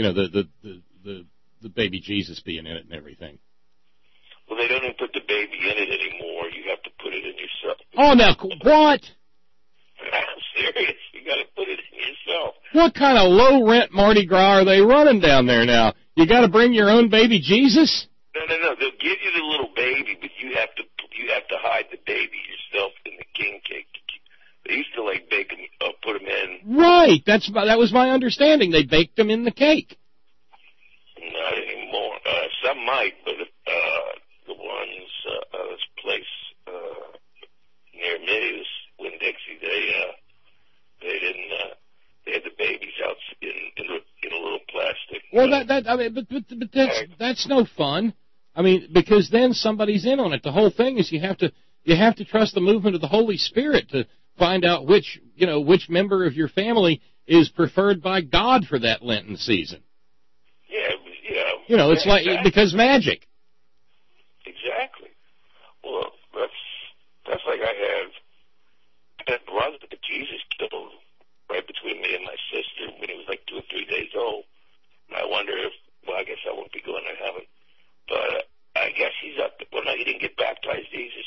the baby Jesus being in it and everything. Well, they don't even put the baby in it anymore. You have to put it in yourself. Oh, now what? I'm serious. You got to put it in yourself. What kind of low rent Mardi Gras are they running down there now? You got to bring your own baby Jesus? No. They'll give you the little baby, but you have to hide the baby yourself in the king cake. They used to like bake them, put them in. Right. That was my understanding. They baked them in the cake. Not anymore. Some might, but the ones this place near me, this Winn-Dixie, they didn't. They had the babies out in a little plastic. Well, that's no fun. I mean, because then somebody's in on it. The whole thing is you have to trust the movement of the Holy Spirit to find out which member of your family is preferred by God for that Lenten season. Yeah. You know, it's like because magic. Exactly. Well, that's like I had a brother that Jesus killed right between me and my sister when he was like 2 or 3 days old. And I wonder if, well, I guess I won't be going to heaven, but I guess he's up. Well, no, he didn't get baptized either,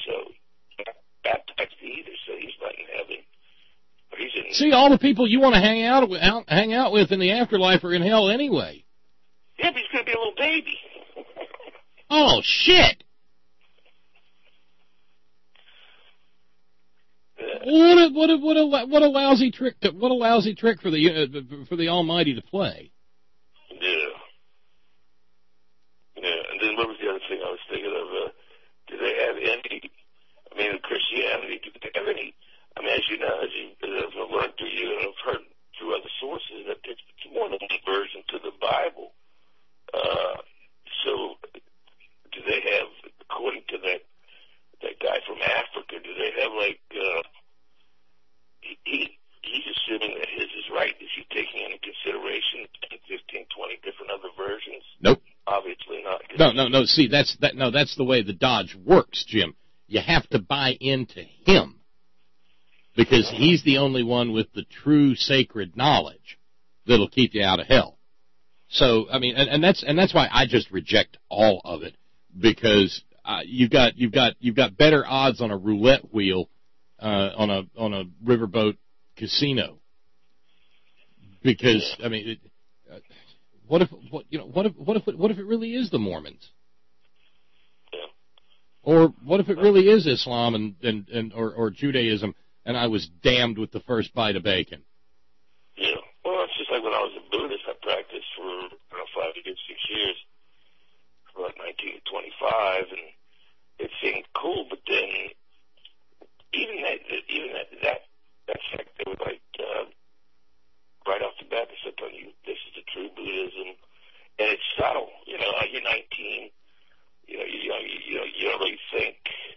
so he's not in heaven. But he's in. See, all the people you want to hang out with in the afterlife are in hell anyway. Yeah, but he's going to be a little baby. Oh shit! What a lousy trick! What a lousy trick for the Almighty to play. Yeah. And then what was the other thing I was thinking of? Do they have any? I mean, Christianity. Do they have any? I mean, as you know, as I've learned through you, and I've heard through other sources that it's more than one version to the Bible. So, do they have, according to that guy from Africa, do they have like? He's assuming that his is right. Is he taking into consideration 10, 15, 20 different other versions? Nope. Obviously not. No. See, that's the way the Dodge works, Jim. You have to buy into him because he's the only one with the true sacred knowledge that'll keep you out of hell. So, I mean, and that's why I just reject all of it because you've got better odds on a roulette wheel on a riverboat casino because I mean, what if it really is the Mormons? Or what if it really is Islam or Judaism, and I was damned with the first bite of bacon? Yeah. Well, it's just like when I was a Buddhist, I practiced for 5 to 6 years, from like 1925, and it seemed cool, but then even that sect, they were like, right off the bat, they said, "Tell you, this is the true Buddhism," and it's subtle. You know, you're 19. You don't really think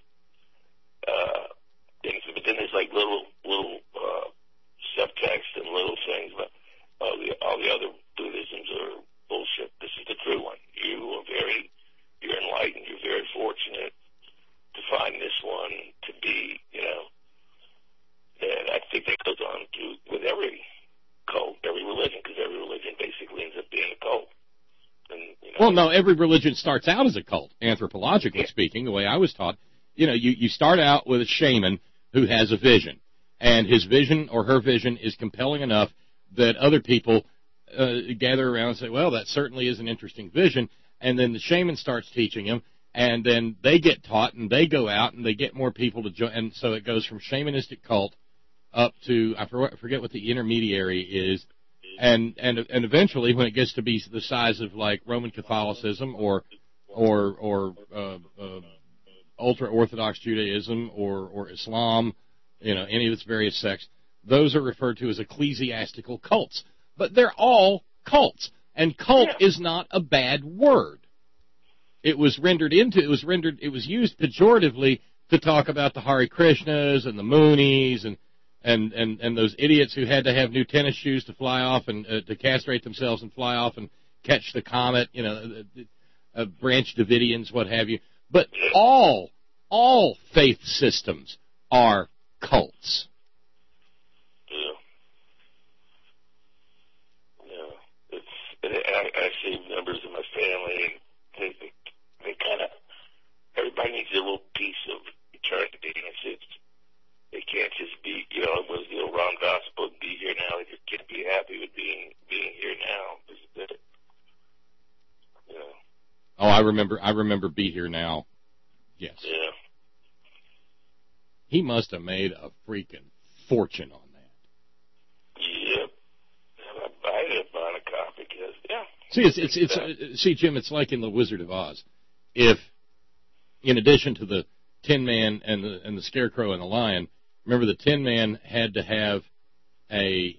things, but then there's like little subtext and little things about all the other Buddhisms are bullshit. This is the true one. You're enlightened. You're very fortunate to find this one to be, and I think that goes on with every cult, every religion, because every religion basically ends up being a cult. And, well, no, every religion starts out as a cult, anthropologically speaking, the way I was taught. You start out with a shaman who has a vision, and his vision or her vision is compelling enough that other people gather around and say, well, that certainly is an interesting vision, and then the shaman starts teaching him, and then they get taught, and they go out, and they get more people to join, and so it goes from shamanistic cult up to, I forget what the intermediary is, and eventually, when it gets to be the size of like Roman Catholicism or ultra-Orthodox Judaism or Islam, any of its various sects, those are referred to as ecclesiastical cults. But they're all cults, and cult is not a bad word. It was used pejoratively to talk about the Hare Krishnas and the Moonies and those idiots who had to have new tennis shoes to fly off and to castrate themselves and fly off and catch the comet, Branch Davidians, what have you. But all faith systems are cults. I see members of my family, they kind of, everybody needs a little piece of eternity, and they can't just be, it was the old Ram Dass book, Be Here Now. They just can't be happy with being here now. Oh, I remember Be Here Now. Yes. Yeah. He must have made a freaking fortune on that. Yep. I ended up buying a copy because, See, Jim, it's like in The Wizard of Oz. If, in addition to the Tin Man and the Scarecrow and the Lion, remember the Tin Man had to have a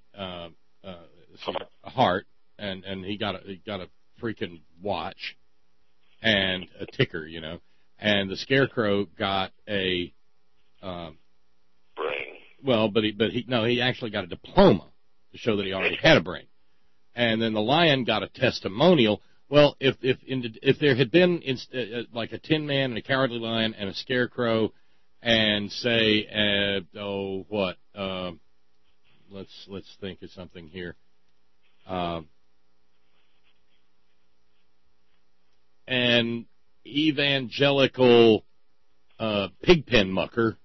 heart, and he got a freaking watch and a ticker, and the Scarecrow got a brain. Well, but he actually got a diploma to show that he already had a brain. And then the Lion got a testimonial. Well, if there had been like a Tin Man and a Cowardly Lion and a Scarecrow, and say, let's think of something here. An evangelical pigpen mucker.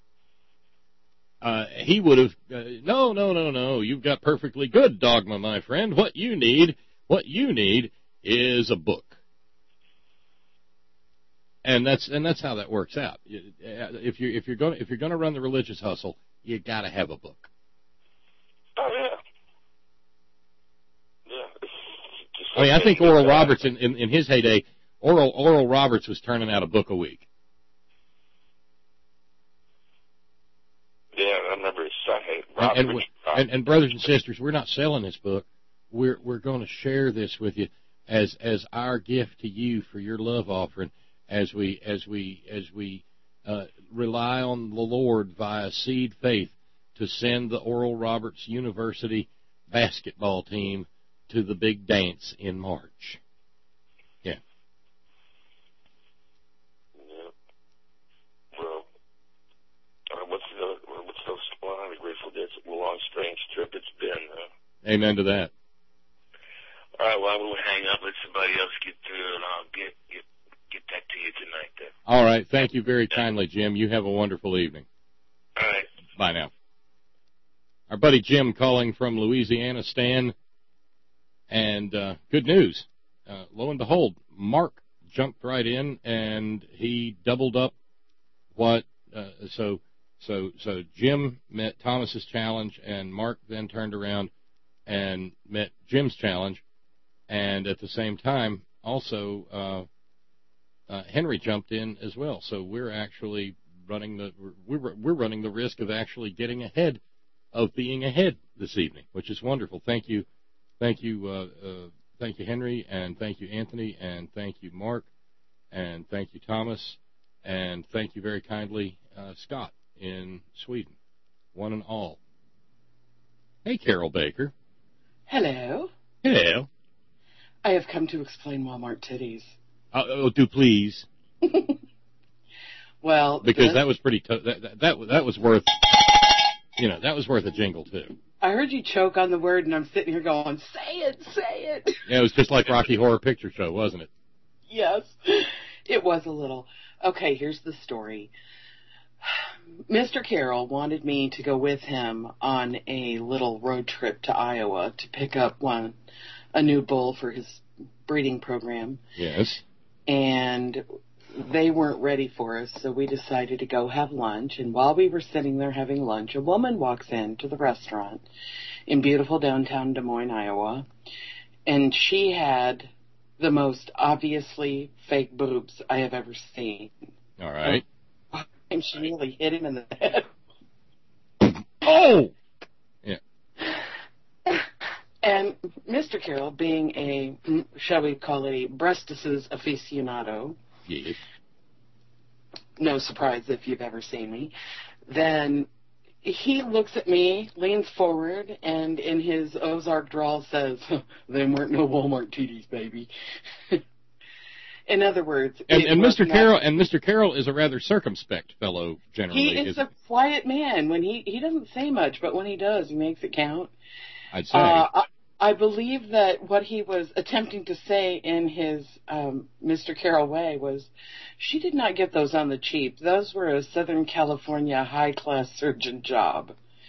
He would have, no, you've got perfectly good dogma, my friend. What you need is a book. And that's how that works out. If you're going to run the religious hustle, you got to have a book. Oh yeah. I think Oral Roberts in his heyday, Oral Roberts was turning out a book a week. Yeah, I remember his son. And brothers and sisters, we're not selling this book. We're going to share this with you as our gift to you for your love offering, as we rely on the Lord via seed faith to send the Oral Roberts University basketball team to the big dance in March. Yeah. Well, what's the line? The Grateful Dead's a long, strange trip it's been. Amen to that. All right, well, I'm going to hang up, let somebody else get through, and I'll get that to you tonight then. All right. Thank you very kindly, Jim. You have a wonderful evening. All right. Bye now. Our buddy Jim calling from Louisiana, Stan. And good news. Lo and behold, Mark jumped right in, and he doubled up what so Jim met Thomas's challenge, and Mark then turned around and met Jim's challenge, and at the same time also Henry jumped in as well. So we're actually running the risk of actually getting ahead of being ahead this evening, which is wonderful. Thank you, Henry, and thank you, Anthony, and thank you, Mark, and thank you, Thomas, and thank you very kindly, Scott in Sweden, one and all. Hey, Carol Baker. Hello. Hello. I have come to explain Walmart titties. Do please. Well, because that was pretty. That was worth. That was worth a jingle too. I heard you choke on the word, and I'm sitting here going, "Say it, say it." Yeah, it was just like Rocky Horror Picture Show, wasn't it? Yes, it was a little. Okay, here's the story. Mr. Carroll wanted me to go with him on a little road trip to Iowa to pick up a new bull for his breeding program. Yes. And they weren't ready for us, so we decided to go have lunch. And while we were sitting there having lunch, a woman walks into the restaurant in beautiful downtown Des Moines, Iowa, and she had the most obviously fake boobs I have ever seen. All right. And she nearly hit him in the head. Oh! Yeah. And Mr. Carroll, being a, shall we call it a breastises aficionado, yes. No surprise if you've ever seen me, then he looks at me, leans forward, and in his Ozark drawl says, "Them weren't no Walmart titties, baby." In other words, and Mr. Carroll is a rather circumspect fellow generally. He is a quiet man. When he doesn't say much, but when he does, he makes it count. I'd say. I believe that what he was attempting to say in his Mr. Carroll way was, she did not get those on the cheap. Those were a Southern California high-class surgeon job.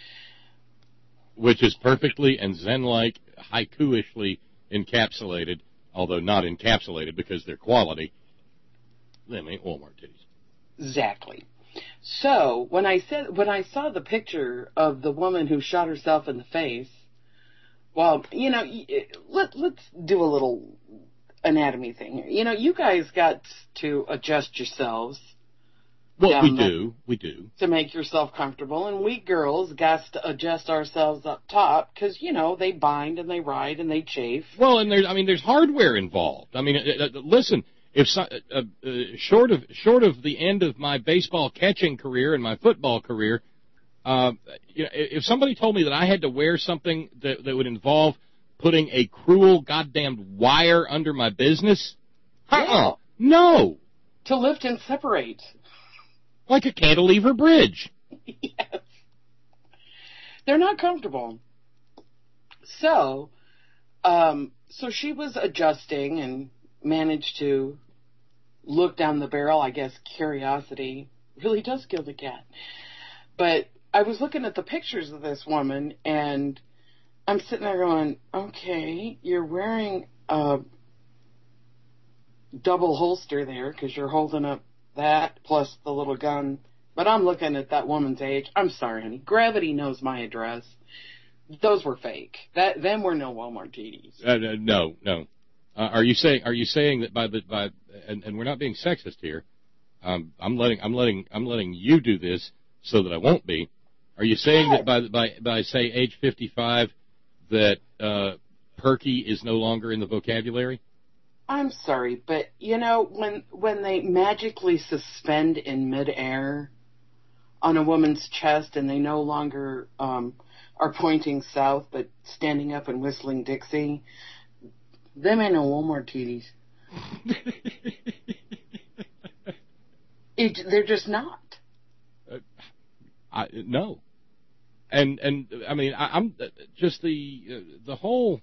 Which is perfectly and Zen-like, haiku-ishly encapsulated, although not encapsulated because they're quality. Them ain't Walmart titties. Exactly. So, when I saw the picture of the woman who shot herself in the face, well, let's do a little anatomy thing here. You guys got to adjust yourselves. Well, we do. To make yourself comfortable, and we girls got to adjust ourselves up top because, they bind and they ride and they chafe. Well, and there's hardware involved. Listen, if short of the end of my baseball catching career and my football career, if somebody told me that I had to wear something that would involve putting a cruel goddamn wire under my business, no. To lift and separate. Like a cantilever bridge. Yes. They're not comfortable. So she was adjusting and managed to look down the barrel. I guess curiosity really does kill the cat. But I was looking at the pictures of this woman, and I'm sitting there going, okay, you're wearing a double holster there because you're holding up that plus the little gun. But I'm looking at that woman's age. I'm sorry, honey. Gravity knows my address. Those were fake. Them were no Walmart titties. No. Are you saying that and we're not being sexist here? I'm letting you do this so that I won't be. Are you saying that by say age 55 that perky is no longer in the vocabulary? I'm sorry, but when they magically suspend in midair on a woman's chest and they no longer are pointing south but standing up and whistling Dixie, them ain't no Walmart titties. They're just not. No. And I'm just the whole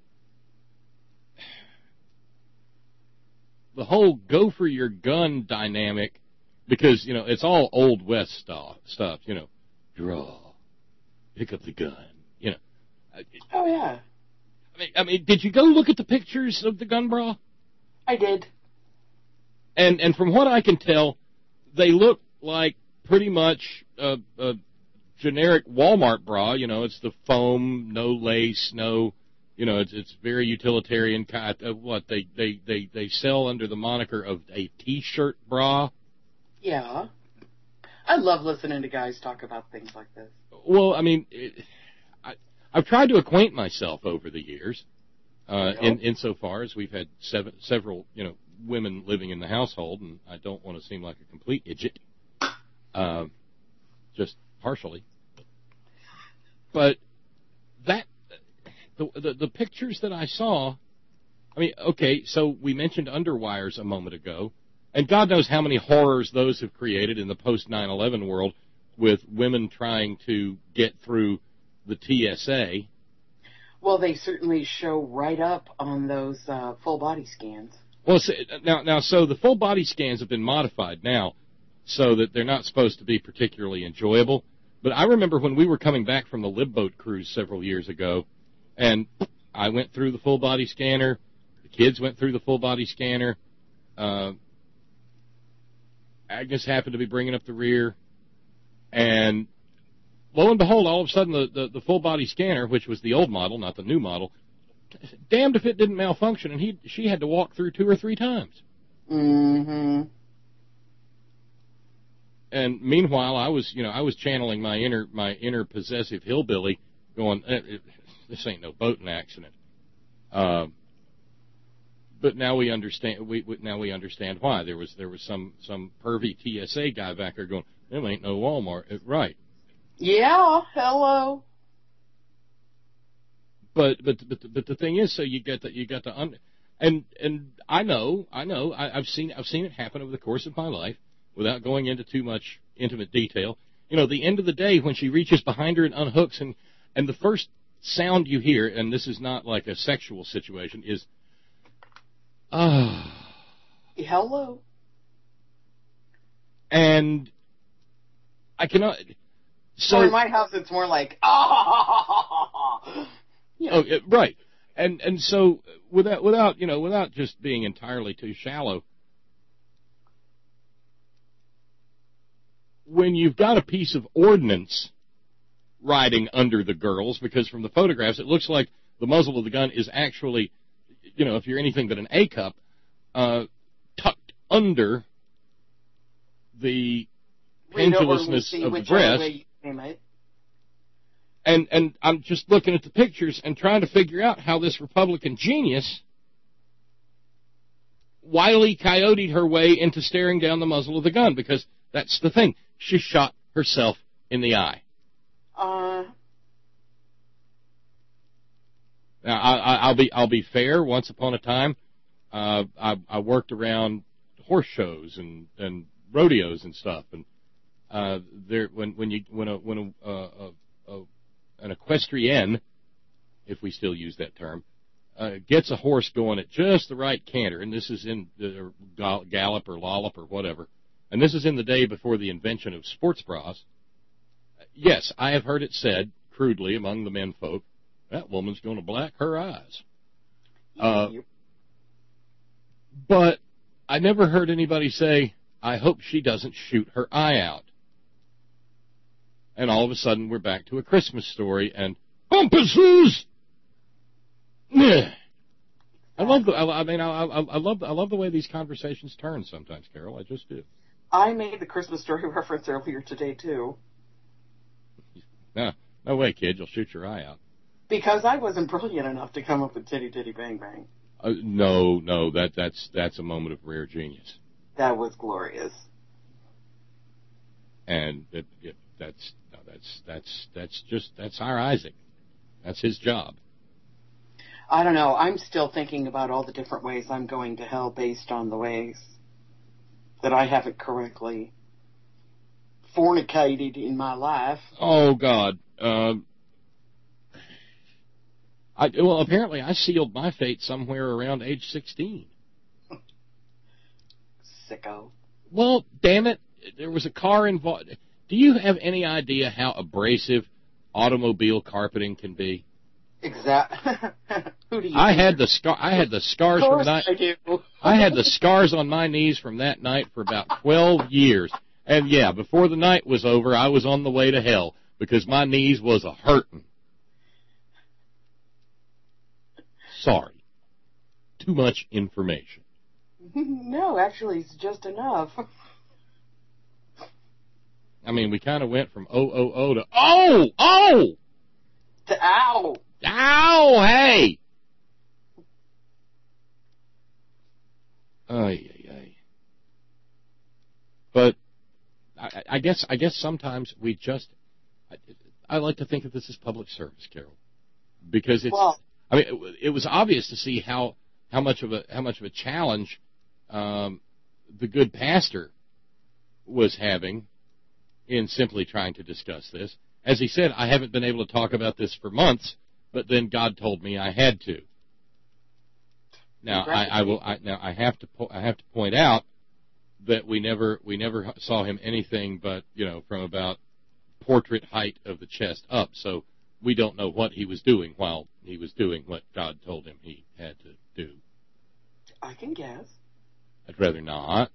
go for your gun dynamic, because it's all Old West stuff. Draw, pick up the gun. Oh yeah. I mean, did you go look at the pictures of the gun bra? I did. And from what I can tell, they look like pretty much a generic Walmart bra. It's the foam, no lace, no You know, it's very utilitarian. What they sell under the moniker of a T-shirt bra. Yeah. I love listening to guys talk about things like this. Well, I mean, I've tried to acquaint myself over the years, insofar as we've had several, women living in the household, and I don't want to seem like a complete idiot, just partially. But the pictures that I saw, I mean, okay, so we mentioned underwires a moment ago, and God knows how many horrors those have created in the post 9/11 world with women trying to get through the TSA. Well, they certainly show right up on those full body scans. Well, so the full body scans have been modified now so that they're not supposed to be particularly enjoyable. But I remember when we were coming back from the Libboat cruise several years ago, and I went through the full body scanner, the kids went through the full body scanner, Agnes happened to be bringing up the rear, and lo and behold, all of a sudden the full body scanner, which was the old model, not the new model, damned if it didn't malfunction, and she had to walk through 2 or 3 times. Mm-hmm. And meanwhile, I was channeling my inner possessive hillbilly, going, this ain't no boating accident. But now we understand. Now we understand why there was some pervy TSA guy back there going, there ain't no Walmart, right? Yeah, hello. But the thing is, so you got to and I know I've seen it happen over the course of my life without going into too much intimate detail. The end of the day when she reaches behind her and unhooks and the first sound you hear, and this is not like a sexual situation, is hello. And I cannot. So in my house, it's more like right. And so without just being entirely too shallow, when you've got a piece of ordnance riding under the girls, because from the photographs it looks like the muzzle of the gun is actually, if you're anything but an A cup, tucked under the pendulousness of the breast. And I'm just looking at the pictures and trying to figure out how this Republican genius Wile E. Coyote'd her way into staring down the muzzle of the gun, because that's the thing. She shot herself in the eye. Now, I'll be fair. Once upon a time, I worked around horse shows and rodeos and stuff, and when an equestrienne, if we still use that term, gets a horse going at just the right canter, and this is in the gallop or lollop or whatever, and this is in the day before the invention of sports bras. Yes, I have heard it said crudely among the menfolk, that woman's going to black her eyes. But I never heard anybody say, I hope she doesn't shoot her eye out. And all of a sudden we're back to A Christmas Story and bumpusses. I love the way these conversations turn sometimes, Carol. I just do. I made the Christmas Story reference earlier today too. No way, kid. You'll shoot your eye out. Because I wasn't brilliant enough to come up with Titty Titty Bang Bang. No, that's a moment of rare genius. That was glorious. And that's our Isaac. That's his job. I don't know. I'm still thinking about all the different ways I'm going to hell based on the ways that I haven't correctly fornicated in my life. Oh, God. Apparently I sealed my fate somewhere around age 16. Sicko. Well, damn it. There was a car involved. Do you have any idea how abrasive automobile carpeting can be? Exactly. Who do you? I had the scars from the night. I do. I had the scars on my knees from that night for about 12 years. And yeah, before the night was over, I was on the way to hell because my knees was a hurting. sorry. Too much information. No, actually, it's just enough. I mean, we kind of went from to oh! To ow! Ow! Hey! Ay. But I guess sometimes we just. I like to think of this as public service, Carol, because it's. Well, I mean, it was obvious to see how much of a challenge the good pastor was having in simply trying to discuss this. As he said, I haven't been able to talk about this for months, but then God told me I had to. Now I have to point out that we never saw him anything but from about portrait height of the chest up. So we don't know what he was doing while he was doing what God told him he had to do. I can guess. I'd rather not.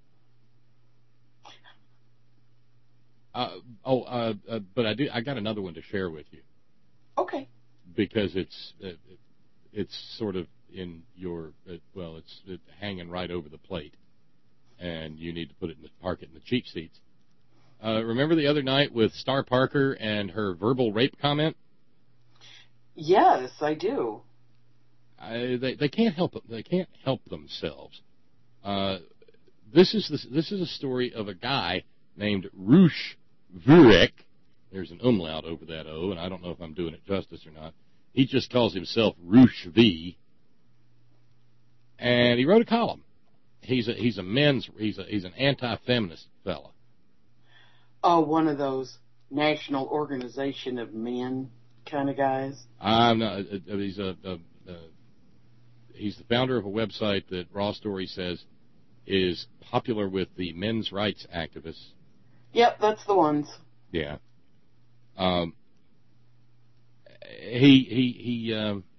But I got another one to share with you. Okay. Because it's sort of in your it's hanging right over the plate, and you need to park it in the cheap seats. Remember the other night with Star Parker and her verbal rape comment? Yes, I do. They can't help it. They can't help themselves. This is a story of a guy named Roosh Vurek. There's an umlaut over that O, and I don't know if I'm doing it justice or not. He just calls himself Roosh V. And he wrote a column. He's an anti-feminist fella. Oh, one of those National Organization of Men kind of guys. I'm not. He's the founder of a website that Raw Story says is popular with the men's rights activists. Yep, that's the ones. Yeah. He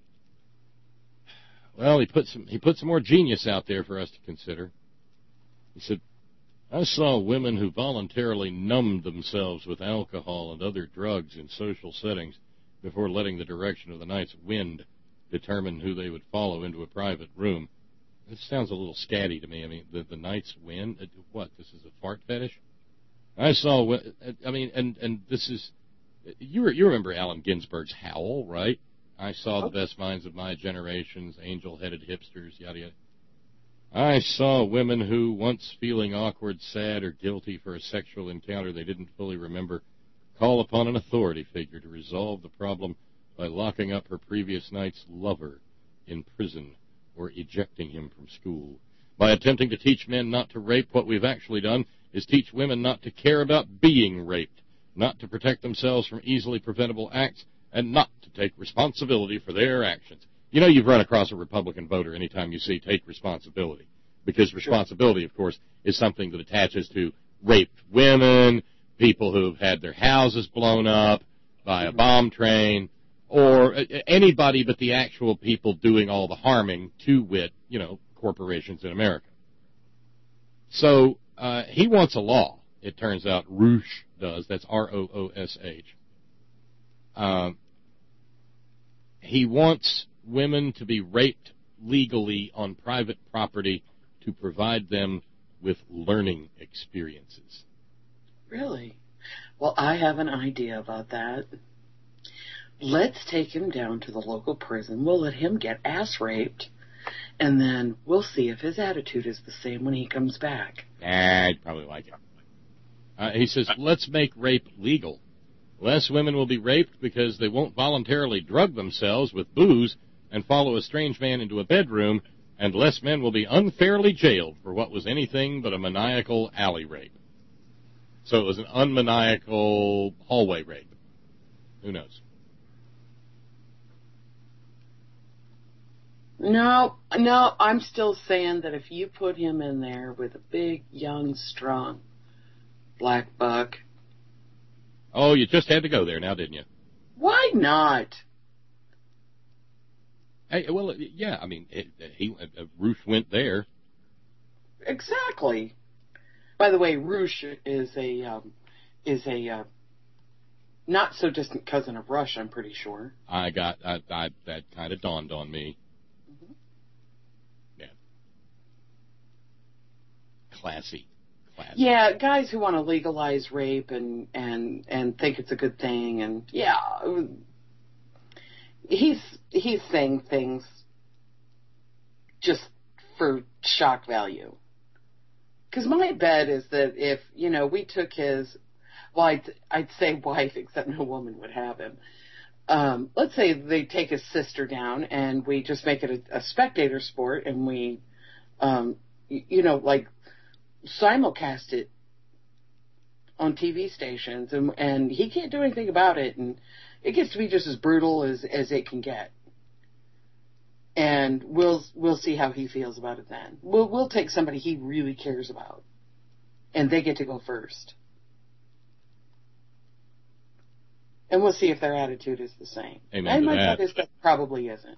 put some more genius out there for us to consider. He said, I saw women who voluntarily numbed themselves with alcohol and other drugs in social settings before letting the direction of the night's wind determine who they would follow into a private room. This sounds a little scatty to me. I mean, the night's wind? What, this is a fart fetish? I saw, and this is, you remember Allen Ginsberg's Howl, right? I saw the best minds of my generations, angel-headed hipsters, yada, yada. I saw women who, once feeling awkward, sad, or guilty for a sexual encounter they didn't fully remember, call upon an authority figure to resolve the problem by locking up her previous night's lover in prison or ejecting him from school. By attempting to teach men not to rape, what we've actually done is teach women not to care about being raped, not to protect themselves from easily preventable acts, and not to take responsibility for their actions. You know you've run across a Republican voter anytime you see take responsibility, because responsibility, of course, is something that attaches to raped women, people who've had their houses blown up by a bomb train, or anybody but the actual people doing all the harming, to wit, corporations in America. So he wants a law, it turns out. Roosh does. That's R-O-O-S-H. He wants women to be raped legally on private property to provide them with learning experiences. Really? Well, I have an idea about that. Let's take him down to the local prison. We'll let him get ass raped, and then we'll see if his attitude is the same when he comes back. I'd probably like it. He says, let's make rape legal. Less women will be raped because they won't voluntarily drug themselves with booze and follow a strange man into a bedroom, and less men will be unfairly jailed for what was anything but a maniacal alley rape. So it was an unmaniacal hallway rape. Who knows? No, I'm still saying that if you put him in there with a big, young, strong black buck. Oh, you just had to go there now, didn't you? Why not? Hey, well, yeah, I mean, Roosh went there. Exactly. By the way, Roosh is a not so distant cousin of Rush, I'm pretty sure. That kind of dawned on me. classy. Yeah, guys who want to legalize rape and think it's a good thing, and yeah, he's saying things just for shock value. Because my bet is that if, we took his, well, I'd say wife, except no woman would have him. Let's say they take his sister down and we just make it a spectator sport and we, like simulcast it on TV stations and he can't do anything about it and it gets to be just as brutal as it can get. And we'll see how he feels about it then. We'll take somebody he really cares about and they get to go first. And we'll see if their attitude is the same. Amen and to my that. bet is that probably isn't.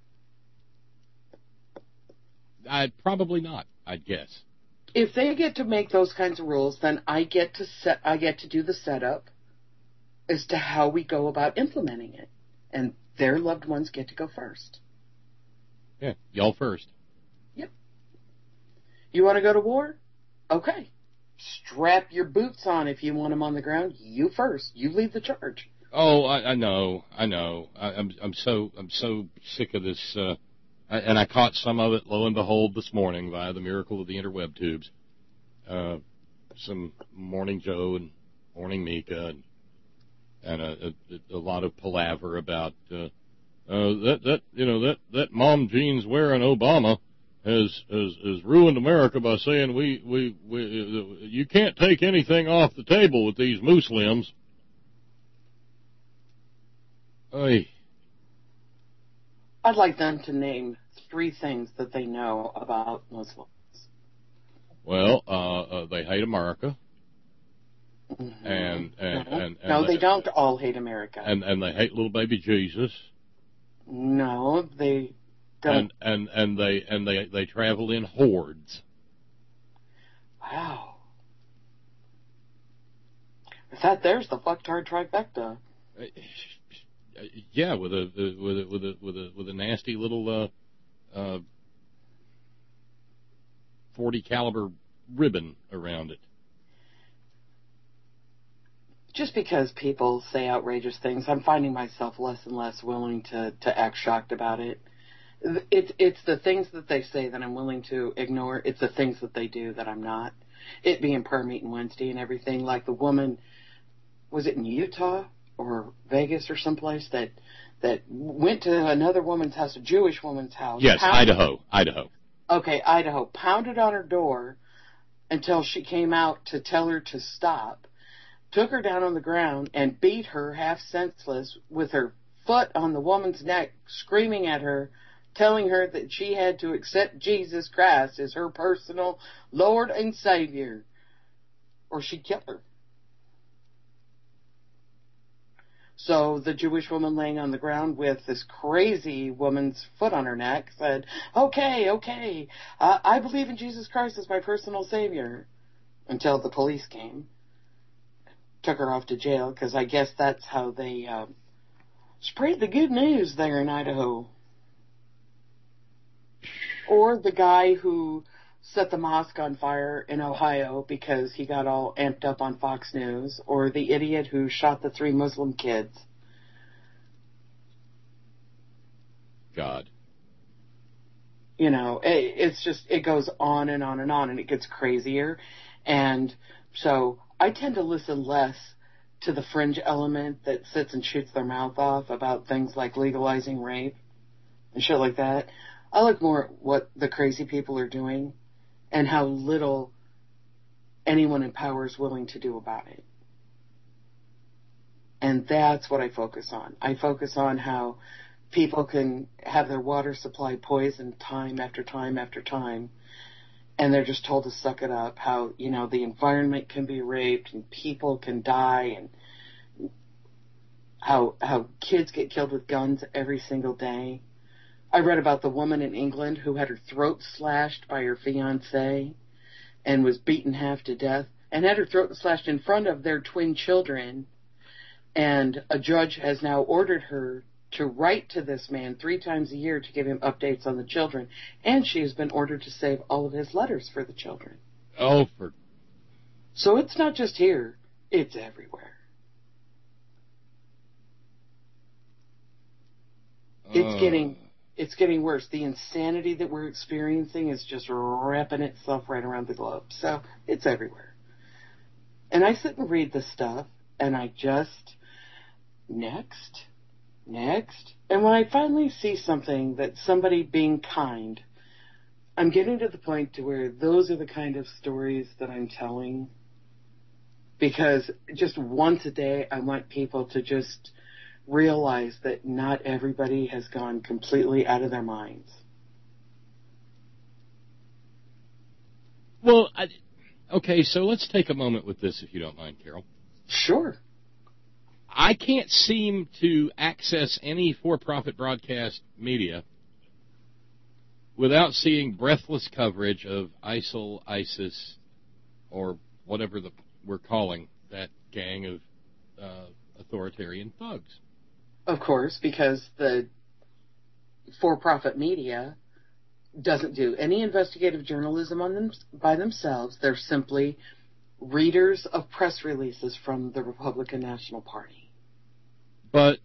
Probably not, I'd guess. If they get to make those kinds of rules, then I get to do the setup as to how we go about implementing it. And their loved ones get to go first. Yeah, y'all first. Yep. You want to go to war? Okay. Strap your boots on if you want them on the ground. You first. You lead the charge. Oh, I know. I'm so sick of this. And I caught some of it, lo and behold, this morning via the miracle of the interweb tubes. Some Morning Joe and Morning Mika and a lot of palaver about that Mom Jean's wearing Obama has ruined America by saying we you can't take anything off the table with these Muslims. Oy. I'd like them to name 3 things that they know about Muslims. Well, they hate America. Mm-hmm. And no, they don't all hate America. And they hate little baby Jesus. No, they don't. And they travel in hordes. Wow. There's the fucktard trifecta. Yeah, with a nasty little 40 caliber ribbon around it. Just because people say outrageous things, I'm finding myself less and less willing to act shocked about it. It's the things that they say that I'm willing to ignore. It's the things that they do that I'm not. It being prayer meeting Wednesday and everything, like the woman, was it in Utah or Vegas or someplace that went to another woman's house, a Jewish woman's house. Yes, Idaho. Okay, Idaho. Pounded on her door until she came out to tell her to stop. Took her down on the ground and beat her half senseless with her foot on the woman's neck, screaming at her, telling her that she had to accept Jesus Christ as her personal Lord and Savior, or she'd kill her. So the Jewish woman laying on the ground with this crazy woman's foot on her neck said, okay, I believe in Jesus Christ as my personal Savior, until the police came. Took her off to jail, because I guess that's how they spread the good news there in Idaho. Or the guy who set the mosque on fire in Ohio because he got all amped up on Fox News, or the idiot who shot the 3 Muslim kids. God. It's just, it goes on and on and on, and it gets crazier. And so I tend to listen less to the fringe element that sits and shoots their mouth off about things like legalizing rape and shit like that. I look more at what the crazy people are doing and how little anyone in power is willing to do about it. And that's what I focus on. I focus on how people can have their water supply poisoned time after time after time, and they're just told to suck it up. How, the environment can be raped and people can die, and how kids get killed with guns every single day. I read about the woman in England who had her throat slashed by her fiancé and was beaten half to death, and had her throat slashed in front of their twin children. And a judge has now ordered her to write to this man 3 times a year to give him updates on the children. And she has been ordered to save all of his letters for the children. Oh, for... So it's not just here, it's everywhere. It's getting worse. The insanity that we're experiencing is just wrapping itself right around the globe. So it's everywhere. And I sit and read this stuff, and I just, next. And when I finally see something that somebody being kind, I'm getting to the point to where those are the kind of stories that I'm telling. Because just once a day, I want people to just realize that not everybody has gone completely out of their minds. Well, okay, so let's take a moment with this, if you don't mind, Carol. Sure. I can't seem to access any for-profit broadcast media without seeing breathless coverage of ISIL, ISIS, or whatever we're calling that gang of authoritarian thugs. Of course, because the for-profit media doesn't do any investigative journalism on them by themselves. They're simply readers of press releases from the Republican National Party. But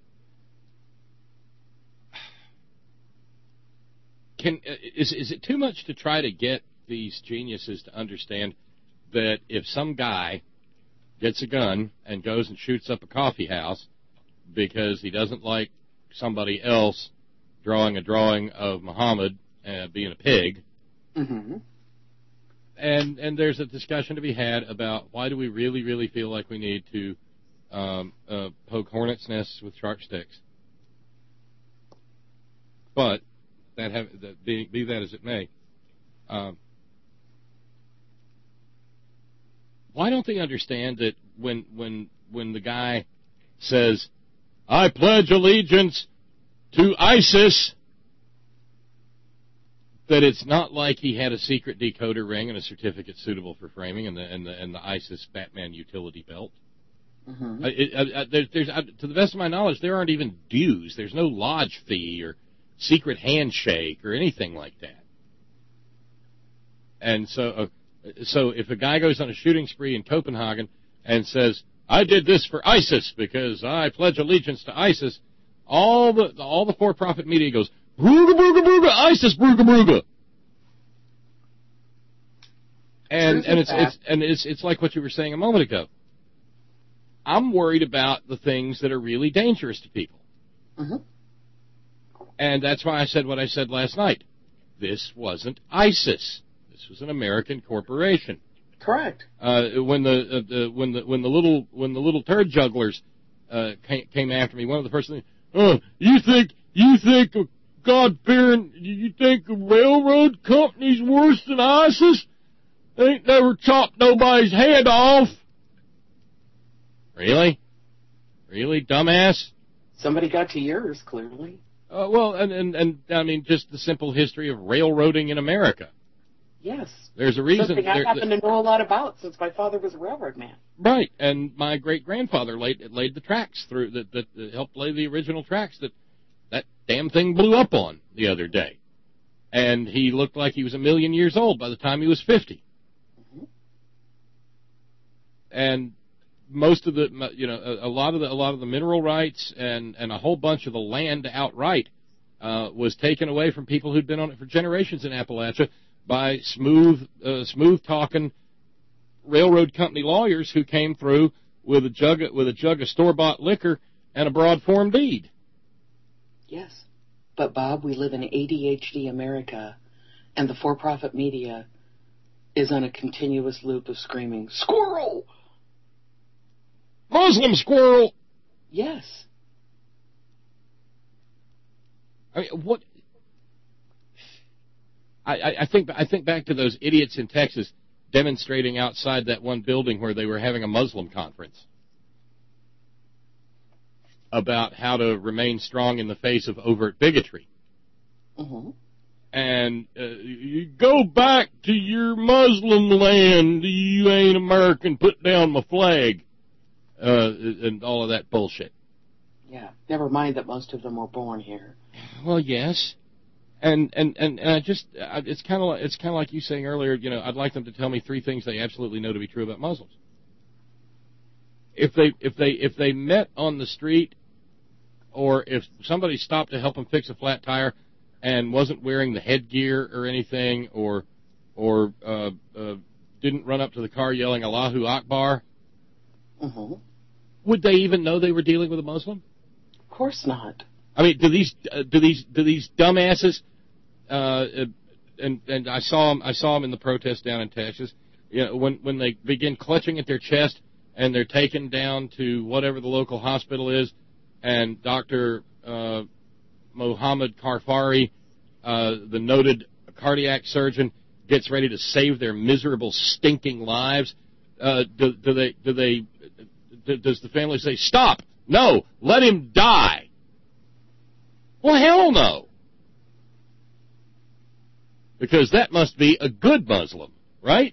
is it too much to try to get these geniuses to understand that if some guy gets a gun and goes and shoots up a coffee house because he doesn't like somebody else drawing a drawing of Muhammad being a pig, mm-hmm. and there's a discussion to be had about why do we really, really feel like we need to poke hornets' nests with sharp sticks. But be that as it may, why don't they understand that when the guy says, "I pledge allegiance to ISIS," that it's not like he had a secret decoder ring and a certificate suitable for framing and the ISIS Batman utility belt. Mm-hmm. To the best of my knowledge, there aren't even dues. There's no lodge fee or secret handshake or anything like that. And so if a guy goes on a shooting spree in Copenhagen and says, "I did this for ISIS because I pledge allegiance to ISIS," all the for-profit media goes, "Brooga, brooga, brooga, ISIS, brooga, brooga." And it's like what you were saying a moment ago. I'm worried about the things that are really dangerous to people. Mm-hmm. And that's why I said what I said last night. This wasn't ISIS. This was an American corporation. Correct. When the little turd jugglers came after me, one of the first things, you think God-fearing, you think a railroad company's worse than ISIS? They ain't never chopped nobody's head off. Really? Really, dumbass? Somebody got to yours, clearly. Well, and I mean, just the simple history of railroading in America. Yes. There's a reason. Something I happen to know a lot about since my father was a railroad man. Right, and my great-grandfather laid the tracks through that helped lay the original tracks that damn thing blew up on the other day. And he looked like he was 1,000,000 years old by the time he was 50. Mm-hmm. And most of a lot of the mineral rights and a whole bunch of the land outright was taken away from people who'd been on it for generations in Appalachia by smooth talking railroad company lawyers who came through with a jug of store-bought liquor and a broad form deed. Yes, but Bob, we live in ADHD America, and the for-profit media is on a continuous loop of screaming, "Squirrel! Muslim squirrel!" Yes. I mean, what? I think back to those idiots in Texas demonstrating outside that one building where they were having a Muslim conference about how to remain strong in the face of overt bigotry. Mm-hmm. And you go back to your Muslim land, you ain't American, put down my flag, and all of that bullshit. Yeah, never mind that most of them were born here. Well, yes. And it's kind of like you saying earlier. I'd like them to tell me 3 things they absolutely know to be true about Muslims. If they met on the street, or if somebody stopped to help them fix a flat tire and wasn't wearing the headgear or anything, or didn't run up to the car yelling Allahu Akbar, would they even know they were dealing with a Muslim? Of course not. I mean, do these dumbasses? And I saw them in the protest down in Texas. When they begin clutching at their chest and they're taken down to whatever the local hospital is, and Dr. Mohammed Karfari, the noted cardiac surgeon, gets ready to save their miserable, stinking lives. Does the family say, "Stop! No, let him die"? Well, hell no. Because that must be a good Muslim, right?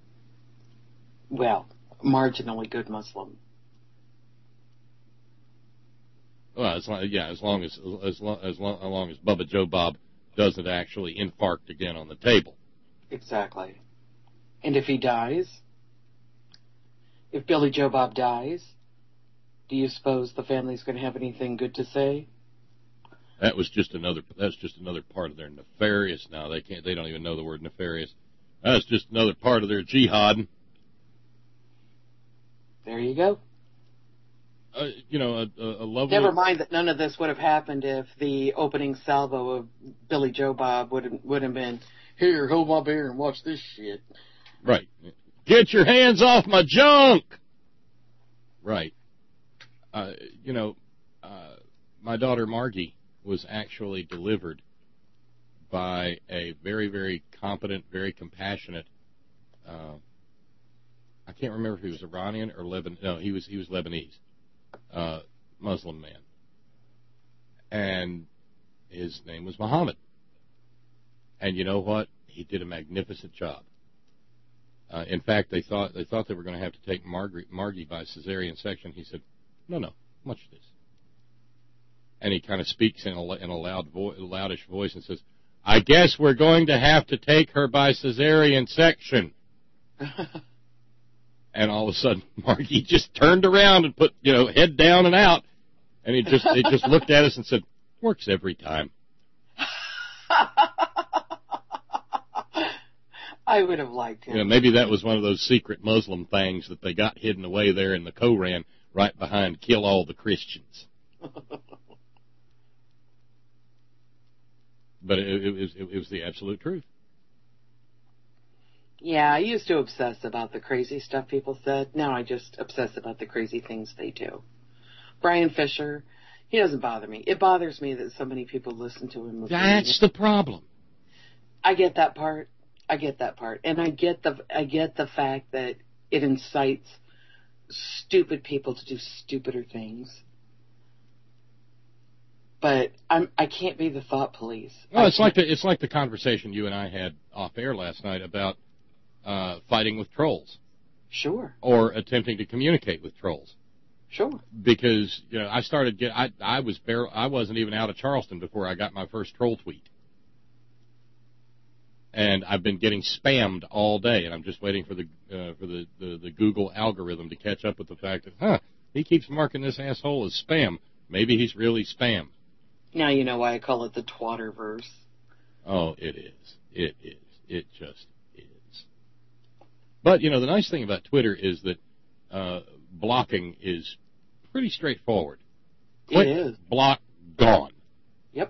Well, marginally good Muslim. Well, as long as Bubba Joe Bob doesn't actually infarct again on the table. Exactly. And if he dies, if Billy Joe Bob dies, do you suppose the family's going to have anything good to say? That's just another part of their nefarious. Now they don't even know the word nefarious. That's just another part of their jihad. There you go. A lovely. Never mind that none of this would have happened if the opening salvo of Billy Joe Bob would have been, "Here, hold my beer and watch this shit." Right. Get your hands off my junk. Right. My daughter Margie was actually delivered by a very, very competent, very compassionate. I can't remember if he was Iranian or Lebanese. No, he was Lebanese. Muslim man, and his name was Muhammad. And you know what? He did a magnificent job. In fact, they thought they were going to have to take Margie by cesarean section. He said, "No, watch this." And he kind of speaks in a loudish voice and says, "I guess we're going to have to take her by cesarean section." And all of a sudden, Margie just turned around and put, head down and out. And they just looked at us and said, "Works every time." I would have liked him. Maybe that was one of those secret Muslim things that they got hidden away there in the Koran right behind "Kill all the Christians." But it was the absolute truth. Yeah, I used to obsess about the crazy stuff people said. Now I just obsess about the crazy things they do. Brian Fisher, he doesn't bother me. It bothers me that so many people listen to him. That's the problem. I get that part. And I get the fact that it incites stupid people to do stupider things. But I can't be the thought police. Well, it's like the conversation you and I had off air last night about fighting with trolls. Sure. Or attempting to communicate with trolls. Sure. Because I wasn't even out of Charleston before I got my first troll tweet. And I've been getting spammed all day, and I'm just waiting for the Google algorithm to catch up with the fact that he keeps marking this asshole as spam. Maybe he's really spam. Now you know why I call it the Twatterverse. Oh, it is. It is. It just is. But, the nice thing about Twitter is that blocking is pretty straightforward. Click, it is. Block, gone. Yep.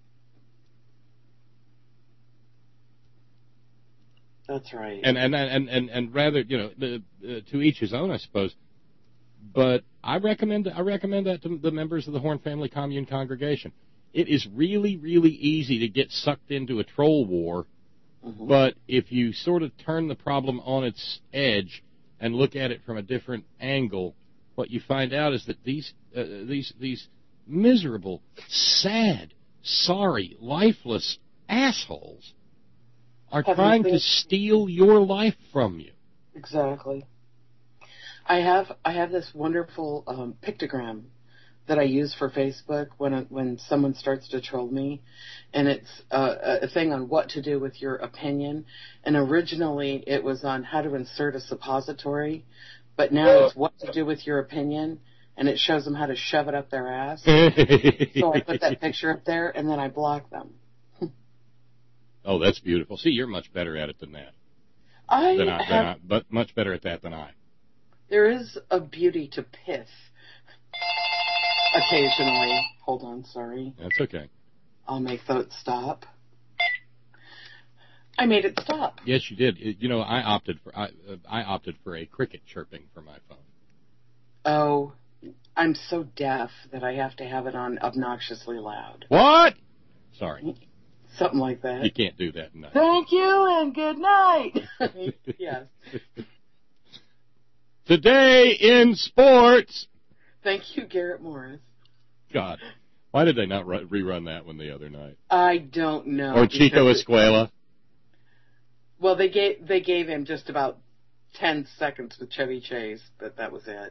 That's right. And rather, to each his own, I suppose. But I recommend that to the members of the Horn Family Commune congregation. It is really, really easy to get sucked into a troll war, but if you sort of turn the problem on its edge and look at it from a different angle, what you find out is that these miserable, sad, sorry, lifeless assholes are trying to steal your life from you. Exactly. I have this wonderful pictogram that I use for Facebook when someone starts to troll me, and it's a thing on what to do with your opinion. And originally it was on how to insert a suppository, but now it's what to do with your opinion, and it shows them how to shove it up their ass. So I put that picture up there, and then I block them. Oh, that's beautiful. See, you're much better at it than that. But much better at that than I. There is a beauty to pith. Occasionally. Hold on, sorry. That's okay. I'll make that stop. I made it stop. Yes, you did. I opted for a cricket chirping for my phone. Oh, I'm so deaf that I have to have it on obnoxiously loud. What? Sorry. Something like that. You can't do that. No. Thank you and good night. Yes. Today in sports. Thank you, Garrett Morris. God, why did they not rerun that one the other night? I don't know. Or Chico Escuela? Well, they gave him just about 10 seconds with Chevy Chase, but that was it.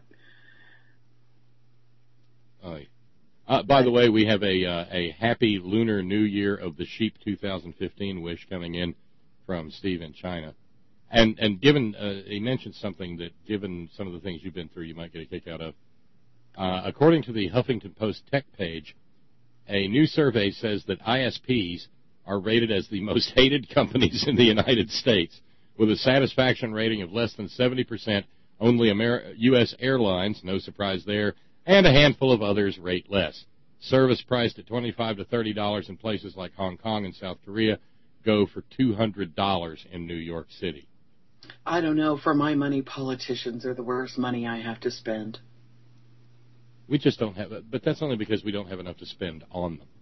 By the way, we have a happy Lunar New Year of the Sheep 2015 wish coming in from Steve in China. And given, he mentioned something that, given some of the things you've been through, you might get a kick out of. According to the Huffington Post tech page, a new survey says that ISPs are rated as the most hated companies in the United States, with a satisfaction rating of less than 70%. Only U.S. Airlines, no surprise there, and a handful of others rate less. Service priced at $25 to $30 in places like Hong Kong and South Korea go for $200 in New York City. I don't know. For my money, politicians are the worst money I have to spend. We just don't have it, but that's only because we don't have enough to spend on them.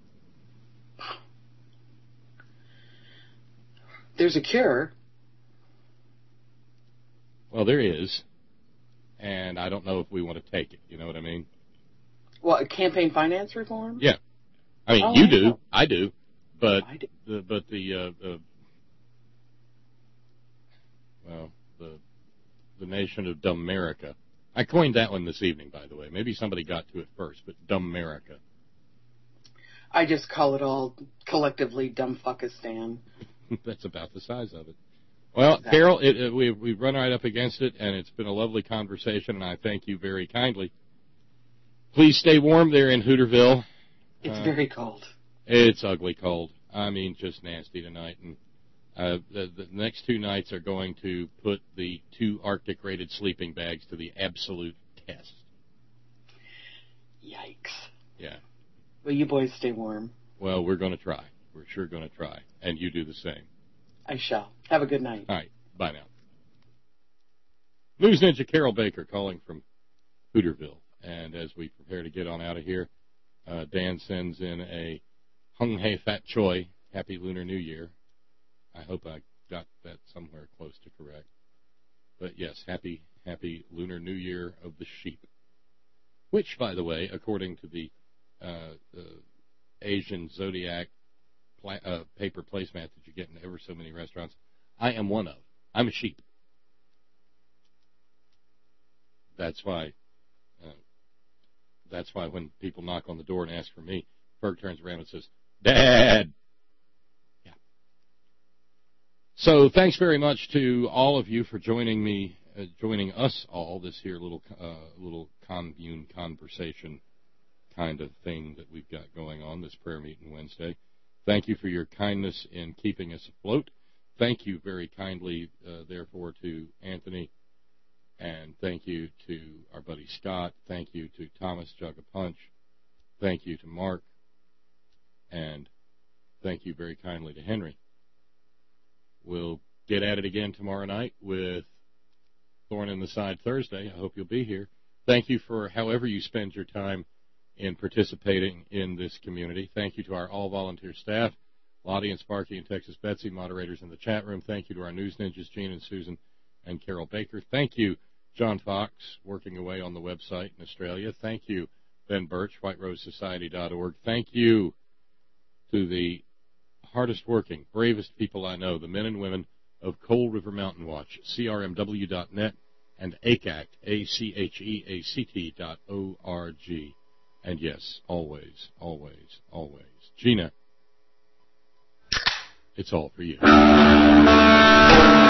There's a cure. Well, there is, and I don't know if we want to take it. You know what I mean? What, campaign finance reform? Yeah. I mean, you do. I do. But the nation of dumb America. I coined that one this evening, by the way. Maybe somebody got to it first, but dumb America. I just call it all collectively dumb fuckistan. That's about the size of it. Well, exactly. Carol, we've run right up against it, and it's been a lovely conversation, and I thank you very kindly. Please stay warm there in Hooterville. It's very cold. It's ugly cold. I mean, just nasty tonight. And the next 2 nights are going to put the 2 Arctic-rated sleeping bags to the absolute test. Yikes. Yeah. Well, you boys stay warm. Well, we're going to try. We're sure going to try. And you do the same. I shall. Have a good night. All right. Bye now. News Ninja Carol Baker calling from Hooterville. And as we prepare to get on out of here, Dan sends in a Hung Hei Fat Choi, Happy Lunar New Year. I hope I got that somewhere close to correct. But yes, Happy Lunar New Year of the Sheep. Which, by the way, according to the Asian Zodiac paper placemat that you get in ever so many restaurants, I am one of. I'm a sheep. That's why when people knock on the door and ask for me, Ferg turns around and says, Dad! Yeah. So thanks very much to all of you for joining us all, this here little commune conversation kind of thing that we've got going on, this prayer meeting Wednesday. Thank you for your kindness in keeping us afloat. Thank you very kindly, therefore, to Anthony. And thank you to our buddy Scott. Thank you to Thomas Jug a Punch. Thank you to Mark. And thank you very kindly to Henry. We'll get at it again tomorrow night with Thorn in the Side Thursday. I hope you'll be here. Thank you for however you spend your time in participating in this community. Thank you to our all-volunteer staff, Lottie and Sparky and Texas Betsy, moderators in the chat room. Thank you to our news ninjas, Gene and Susan and Carol Baker. Thank you, John Fox, working away on the website in Australia. Thank you, Ben Birch, WhiteRoseSociety.org. Thank you to the hardest working, bravest people I know, the men and women of Coal River Mountain Watch, CRMW.net, and ACHEACT, ACHEACT.org. And yes, always, always, always. Gina, it's all for you.